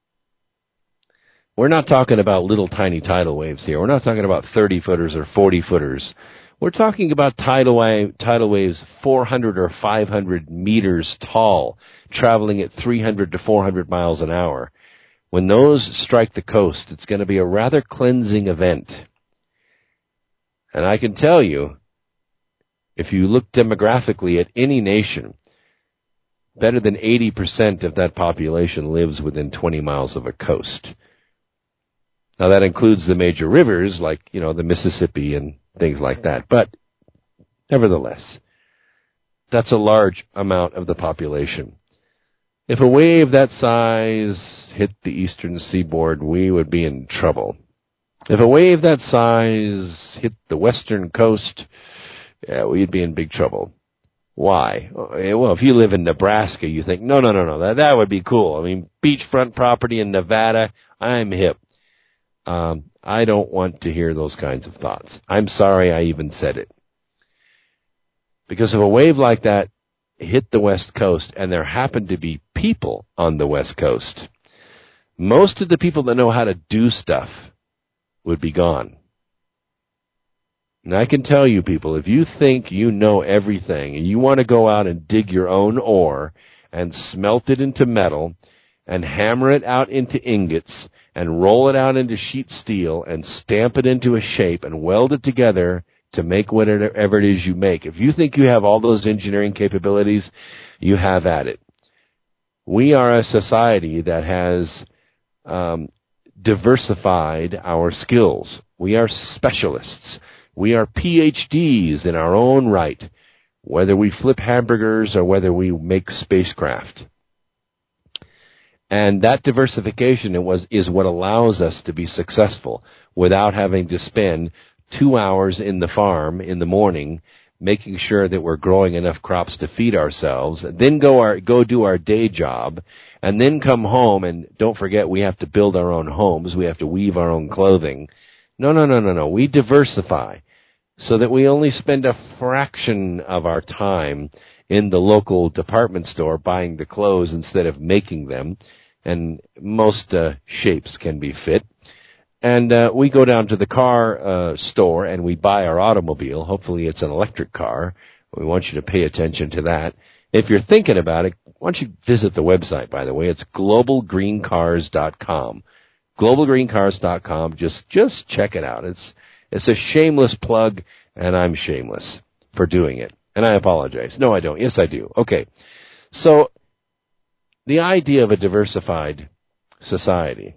We're not talking about little tiny tidal waves here. We're not talking about 30-footers or 40-footers. We're talking about tidal waves 400 or 500 meters tall, traveling at 300 to 400 miles an hour. When those strike the coast, it's going to be a rather cleansing event. And I can tell you, if you look demographically at any nation, better than 80% of that population lives within 20 miles of a coast. Now, that includes the major rivers like, the Mississippi and things like that. But nevertheless, that's a large amount of the population. If a wave that size hit the eastern seaboard, we would be in trouble. If a wave that size hit the western coast, we'd be in big trouble. Why? Well, if you live in Nebraska, you think, no, that would be cool. I mean, beachfront property in Nevada, I'm hip. I don't want to hear those kinds of thoughts. I'm sorry I even said it. Because if a wave like that hit the West Coast, and there happened to be people on the West Coast, most of the people that know how to do stuff would be gone. And I can tell you, people, if you think you know everything and you want to go out and dig your own ore and smelt it into metal and hammer it out into ingots and roll it out into sheet steel and stamp it into a shape and weld it together to make whatever it is you make, if you think you have all those engineering capabilities, you have at it. We are a society that has diversified our skills. We are specialists. We are PhDs in our own right, whether we flip hamburgers or whether we make spacecraft. And that diversification is what allows us to be successful without having to spend 2 hours in the farm in the morning making sure that we're growing enough crops to feed ourselves, then go do our day job, and then come home, and don't forget we have to build our own homes, we have to weave our own clothing. No. We diversify so that we only spend a fraction of our time in the local department store buying the clothes instead of making them, and most shapes can be fit. And we go down to the car store and we buy our automobile. Hopefully it's an electric car. We want you to pay attention to that. If you're thinking about it, why don't you visit the website, by the way. It's globalgreencars.com. globalgreencars.com. Just check it out. It's a shameless plug, and I'm shameless for doing it. And I apologize. No, I don't. Yes, I do. Okay. So the idea of a diversified society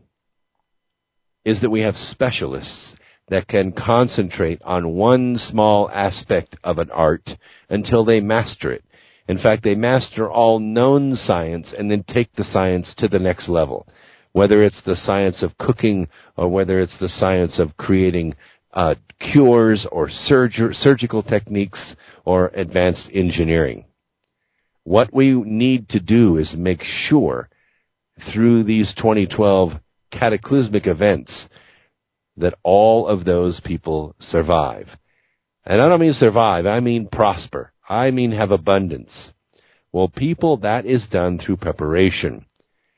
is that we have specialists that can concentrate on one small aspect of an art until they master it. In fact, they master all known science and then take the science to the next level, whether it's the science of cooking or whether it's the science of creating cures or surgical techniques or advanced engineering. What we need to do is make sure through these 2012 cataclysmic events that all of those people survive. And I don't mean survive, I mean prosper. I mean have abundance. Well, people, that is done through preparation.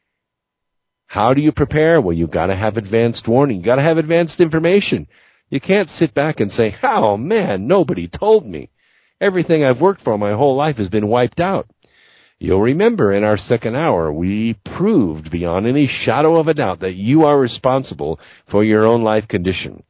How do you prepare? Well, you've got to have advanced warning. You've got to have advanced information. You can't sit back and say, oh man, nobody told me. Everything I've worked for my whole life has been wiped out. You'll remember in our second hour, we proved beyond any shadow of a doubt that you are responsible for your own life condition.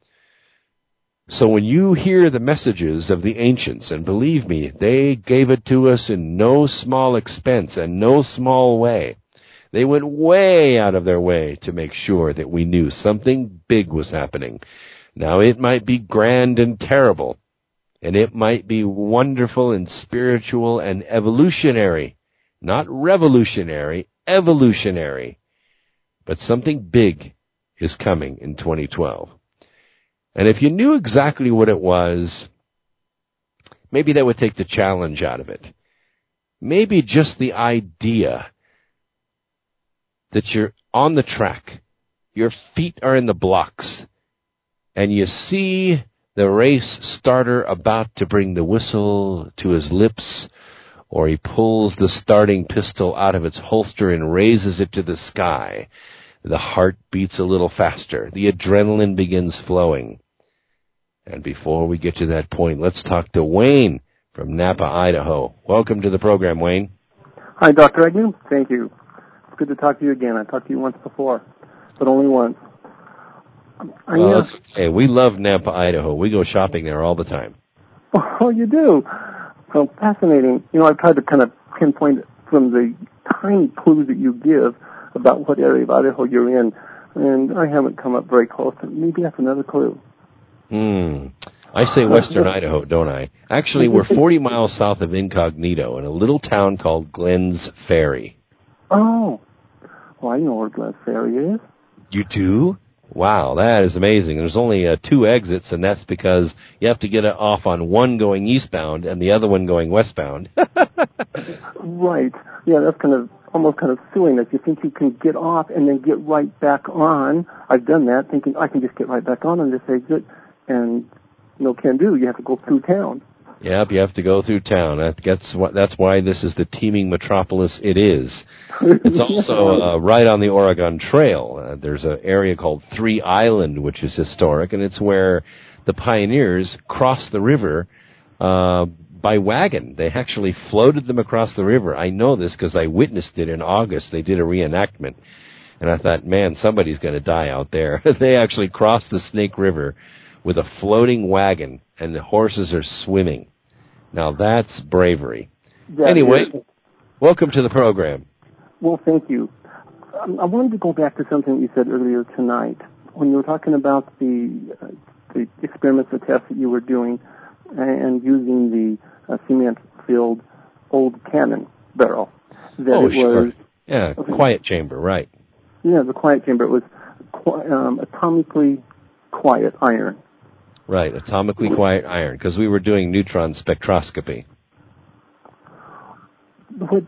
So when you hear the messages of the ancients, and believe me, they gave it to us in no small expense and no small way. They went way out of their way to make sure that we knew something big was happening. Now, it might be grand and terrible, and it might be wonderful and spiritual and evolutionary. Not revolutionary, evolutionary. But something big is coming in 2012. And if you knew exactly what it was, maybe that would take the challenge out of it. Maybe just the idea that you're on the track, your feet are in the blocks, and you see the race starter about to bring the whistle to his lips, or he pulls the starting pistol out of its holster and raises it to the sky. The heart beats a little faster. The adrenaline begins flowing. And before we get to that point, let's talk to Wayne from Napa, Idaho. Welcome to the program, Wayne. Hi, Dr. Agnew. Thank you. It's good to talk to you again. I talked to you once before, but only once. Hey, we love Napa, Idaho. We go shopping there all the time. Oh, you do? So fascinating. You know, I've tried to kind of pinpoint from the tiny clues that you give about what area of Idaho you're in, and I haven't come up very close. Maybe that's another clue. I say western Idaho, don't I? Actually, we're 40 miles south of Incognito in a little town called Glens Ferry. Oh. Well, I know where Glens Ferry is. You do? Wow, that is amazing. There's only 2 exits, and that's because you have to get off on one going eastbound and the other one going westbound. Right. Yeah, that's almost kind of silliness. You think you can get off and then get right back on. I've done that, thinking I can just get right back on this exit, and no can do. You have to go through town. Yep, you have to go through town. That's why this is the teeming metropolis it is. It's also right on the Oregon Trail. There's an area called Three Island, which is historic, and it's where the pioneers crossed the river by wagon. They actually floated them across the river. I know this because I witnessed it in August. They did a reenactment, and I thought, man, somebody's going to die out there. They actually crossed the Snake River with a floating wagon, and the horses are swimming. Now, that's bravery. Anyway, welcome to the program. Well, thank you. I wanted to go back to something you said earlier tonight when you were talking about the experiments, the tests that you were doing, and using the cement-filled old cannon barrel. Sure. Yeah, quiet chamber, right. Yeah, the quiet chamber. It was atomically quiet iron. Right, atomically quiet iron, because we were doing neutron spectroscopy. What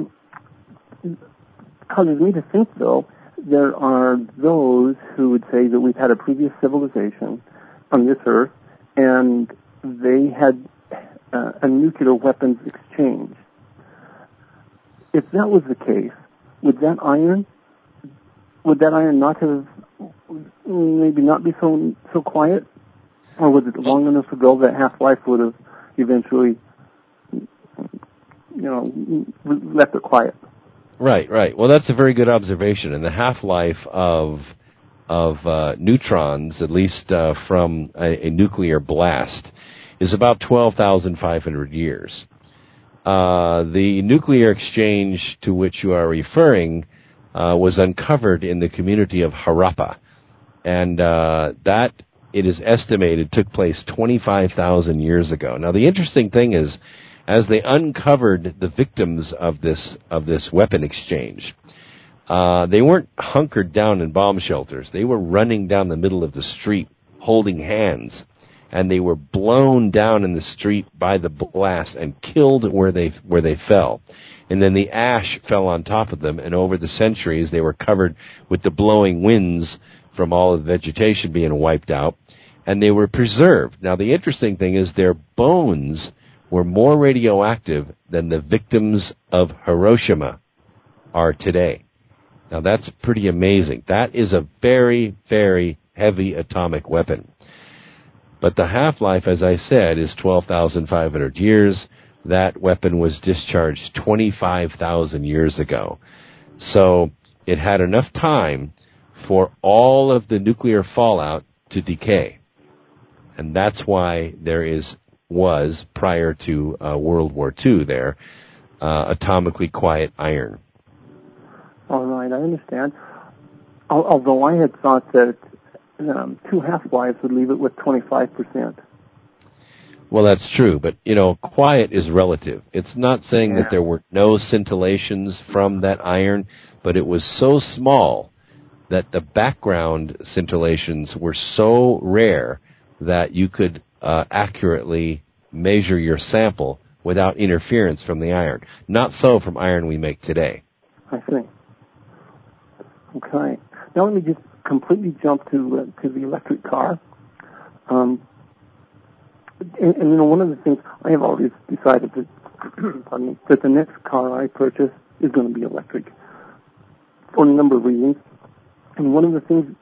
causes me to think, though, there are those who would say that we've had a previous civilization on this Earth, and they had a nuclear weapons exchange. If that was the case, would that iron not have maybe not be so quiet? Or was it long enough ago that half-life would have eventually, left it quiet? Right. Well, that's a very good observation. And the half-life of neutrons, at least from a nuclear blast, is about 12,500 years. The nuclear exchange to which you are referring was uncovered in the community of Harappa. And that, it is estimated, took place 25,000 years ago. Now, the interesting thing is, as they uncovered the victims of this weapon exchange, they weren't hunkered down in bomb shelters. They were running down the middle of the street, holding hands, and they were blown down in the street by the blast and killed where they fell. And then the ash fell on top of them, and over the centuries, they were covered with the blowing winds from all of the vegetation being wiped out, and they were preserved. Now, the interesting thing is their bones were more radioactive than the victims of Hiroshima are today. Now, that's pretty amazing. That is a very, very heavy atomic weapon. But the half-life, as I said, is 12,500 years. That weapon was discharged 25,000 years ago. So it had enough time for all of the nuclear fallout to decay. And that's why there was, prior to World War II there, atomically quiet iron. All right, I understand. Although I had thought that 2 half-lives would leave it with 25%. Well, that's true, but, quiet is relative. It's not saying that there were no scintillations from that iron, but it was so small that the background scintillations were so rare that you could accurately measure your sample without interference from the iron. Not so from iron we make today. I see. Okay. Now let me just completely jump to the electric car. And one of the things I have already decided that that the next car I purchase is going to be electric for a number of reasons. And one of the things,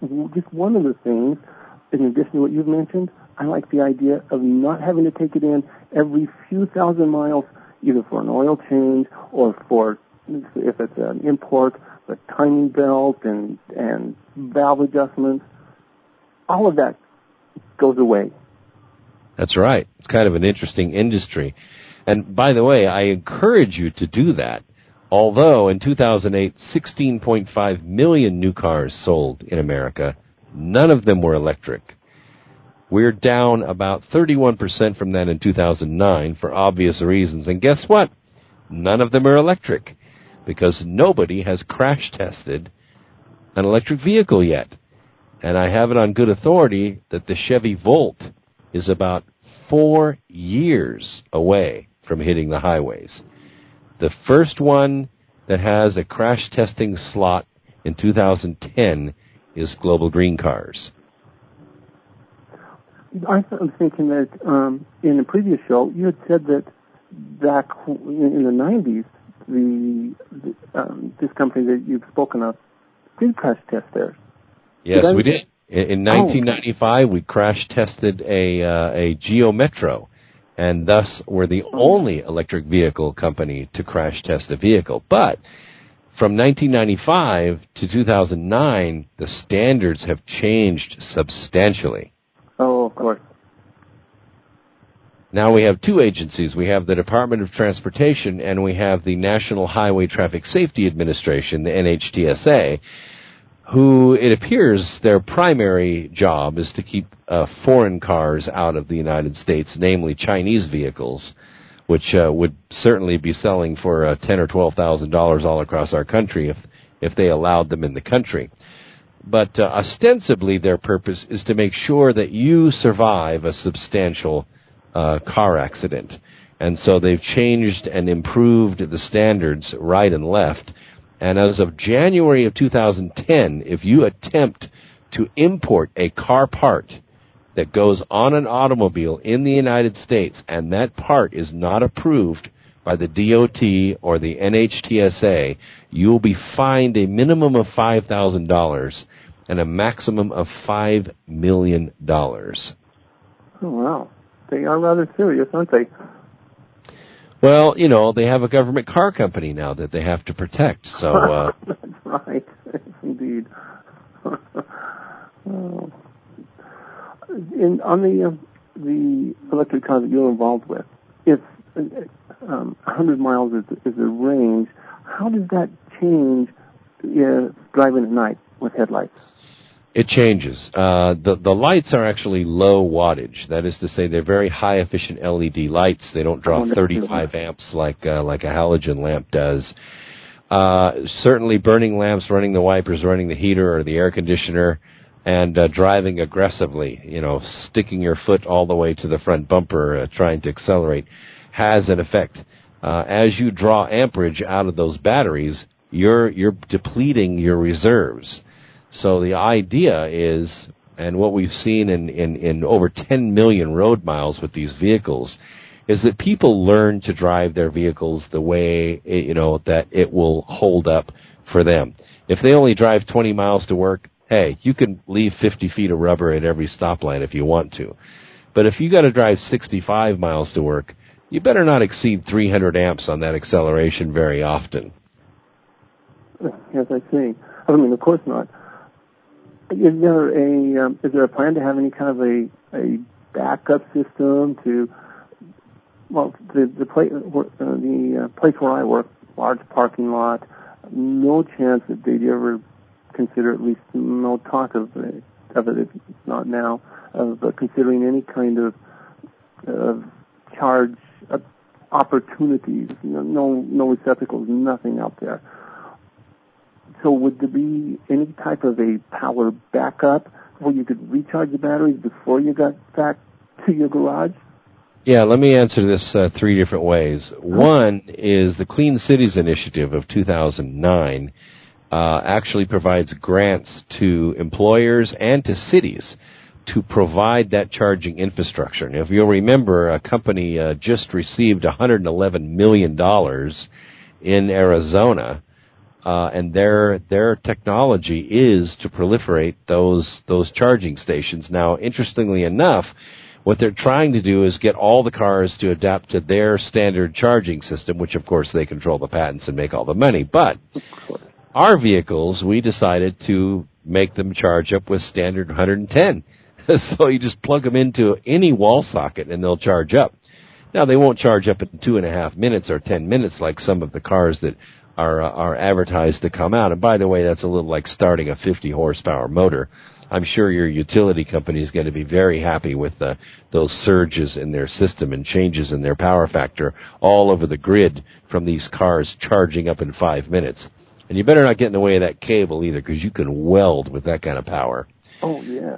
in addition to what you've mentioned, I like the idea of not having to take it in every few thousand miles, either for an oil change or for, if it's an import, the timing belt and valve adjustments. All of that goes away. That's right. It's kind of an interesting industry. And by the way, I encourage you to do that. Although in 2008, 16.5 million new cars sold in America, none of them were electric. We're down about 31% from that in 2009 for obvious reasons. And guess what? None of them are electric because nobody has crash tested an electric vehicle yet. And I have it on good authority that the Chevy Volt is about 4 years away from hitting the highways. The first one that has a crash testing slot in 2010 is Global Green Cars. I was thinking that in a previous show you had said that back in the 90s, this company that you've spoken of did crash test theirs. Yes, we did. In 1995, we crash tested a Geo Metro, and thus we're the only electric vehicle company to crash test a vehicle. But from 1995 to 2009, the standards have changed substantially. Oh, of course. Now we have two agencies. We have the Department of Transportation and we have the National Highway Traffic Safety Administration, the NHTSA, who it appears their primary job is to keep foreign cars out of the United States, namely Chinese vehicles, which would certainly be selling for $10,000 or $12,000 all across our country if they allowed them in the country. But ostensibly their purpose is to make sure that you survive a substantial car accident. And so they've changed and improved the standards right and left. And as of January of 2010, if you attempt to import a car part that goes on an automobile in the United States and that part is not approved by the DOT or the NHTSA, you will be fined a minimum of $5,000 and a maximum of $5 million. Oh, wow. They are rather serious, aren't they? Well, you know, they have a government car company now that they have to protect. So that's right. Yes, indeed. On the electric car that you're involved with, if 100 miles is the range, how does that change driving at night with headlights? It changes. The lights are actually low wattage. That is to say, they're very high efficient LED lights. They don't draw 35 amps like a halogen lamp does. Certainly, burning lamps, running the wipers, running the heater or the air conditioner, and driving aggressively, you know, sticking your foot all the way to the front bumper, trying to accelerate, has an effect. As you draw amperage out of those batteries, you're depleting your reserves. So the idea is, and what we've seen in over 10 million road miles with these vehicles, is that people learn to drive their vehicles the way, that it will hold up for them. If they only drive 20 miles to work, hey, you can leave 50 feet of rubber at every stoplight if you want to. But if you got to drive 65 miles to work, you better not exceed 300 amps on that acceleration very often. Yes, I see. I mean, of course not. Is there a plan to have any kind of a backup system to, well, the place where I work, large parking lot, no chance that they'd ever consider, at least no talk of it, if not now, of considering any kind of charge opportunities. No receptacles, nothing out there. So would there be any type of a power backup where you could recharge the batteries before you got back to your garage? Yeah, let me answer this three different ways. One is the Clean Cities Initiative of 2009 actually provides grants to employers and to cities to provide that charging infrastructure. Now, if you'll remember, a company just received $111 million in Arizona, and their technology is to proliferate those charging stations. Now, interestingly enough, what they're trying to do is get all the cars to adapt to their standard charging system, which, of course, they control the patents and make all the money. But our vehicles, we decided to make them charge up with standard 110. So you just plug them into any wall socket and they'll charge up. Now, they won't charge up in 2.5 minutes or 10 minutes like some of the cars that are advertised to come out. And by the way, that's a little like starting a 50-horsepower motor. I'm sure your utility company is going to be very happy with those surges in their system and changes in their power factor all over the grid from these cars charging up in 5 minutes. And you better not get in the way of that cable either, because you can weld with that kind of power. Oh, yeah.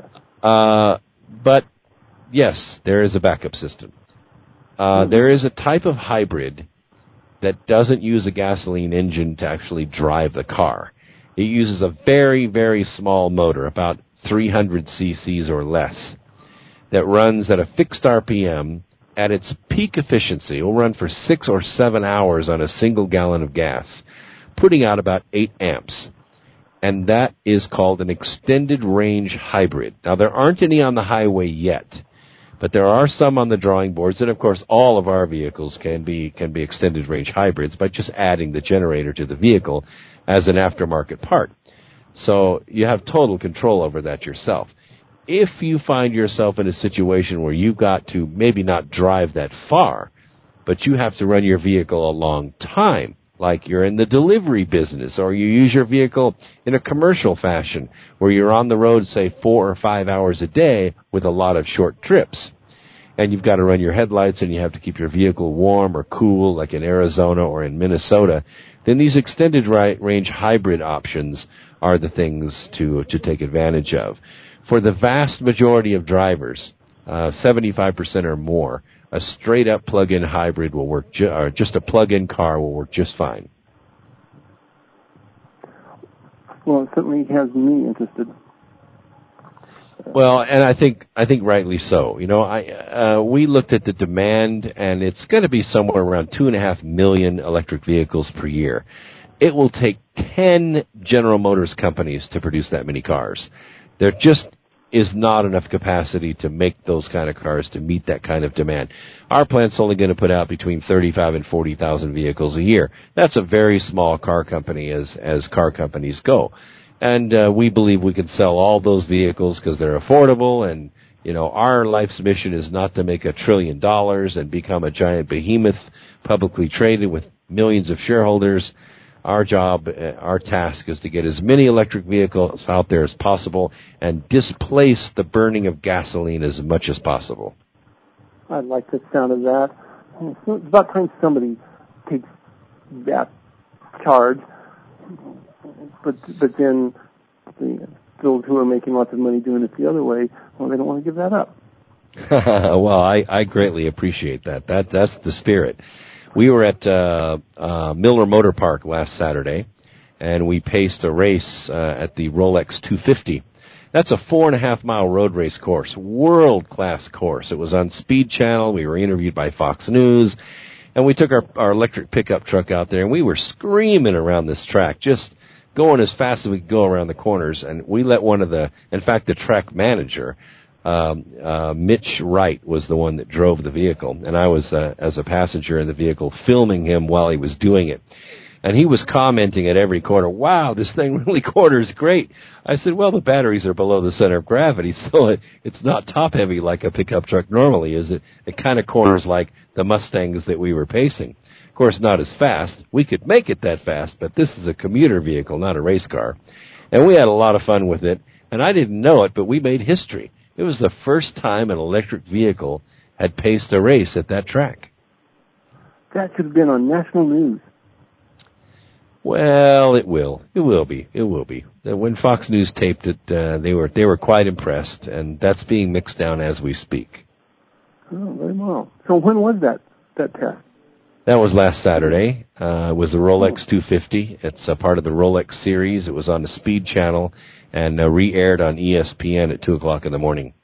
But, yes, there is a backup system. There is a type of hybrid that doesn't use a gasoline engine to actually drive the car. It uses a very, very small motor, about 300 cc's or less. that runs at a fixed RPM at its peak efficiency. It will run for 6 or 7 hours on a single gallon of gas, putting out about 8 amps. And that is called an extended range hybrid. Now, there aren't any on the highway yet, but there are some on the drawing boards, and of course all of our vehicles can be extended range hybrids by just adding the generator to the vehicle as an aftermarket part. So you have total control over that yourself. If you find yourself in a situation where you've got to maybe not drive that far, but you have to run your vehicle a long time, like you're in the delivery business, or you use your vehicle in a commercial fashion where you're on the road, say, 4 or 5 hours a day with a lot of short trips, and you've got to run your headlights and you have to keep your vehicle warm or cool, like in Arizona or in Minnesota, then these extended range hybrid options are the things to take advantage of. For the vast majority of drivers, 75% or more, a straight-up plug-in hybrid will work, or just a plug-in car will work just fine. Well, it certainly has me interested. Well, and I think rightly so. You know, we looked at the demand, and it's going to be somewhere around 2.5 million electric vehicles per year. It will take 10 General Motors companies to produce that many cars. There just is not enough capacity to make those kind of cars to meet that kind of demand. Our plant's only going to put out between 35 and 40,000 vehicles a year. That's a very small car company as car companies go. And we believe we can sell all those vehicles because they're affordable. And, you know, our life's mission is not to make $1 trillion and become a giant behemoth publicly traded with millions of shareholders. Our job, our task is to get as many electric vehicles out there as possible and displace the burning of gasoline as much as possible. I like the sound of that. It's about time somebody takes that charge. But then those who are making lots of money doing it the other way, well, they don't want to give that up. Well, I greatly appreciate that. That's the spirit. We were at Miller Motor Park last Saturday, and we paced a race at the Rolex 250. That's a 4.5-mile road race course, world-class course. It was on Speed Channel. We were interviewed by Fox News, and we took our electric pickup truck out there, and we were screaming around this track, just going as fast as we could go around the corners. And we let the track manager, Mitch Wright, was the one that drove the vehicle, and I was as a passenger in the vehicle filming him while he was doing it. And he was commenting at every corner, "Wow, this thing really corners great." I said, "Well, the batteries are below the center of gravity, so it's not top heavy like a pickup truck normally is. It kind of corners like the Mustangs that we were pacing. Of course, not as fast. We could make it that fast, but this is a commuter vehicle, not a race car." And we had a lot of fun with it, and I didn't know it, but we made history. It was the first time an electric vehicle had paced a race at that track. That should have been on national news. Well, it will. It will be. When Fox News taped it, they were quite impressed, and that's being mixed down as we speak. Oh, very well. So when was that test? That was last Saturday. It was the Rolex 250. It's a part of the Rolex series. It was on the Speed Channel and re-aired on ESPN at 2 o'clock in the morning.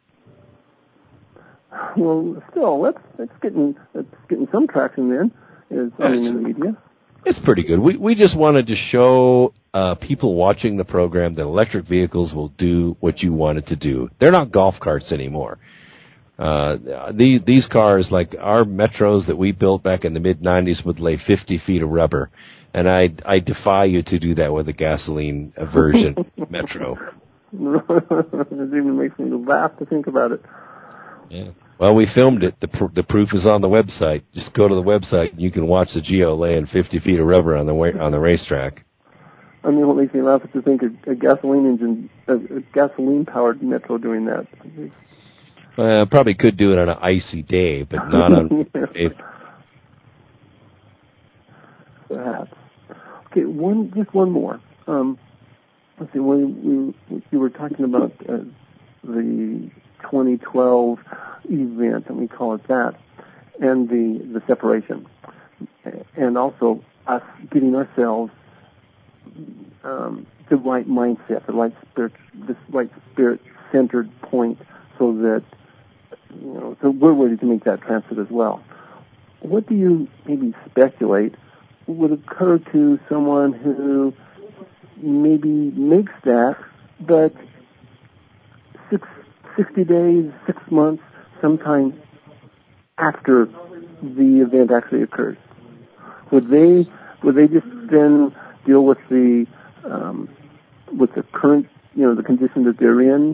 Well, still, that's getting some traction then. In the media. It's pretty good. We just wanted to show people watching the program that electric vehicles will do what you want it to do. They're not golf carts anymore. These cars, like our Metros that we built back in the mid-'90s, would lay 50 feet of rubber. And I defy you to do that with a gasoline version Metro. It even makes me laugh to think about it. Yeah. Well, we filmed it. The proof is on the website. Just go to the website and you can watch the Geo laying 50 feet of rubber on the racetrack. I mean, what makes me laugh is to think a gasoline-powered Metro doing that. Probably could do it on an icy day, but not on. Perhaps. Okay, just one more. Let's see. When you were talking about the 2012 event, and we call it that, and the separation, and also us getting ourselves the right mindset, the right spirit-centered point, so that so we're ready to make that transit as well. What do you maybe speculate would occur to someone who maybe makes that, but 60 days, 6 months, sometime after the event actually occurs? Would they just then deal with the current, the condition that they're in,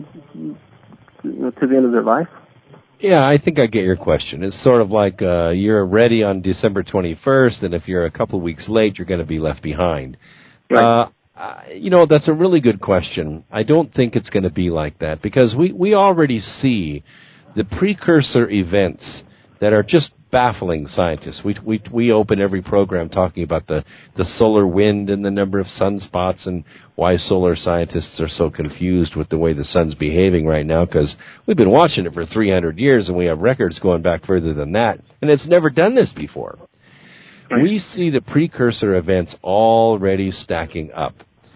to the end of their life? Yeah, I think I get your question. It's sort of like you're ready on December 21st, and if you're a couple of weeks late, you're going to be left behind. Right. That's a really good question. I don't think it's going to be like that, because we already see the precursor events that are just baffling scientists. We open every program talking about the solar wind and the number of sunspots and why solar scientists are so confused with the way the sun's behaving right now, because we've been watching it for 300 years and we have records going back further than that, and it's never done this before. Right. We see the precursor events already stacking up.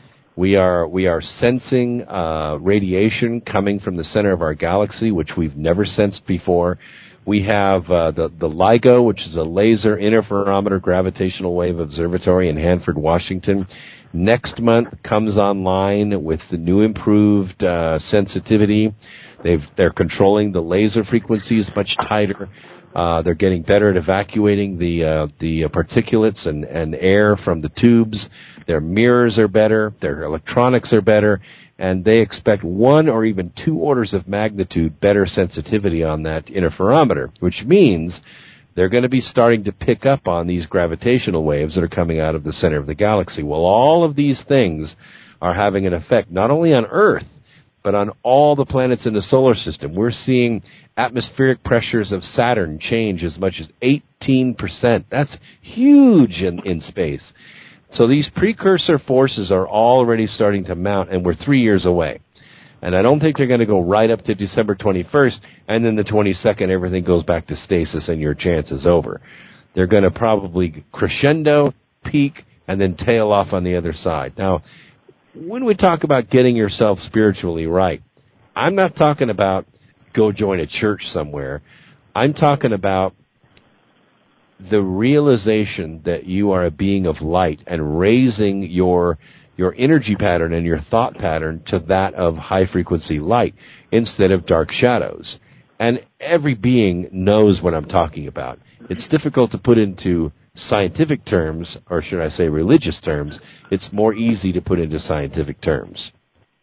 We are sensing radiation coming from the center of our galaxy, which we've never sensed before. We have the LIGO, which is a Laser Interferometer Gravitational Wave Observatory in Hanford, Washington. Next month comes online with the new improved sensitivity. They're controlling the laser frequencies much tighter. They're getting better at evacuating the particulates and air from the tubes. Their mirrors are better. Their electronics are better. And they expect 1 or even 2 orders of magnitude better sensitivity on that interferometer, which means they're going to be starting to pick up on these gravitational waves that are coming out of the center of the galaxy. Well, all of these things are having an effect not only on Earth, but on all the planets in the solar system. We're seeing atmospheric pressures of Saturn change as much as 18%. That's huge in space. So these precursor forces are already starting to mount, and we're 3 years away. And I don't think they're going to go right up to December 21st, and then the 22nd everything goes back to stasis and your chance is over. They're going to probably crescendo, peak, and then tail off on the other side. Now, when we talk about getting yourself spiritually right, I'm not talking about go join a church somewhere. I'm talking about the realization that you are a being of light and raising your energy pattern and your thought pattern to that of high-frequency light instead of dark shadows. And every being knows what I'm talking about. It's difficult to put into scientific terms, or should I say religious terms. It's more easy to put into scientific terms.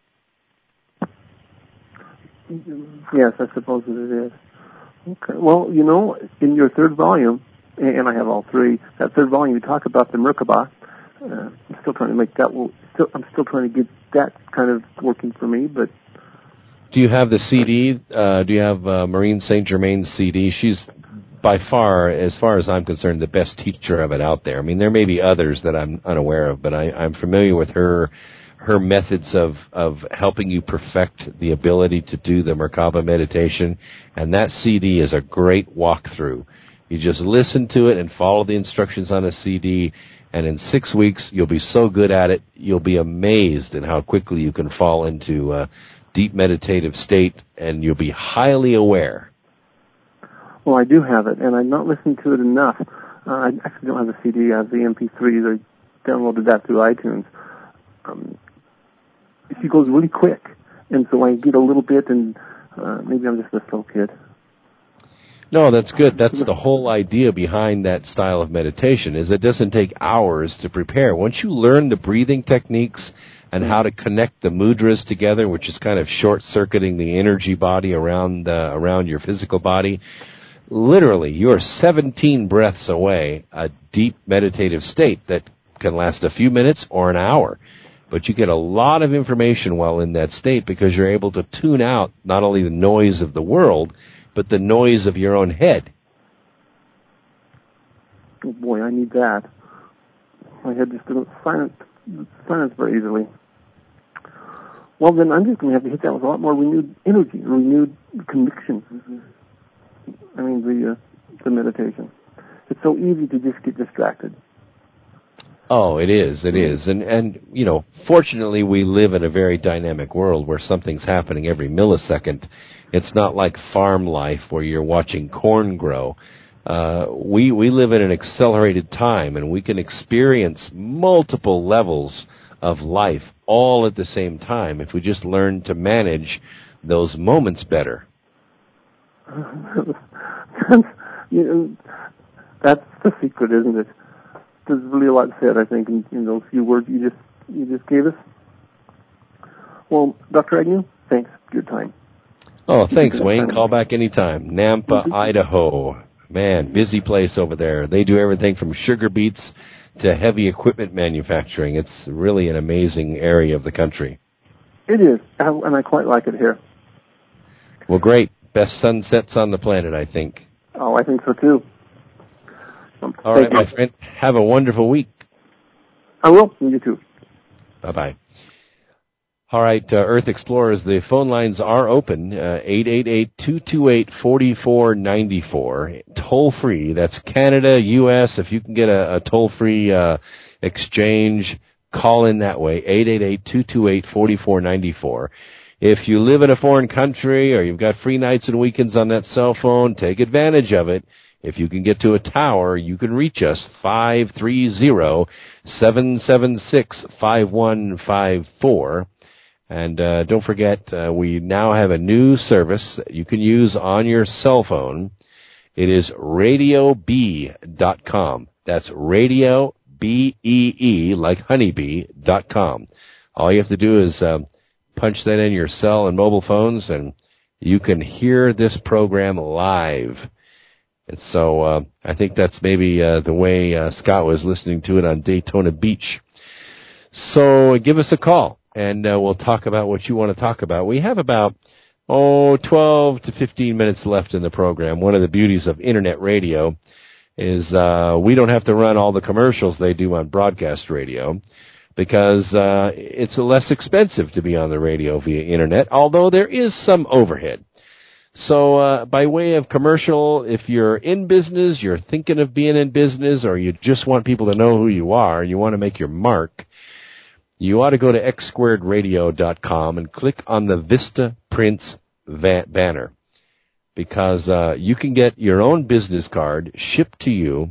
Yes, I suppose that it is. Okay. Well, in your third volume, and I have all three, that third volume you talk about the Merkaba. I'm still trying to make that. I'm still trying to get that kind of working for me. But do you have the CD? Do you have Maureen St. Germain's CD? She's by far as I'm concerned, the best teacher of it out there. I mean, there may be others that I'm unaware of, but I'm familiar with her methods of helping you perfect the ability to do the Merkaba meditation, and that CD is a great walkthrough. You just listen to it and follow the instructions on a CD, and in 6 weeks, you'll be so good at it, you'll be amazed at how quickly you can fall into a deep meditative state, and you'll be highly aware. Well, I do have it, and I'm not listening to it enough. I actually don't have the CD. I have the MP3s. I downloaded that through iTunes. She goes really quick, and so I get a little bit, and maybe I'm just a slow kid. No, that's good. That's the whole idea behind that style of meditation, is it doesn't take hours to prepare. Once you learn the breathing techniques and how to connect the mudras together, which is kind of short-circuiting the energy body around your physical body, literally, you're 17 breaths away, a deep meditative state that can last a few minutes or an hour. But you get a lot of information while in that state because you're able to tune out not only the noise of the world, but the noise of your own head. Oh boy, I need that. My head just doesn't silence very easily. Well, then I'm just going to have to hit that with a lot more renewed energy, renewed conviction. I mean, the meditation. It's so easy to just get distracted. Oh, it is. And you know, fortunately we live in a very dynamic world where something's happening every millisecond. It's not like farm life where you're watching corn grow. We live in an accelerated time, and we can experience multiple levels of life all at the same time if we just learn to manage those moments better. That's the secret, isn't it? There's really a lot said, I think, in those few words you just gave us. Well, Dr. Agnew, thanks for your time. Oh, thanks, Wayne. Call back anytime. Nampa, Idaho. Man, busy place over there. They do everything from sugar beets to heavy equipment manufacturing. It's really an amazing area of the country. It is, and I quite like it here. Well, great. Best sunsets on the planet, I think. Oh, I think so, too. All right, my friend. Have a wonderful week. I will. You too. Bye-bye. All right, Earth Explorers, the phone lines are open, 888-228-4494, toll-free. That's Canada, U.S. If you can get a toll-free exchange, call in that way, 888-228-4494. If you live in a foreign country or you've got free nights and weekends on that cell phone, take advantage of it. If you can get to a tower, you can reach us, 530-776-5154. And don't forget, we now have a new service that you can use on your cell phone. It is RadioBee.com. That's Radio, B-E-E, like honeybee.com. All you have to do is punch that in your cell and mobile phones, and you can hear this program live. And so I think that's maybe the way Scott was listening to it on Daytona Beach. So give us a call, and we'll talk about what you want to talk about. We have about 12 to 15 minutes left in the program. One of the beauties of Internet radio is we don't have to run all the commercials they do on broadcast radio because it's less expensive to be on the radio via Internet, although there is some overhead. So by way of commercial, if you're in business, you're thinking of being in business, or you just want people to know who you are, and you want to make your mark, you ought to go to xsquaredradio.com and click on the Vista Prince banner, because you can get your own business card shipped to you,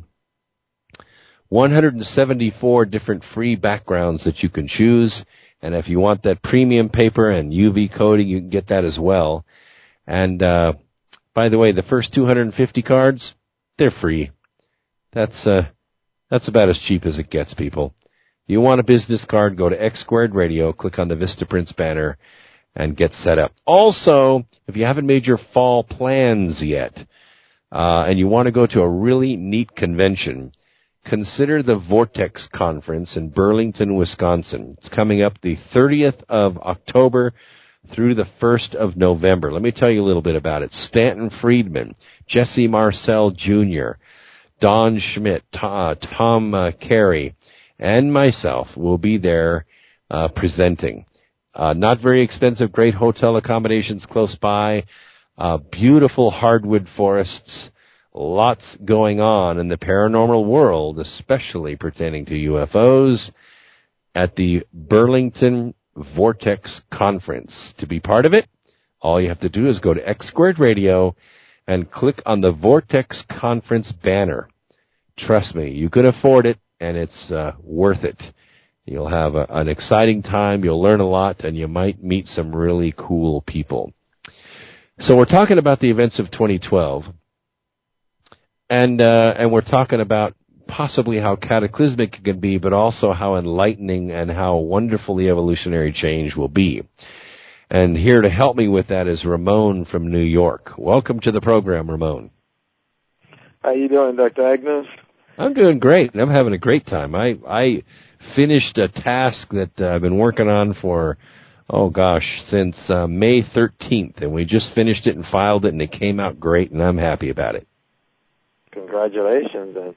174 different free backgrounds that you can choose, and if you want that premium paper and UV coating, you can get that as well. And, by the way, the first 250 cards, they're free. That's about as cheap as it gets, people. You want a business card, go to X Squared Radio, click on the Vista Prince banner, and get set up. Also, if you haven't made your fall plans yet, and you want to go to a really neat convention, consider the Vortex Conference in Burlington, Wisconsin. It's coming up the 30th of October through the 1st of November. Let me tell you a little bit about it. Stanton Friedman, Jesse Marcel Jr., Don Schmidt, Tom Carey, and myself will be there presenting. Not very expensive, great hotel accommodations close by, beautiful hardwood forests, lots going on in the paranormal world, especially pertaining to UFOs, at the Burlington Vortex Conference. To be part of it, all you have to do is go to X Squared Radio and click on the Vortex Conference banner. Trust me, you can afford it, and it's worth it. You'll have an exciting time, you'll learn a lot, and you might meet some really cool people. So we're talking about the events of 2012, and we're talking about possibly how cataclysmic it can be, but also how enlightening and how wonderful the evolutionary change will be. And here to help me with that is Ramon from New York. Welcome to the program, Ramon. How you doing, Dr. Agnew? I'm doing great, and I'm having a great time. I finished a task that I've been working on for, since May 13th, and we just finished it and filed it, and it came out great, and I'm happy about it. Congratulations, and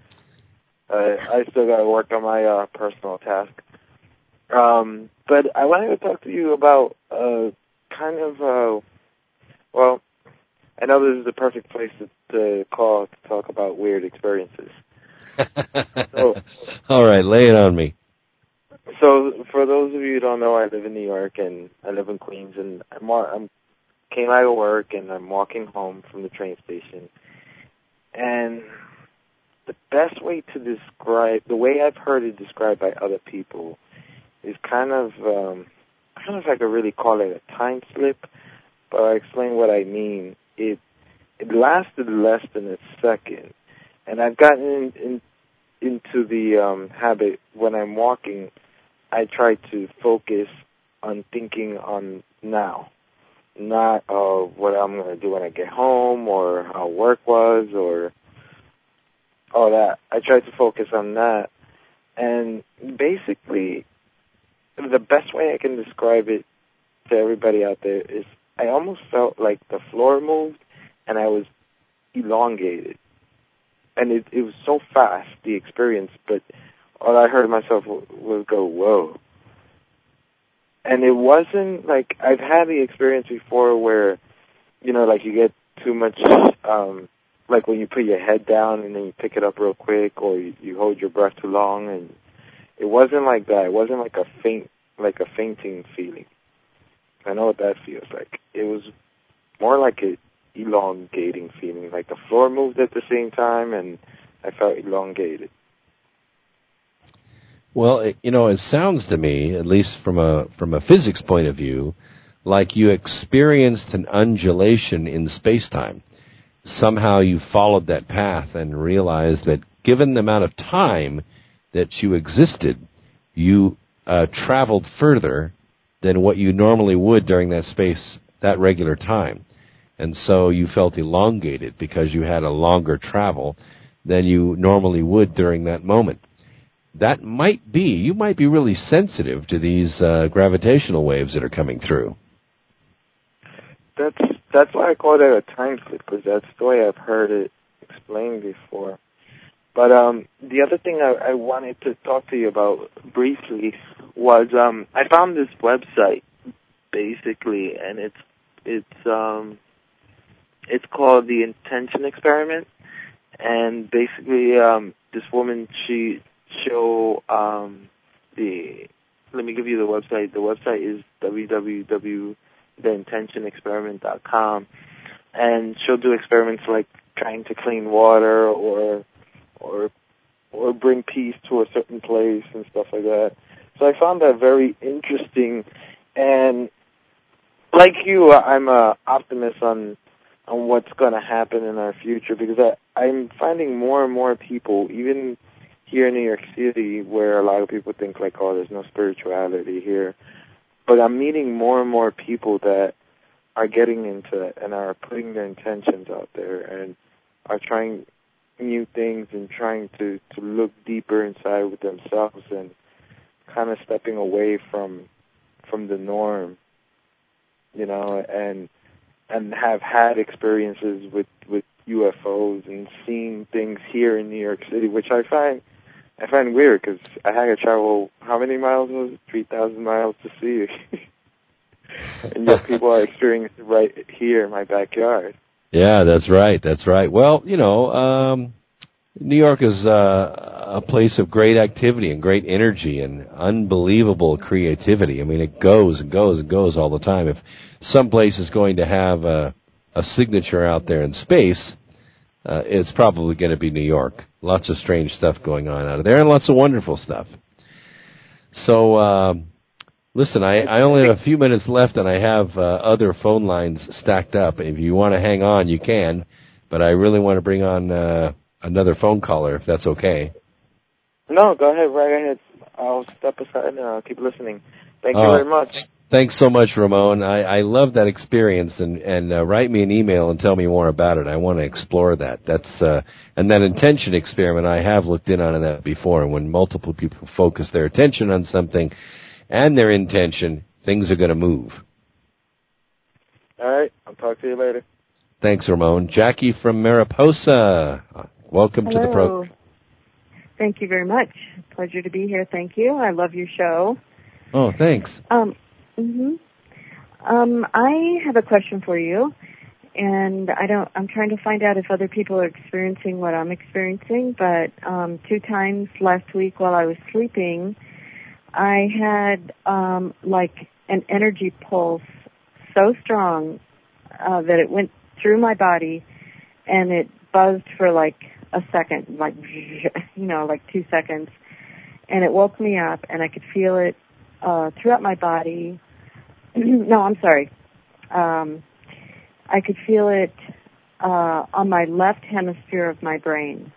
I still got to work on my personal task. But I wanted to talk to you about I know this is the perfect place to call to talk about weird experiences. So, all right, lay it on me. So, for those of you who don't know, I live in New York and I live in Queens, and I'm came out of work and I'm walking home from the train station. And the best way to describe, the way I've heard it described by other people, is kind of, I don't know if I could really call it a time slip, but I'll explain what I mean. It lasted less than a second, and I've gotten into the habit when I'm walking. I try to focus on thinking on now, not what I'm going to do when I get home or how work was or all that. I try to focus on that. And basically, the best way I can describe it to everybody out there is I almost felt like the floor moved and I was elongated. And it was so fast, the experience, but all I heard myself was go, whoa. And it wasn't like, I've had the experience before where, you know, like you get too much, like when you put your head down and then you pick it up real quick, or you hold your breath too long, and it wasn't like that. It wasn't like a fainting feeling. I know what that feels like. It was more like a elongating feeling, like the floor moved at the same time and I felt elongated. Well, it sounds to me, at least from a physics point of view, like you experienced an undulation in space-time. Somehow you followed that path and realized that given the amount of time that you existed, you traveled further than what you normally would during that regular time. And so you felt elongated because you had a longer travel than you normally would during that moment. That might be, you might be really sensitive to these gravitational waves that are coming through. That's why I call it a time slip, because that's the way I've heard it explained before. But the other thing I wanted to talk to you about briefly was I found this website basically, and it's called The Intention Experiment, and basically this woman let me give you the website. The website is www.theintentionexperiment.com, and she'll do experiments like trying to clean water or bring peace to a certain place and stuff like that. So I found that very interesting, and like you, I'm an optimist on what's going to happen in our future, because I'm finding more and more people, even here in New York City, where a lot of people think like, oh, there's no spirituality here. But I'm meeting more and more people that are getting into it and are putting their intentions out there and are trying new things and trying to look deeper inside with themselves and kind of stepping away from the norm, you know, and have had experiences with UFOs and seeing things here in New York City, which I find weird, because I had to travel, how many miles was it? 3,000 miles to see it. And yet people are experiencing it right here in my backyard. Yeah, that's right. Well, New York is a place of great activity and great energy and unbelievable creativity. I mean, it goes and goes and goes all the time. If some place is going to have a signature out there in space, it's probably going to be New York. Lots of strange stuff going on out of there and lots of wonderful stuff. So, listen, I only have a few minutes left, and I have other phone lines stacked up. If you want to hang on, you can, but I really want to bring on another phone caller, if that's okay. No, go ahead, right ahead. I'll step aside and I'll keep listening. Thank you very much. Thanks so much, Ramon. I love that experience, and write me an email and tell me more about it. I want to explore that. And that intention experiment, I have looked in on that before, and when multiple people focus their attention on something and their intention, things are going to move. All right. I'll talk to you later. Thanks, Ramon. Jackie from Mariposa, welcome to the program. Thank you very much. Pleasure to be here. Thank you. I love your show. Oh, thanks. I have a question for you, and I'm trying to find out if other people are experiencing what I'm experiencing, but 2 times last week while I was sleeping, I had like an energy pulse so strong that it went through my body, and it buzzed for like a second, like, like 2 seconds, and it woke me up, and I could feel it throughout my body. No, I'm sorry. I could feel it on my left hemisphere of my brain.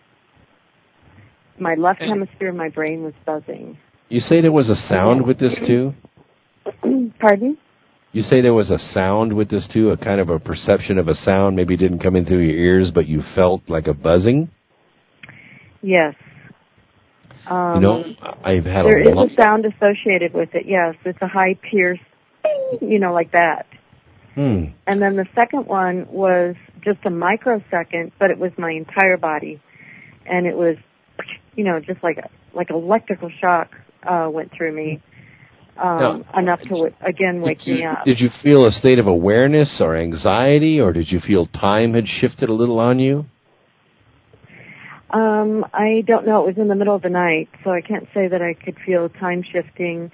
My left hemisphere of my brain was buzzing. You say there was a sound with this too? Pardon? You say there was a sound with this too, a kind of a perception of a sound, maybe it didn't come in through your ears, but you felt like a buzzing? Yes. I've had there is a sound associated with it, yes. It's a high pierce, like that. And then the second one was just a microsecond, but it was my entire body. And it was, just like electrical shock went through me, enough to, again, wake me up. Did you feel a state of awareness or anxiety, or did you feel time had shifted a little on you? I don't know. It was in the middle of the night, so I can't say that I could feel time shifting.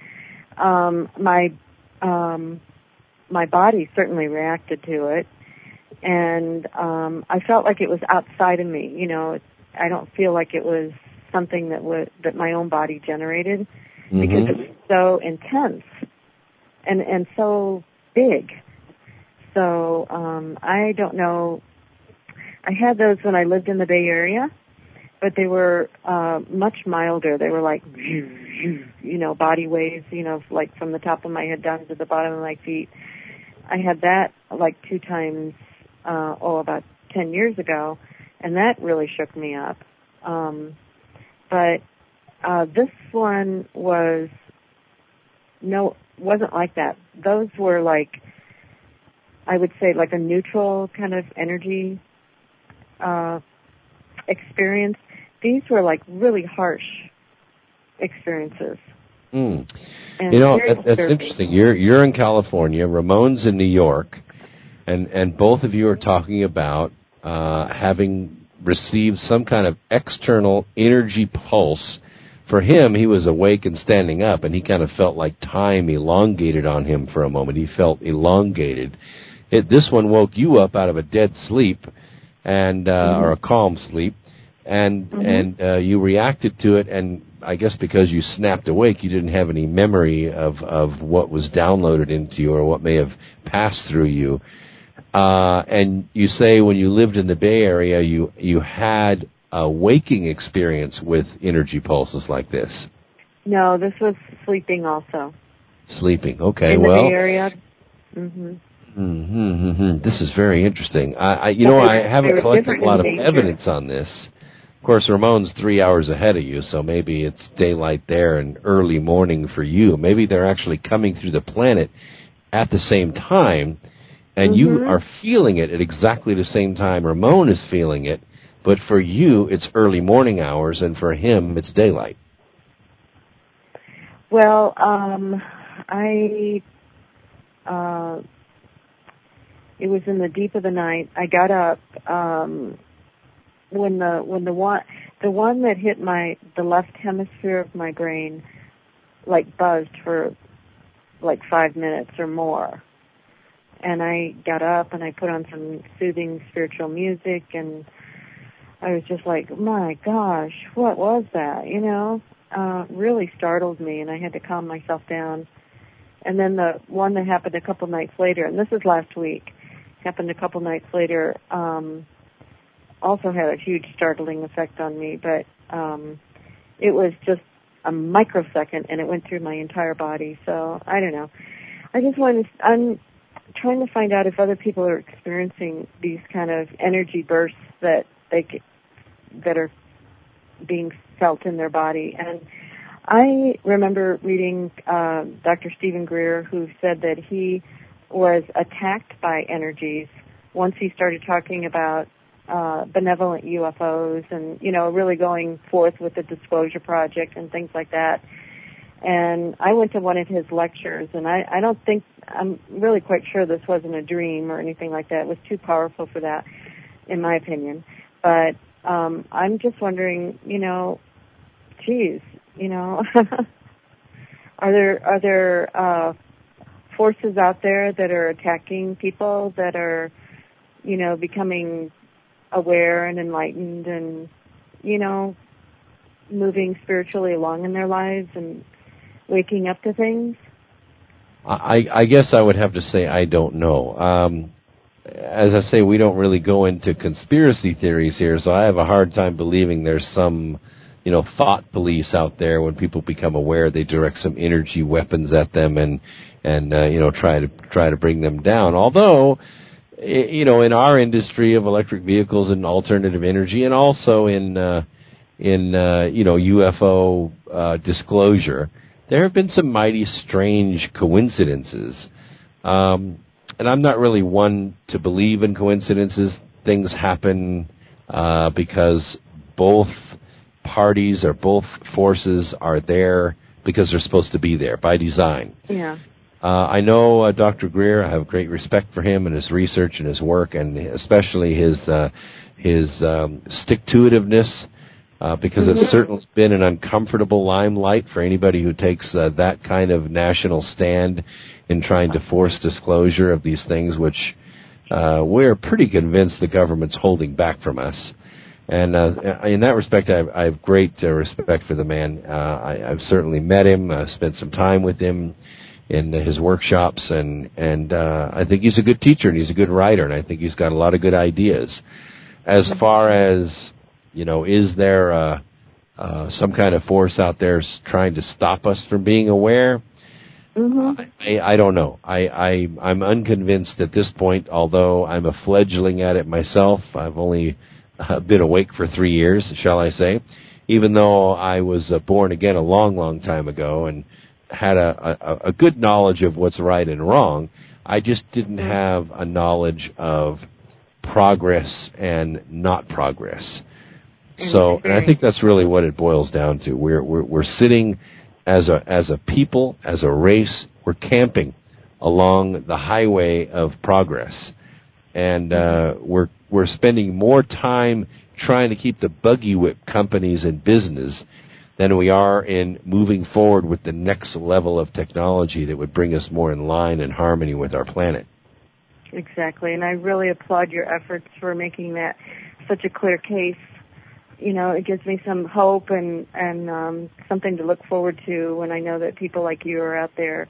My body certainly reacted to it, and I felt like it was outside of me. I don't feel like it was something that my own body generated, because it was so intense and so big. So I don't know. I had those when I lived in the Bay Area, but they were much milder. They were like, body waves, like from the top of my head down to the bottom of my feet. I had that like 2 times, about 10 years ago, and that really shook me up. But this one wasn't like that. Those were like, I would say, like a neutral kind of energy experience. These were like really harsh experiences. That's interesting. You're in California, Ramon's in New York, and both of you are talking about having received some kind of external energy pulse. For him, he was awake and standing up, and he kind of felt like time elongated on him for a moment. He felt elongated. This one woke you up out of a dead sleep, and or a calm sleep, and you reacted to it, and I guess because you snapped awake, you didn't have any memory of what was downloaded into you or what may have passed through you. And you say when you lived in the Bay Area, you had a waking experience with energy pulses like this. No, this was sleeping also. Sleeping, okay. In the Bay Area. This is very interesting. I haven't collected a lot of evidence on this. Of course, Ramon's 3 hours ahead of you, so maybe it's daylight there and early morning for you. Maybe they're actually coming through the planet at the same time, and you are feeling it at exactly the same time Ramon is feeling it, but for you, it's early morning hours, and for him, it's daylight. Well, it was in the deep of the night. I got up when the one that hit the left hemisphere of my brain, like buzzed for like 5 minutes or more. And I got up and I put on some soothing spiritual music, and I was just like, my gosh, what was that? Really startled me, and I had to calm myself down. And then the one that happened a couple nights later, and this is last week, happened a couple nights later, also had a huge startling effect on me, but it was just a microsecond, and it went through my entire body. So I don't know. I'm trying to find out if other people are experiencing these kind of energy bursts that are being felt in their body. And I remember reading Dr. Stephen Greer, who said that he was attacked by energies once he started talking about benevolent UFOs and, really going forth with the Disclosure Project and things like that. And I went to one of his lectures, and I don't think I'm really quite sure this wasn't a dream or anything like that. It was too powerful for that, in my opinion. But I'm just wondering, geez, are there forces out there that are attacking people that are, becoming aware and enlightened and, moving spiritually along in their lives and waking up to things? I guess I would have to say I don't know. As I say, we don't really go into conspiracy theories here, so I have a hard time believing there's some, thought police out there. When people become aware, they direct some energy weapons at them and try to bring them down. Although, in our industry of electric vehicles and alternative energy, and also in UFO disclosure, there have been some mighty strange coincidences. And I'm not really one to believe in coincidences. Things happen because both parties or both forces are there because they're supposed to be there by design. Yeah. I know Dr. Greer. I have great respect for him and his research and his work, and especially his stick-to-itiveness, because it's certainly been an uncomfortable limelight for anybody who takes that kind of national stand in trying to force disclosure of these things, which we're pretty convinced the government's holding back from us. And in that respect, I have great respect for the man. I've certainly met him, spent some time with him in his workshops, and I think he's a good teacher and he's a good writer, and I think he's got a lot of good ideas. As far as, is there some kind of force out there trying to stop us from being aware? I don't know. I'm unconvinced at this point, although I'm a fledgling at it myself. I've only been awake for 3 years, shall I say, even though I was born again a long, long time ago and had a good knowledge of what's right and wrong. I just didn't have a knowledge of progress and not progress. So, and I think that's really what it boils down to. We're sitting as a people, as a race, we're camping along the highway of progress, and we're spending more time trying to keep the buggy whip companies in business than we are in moving forward with the next level of technology that would bring us more in line and harmony with our planet. Exactly, and I really applaud your efforts for making that such a clear case. It gives me some hope and something to look forward to when I know that people like you are out there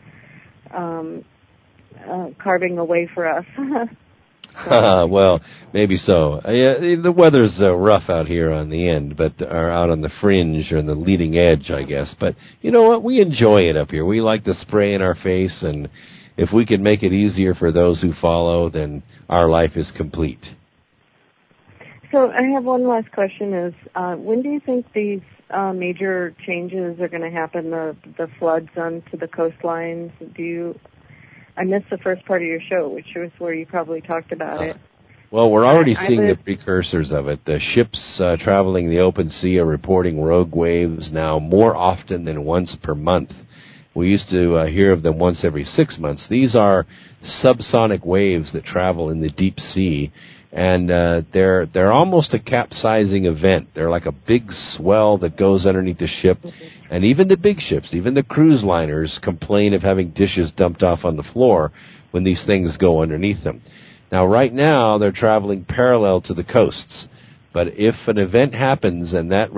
carving a way for us. Well, maybe so. The weather's rough out here on the end, or out on the fringe or on the leading edge, I guess. But you know what? We enjoy it up here. We like the spray in our face, and if we can make it easier for those who follow, then our life is complete. So I have one last question: is when do you think these major changes are going to happen? The floods onto the coastlines. I missed the first part of your show, which was where you probably talked about it. Well, we're already seeing the precursors of it. The ships traveling the open sea are reporting rogue waves now more often than once per month. We used to hear of them once every 6 months. These are subsonic waves that travel in the deep sea, and they're almost a capsizing event. They're like a big swell that goes underneath the ship, and even the big ships, even the cruise liners, complain of having dishes dumped off on the floor when these things go underneath them. Now, right now, they're traveling parallel to the coasts, but if an event happens and that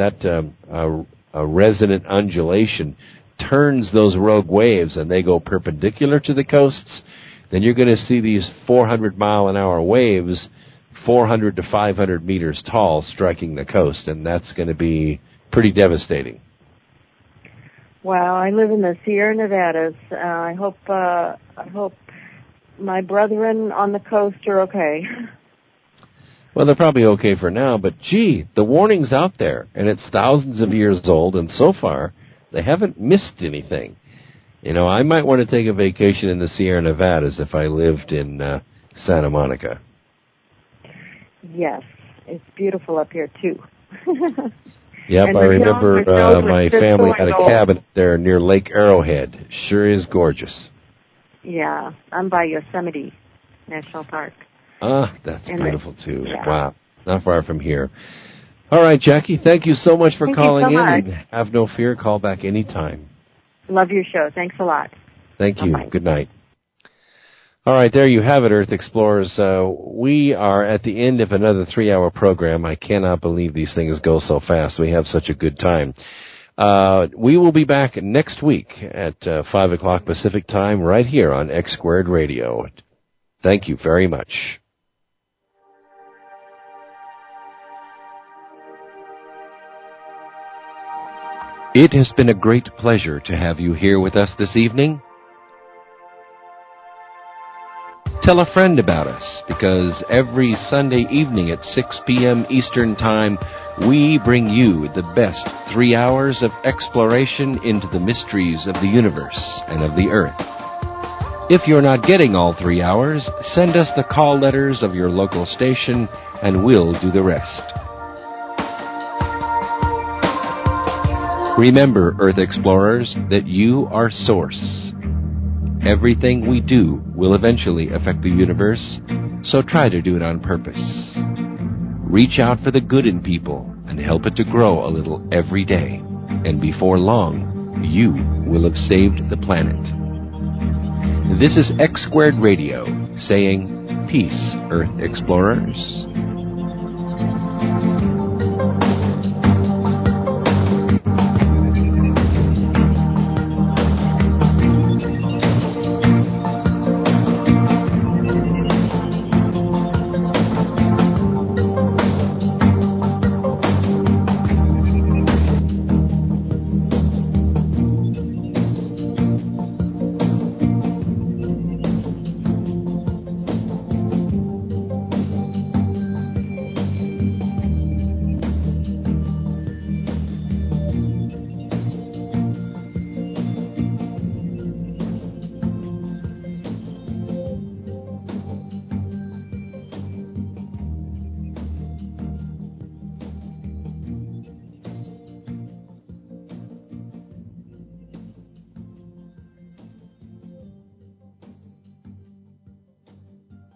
resonant undulation turns those rogue waves and they go perpendicular to the coasts, then you're going to see these 400-mile-an-hour waves 400 to 500 meters tall striking the coast, and that's going to be pretty devastating. Wow, I live in the Sierra Nevadas. I hope my brethren on the coast are okay. Well, they're probably okay for now, but gee, the warning's out there, and it's thousands of years old, and so far they haven't missed anything. I might want to take a vacation in the Sierra Nevadas if I lived in Santa Monica. Yes, it's beautiful up here, too. Yep, I remember my family had a cabin there near Lake Arrowhead. Sure is gorgeous. Yeah, I'm by Yosemite National Park. That's beautiful, too. Yeah. Wow, not far from here. All right, Jackie, thank you so much for calling in. Much. And have no fear, call back anytime. Love your show. Thanks a lot. Thank you. Bye-bye. Good night. All right, there you have it, Earth Explorers. We are at the end of another 3-hour program. I cannot believe these things go so fast. We have such a good time. We will be back next week at 5 o'clock Pacific Time right here on X Squared Radio. Thank you very much. It has been a great pleasure to have you here with us this evening. Tell a friend about us, because every Sunday evening at 6 p.m. Eastern Time, we bring you the best 3 hours of exploration into the mysteries of the universe and of the Earth. If you're not getting all 3 hours, send us the call letters of your local station, and we'll do the rest. Remember, Earth Explorers, that you are Source. Everything we do will eventually affect the universe, so try to do it on purpose. Reach out for the good in people and help it to grow a little every day. And before long, you will have saved the planet. This is X Squared Radio saying, peace, Earth Explorers.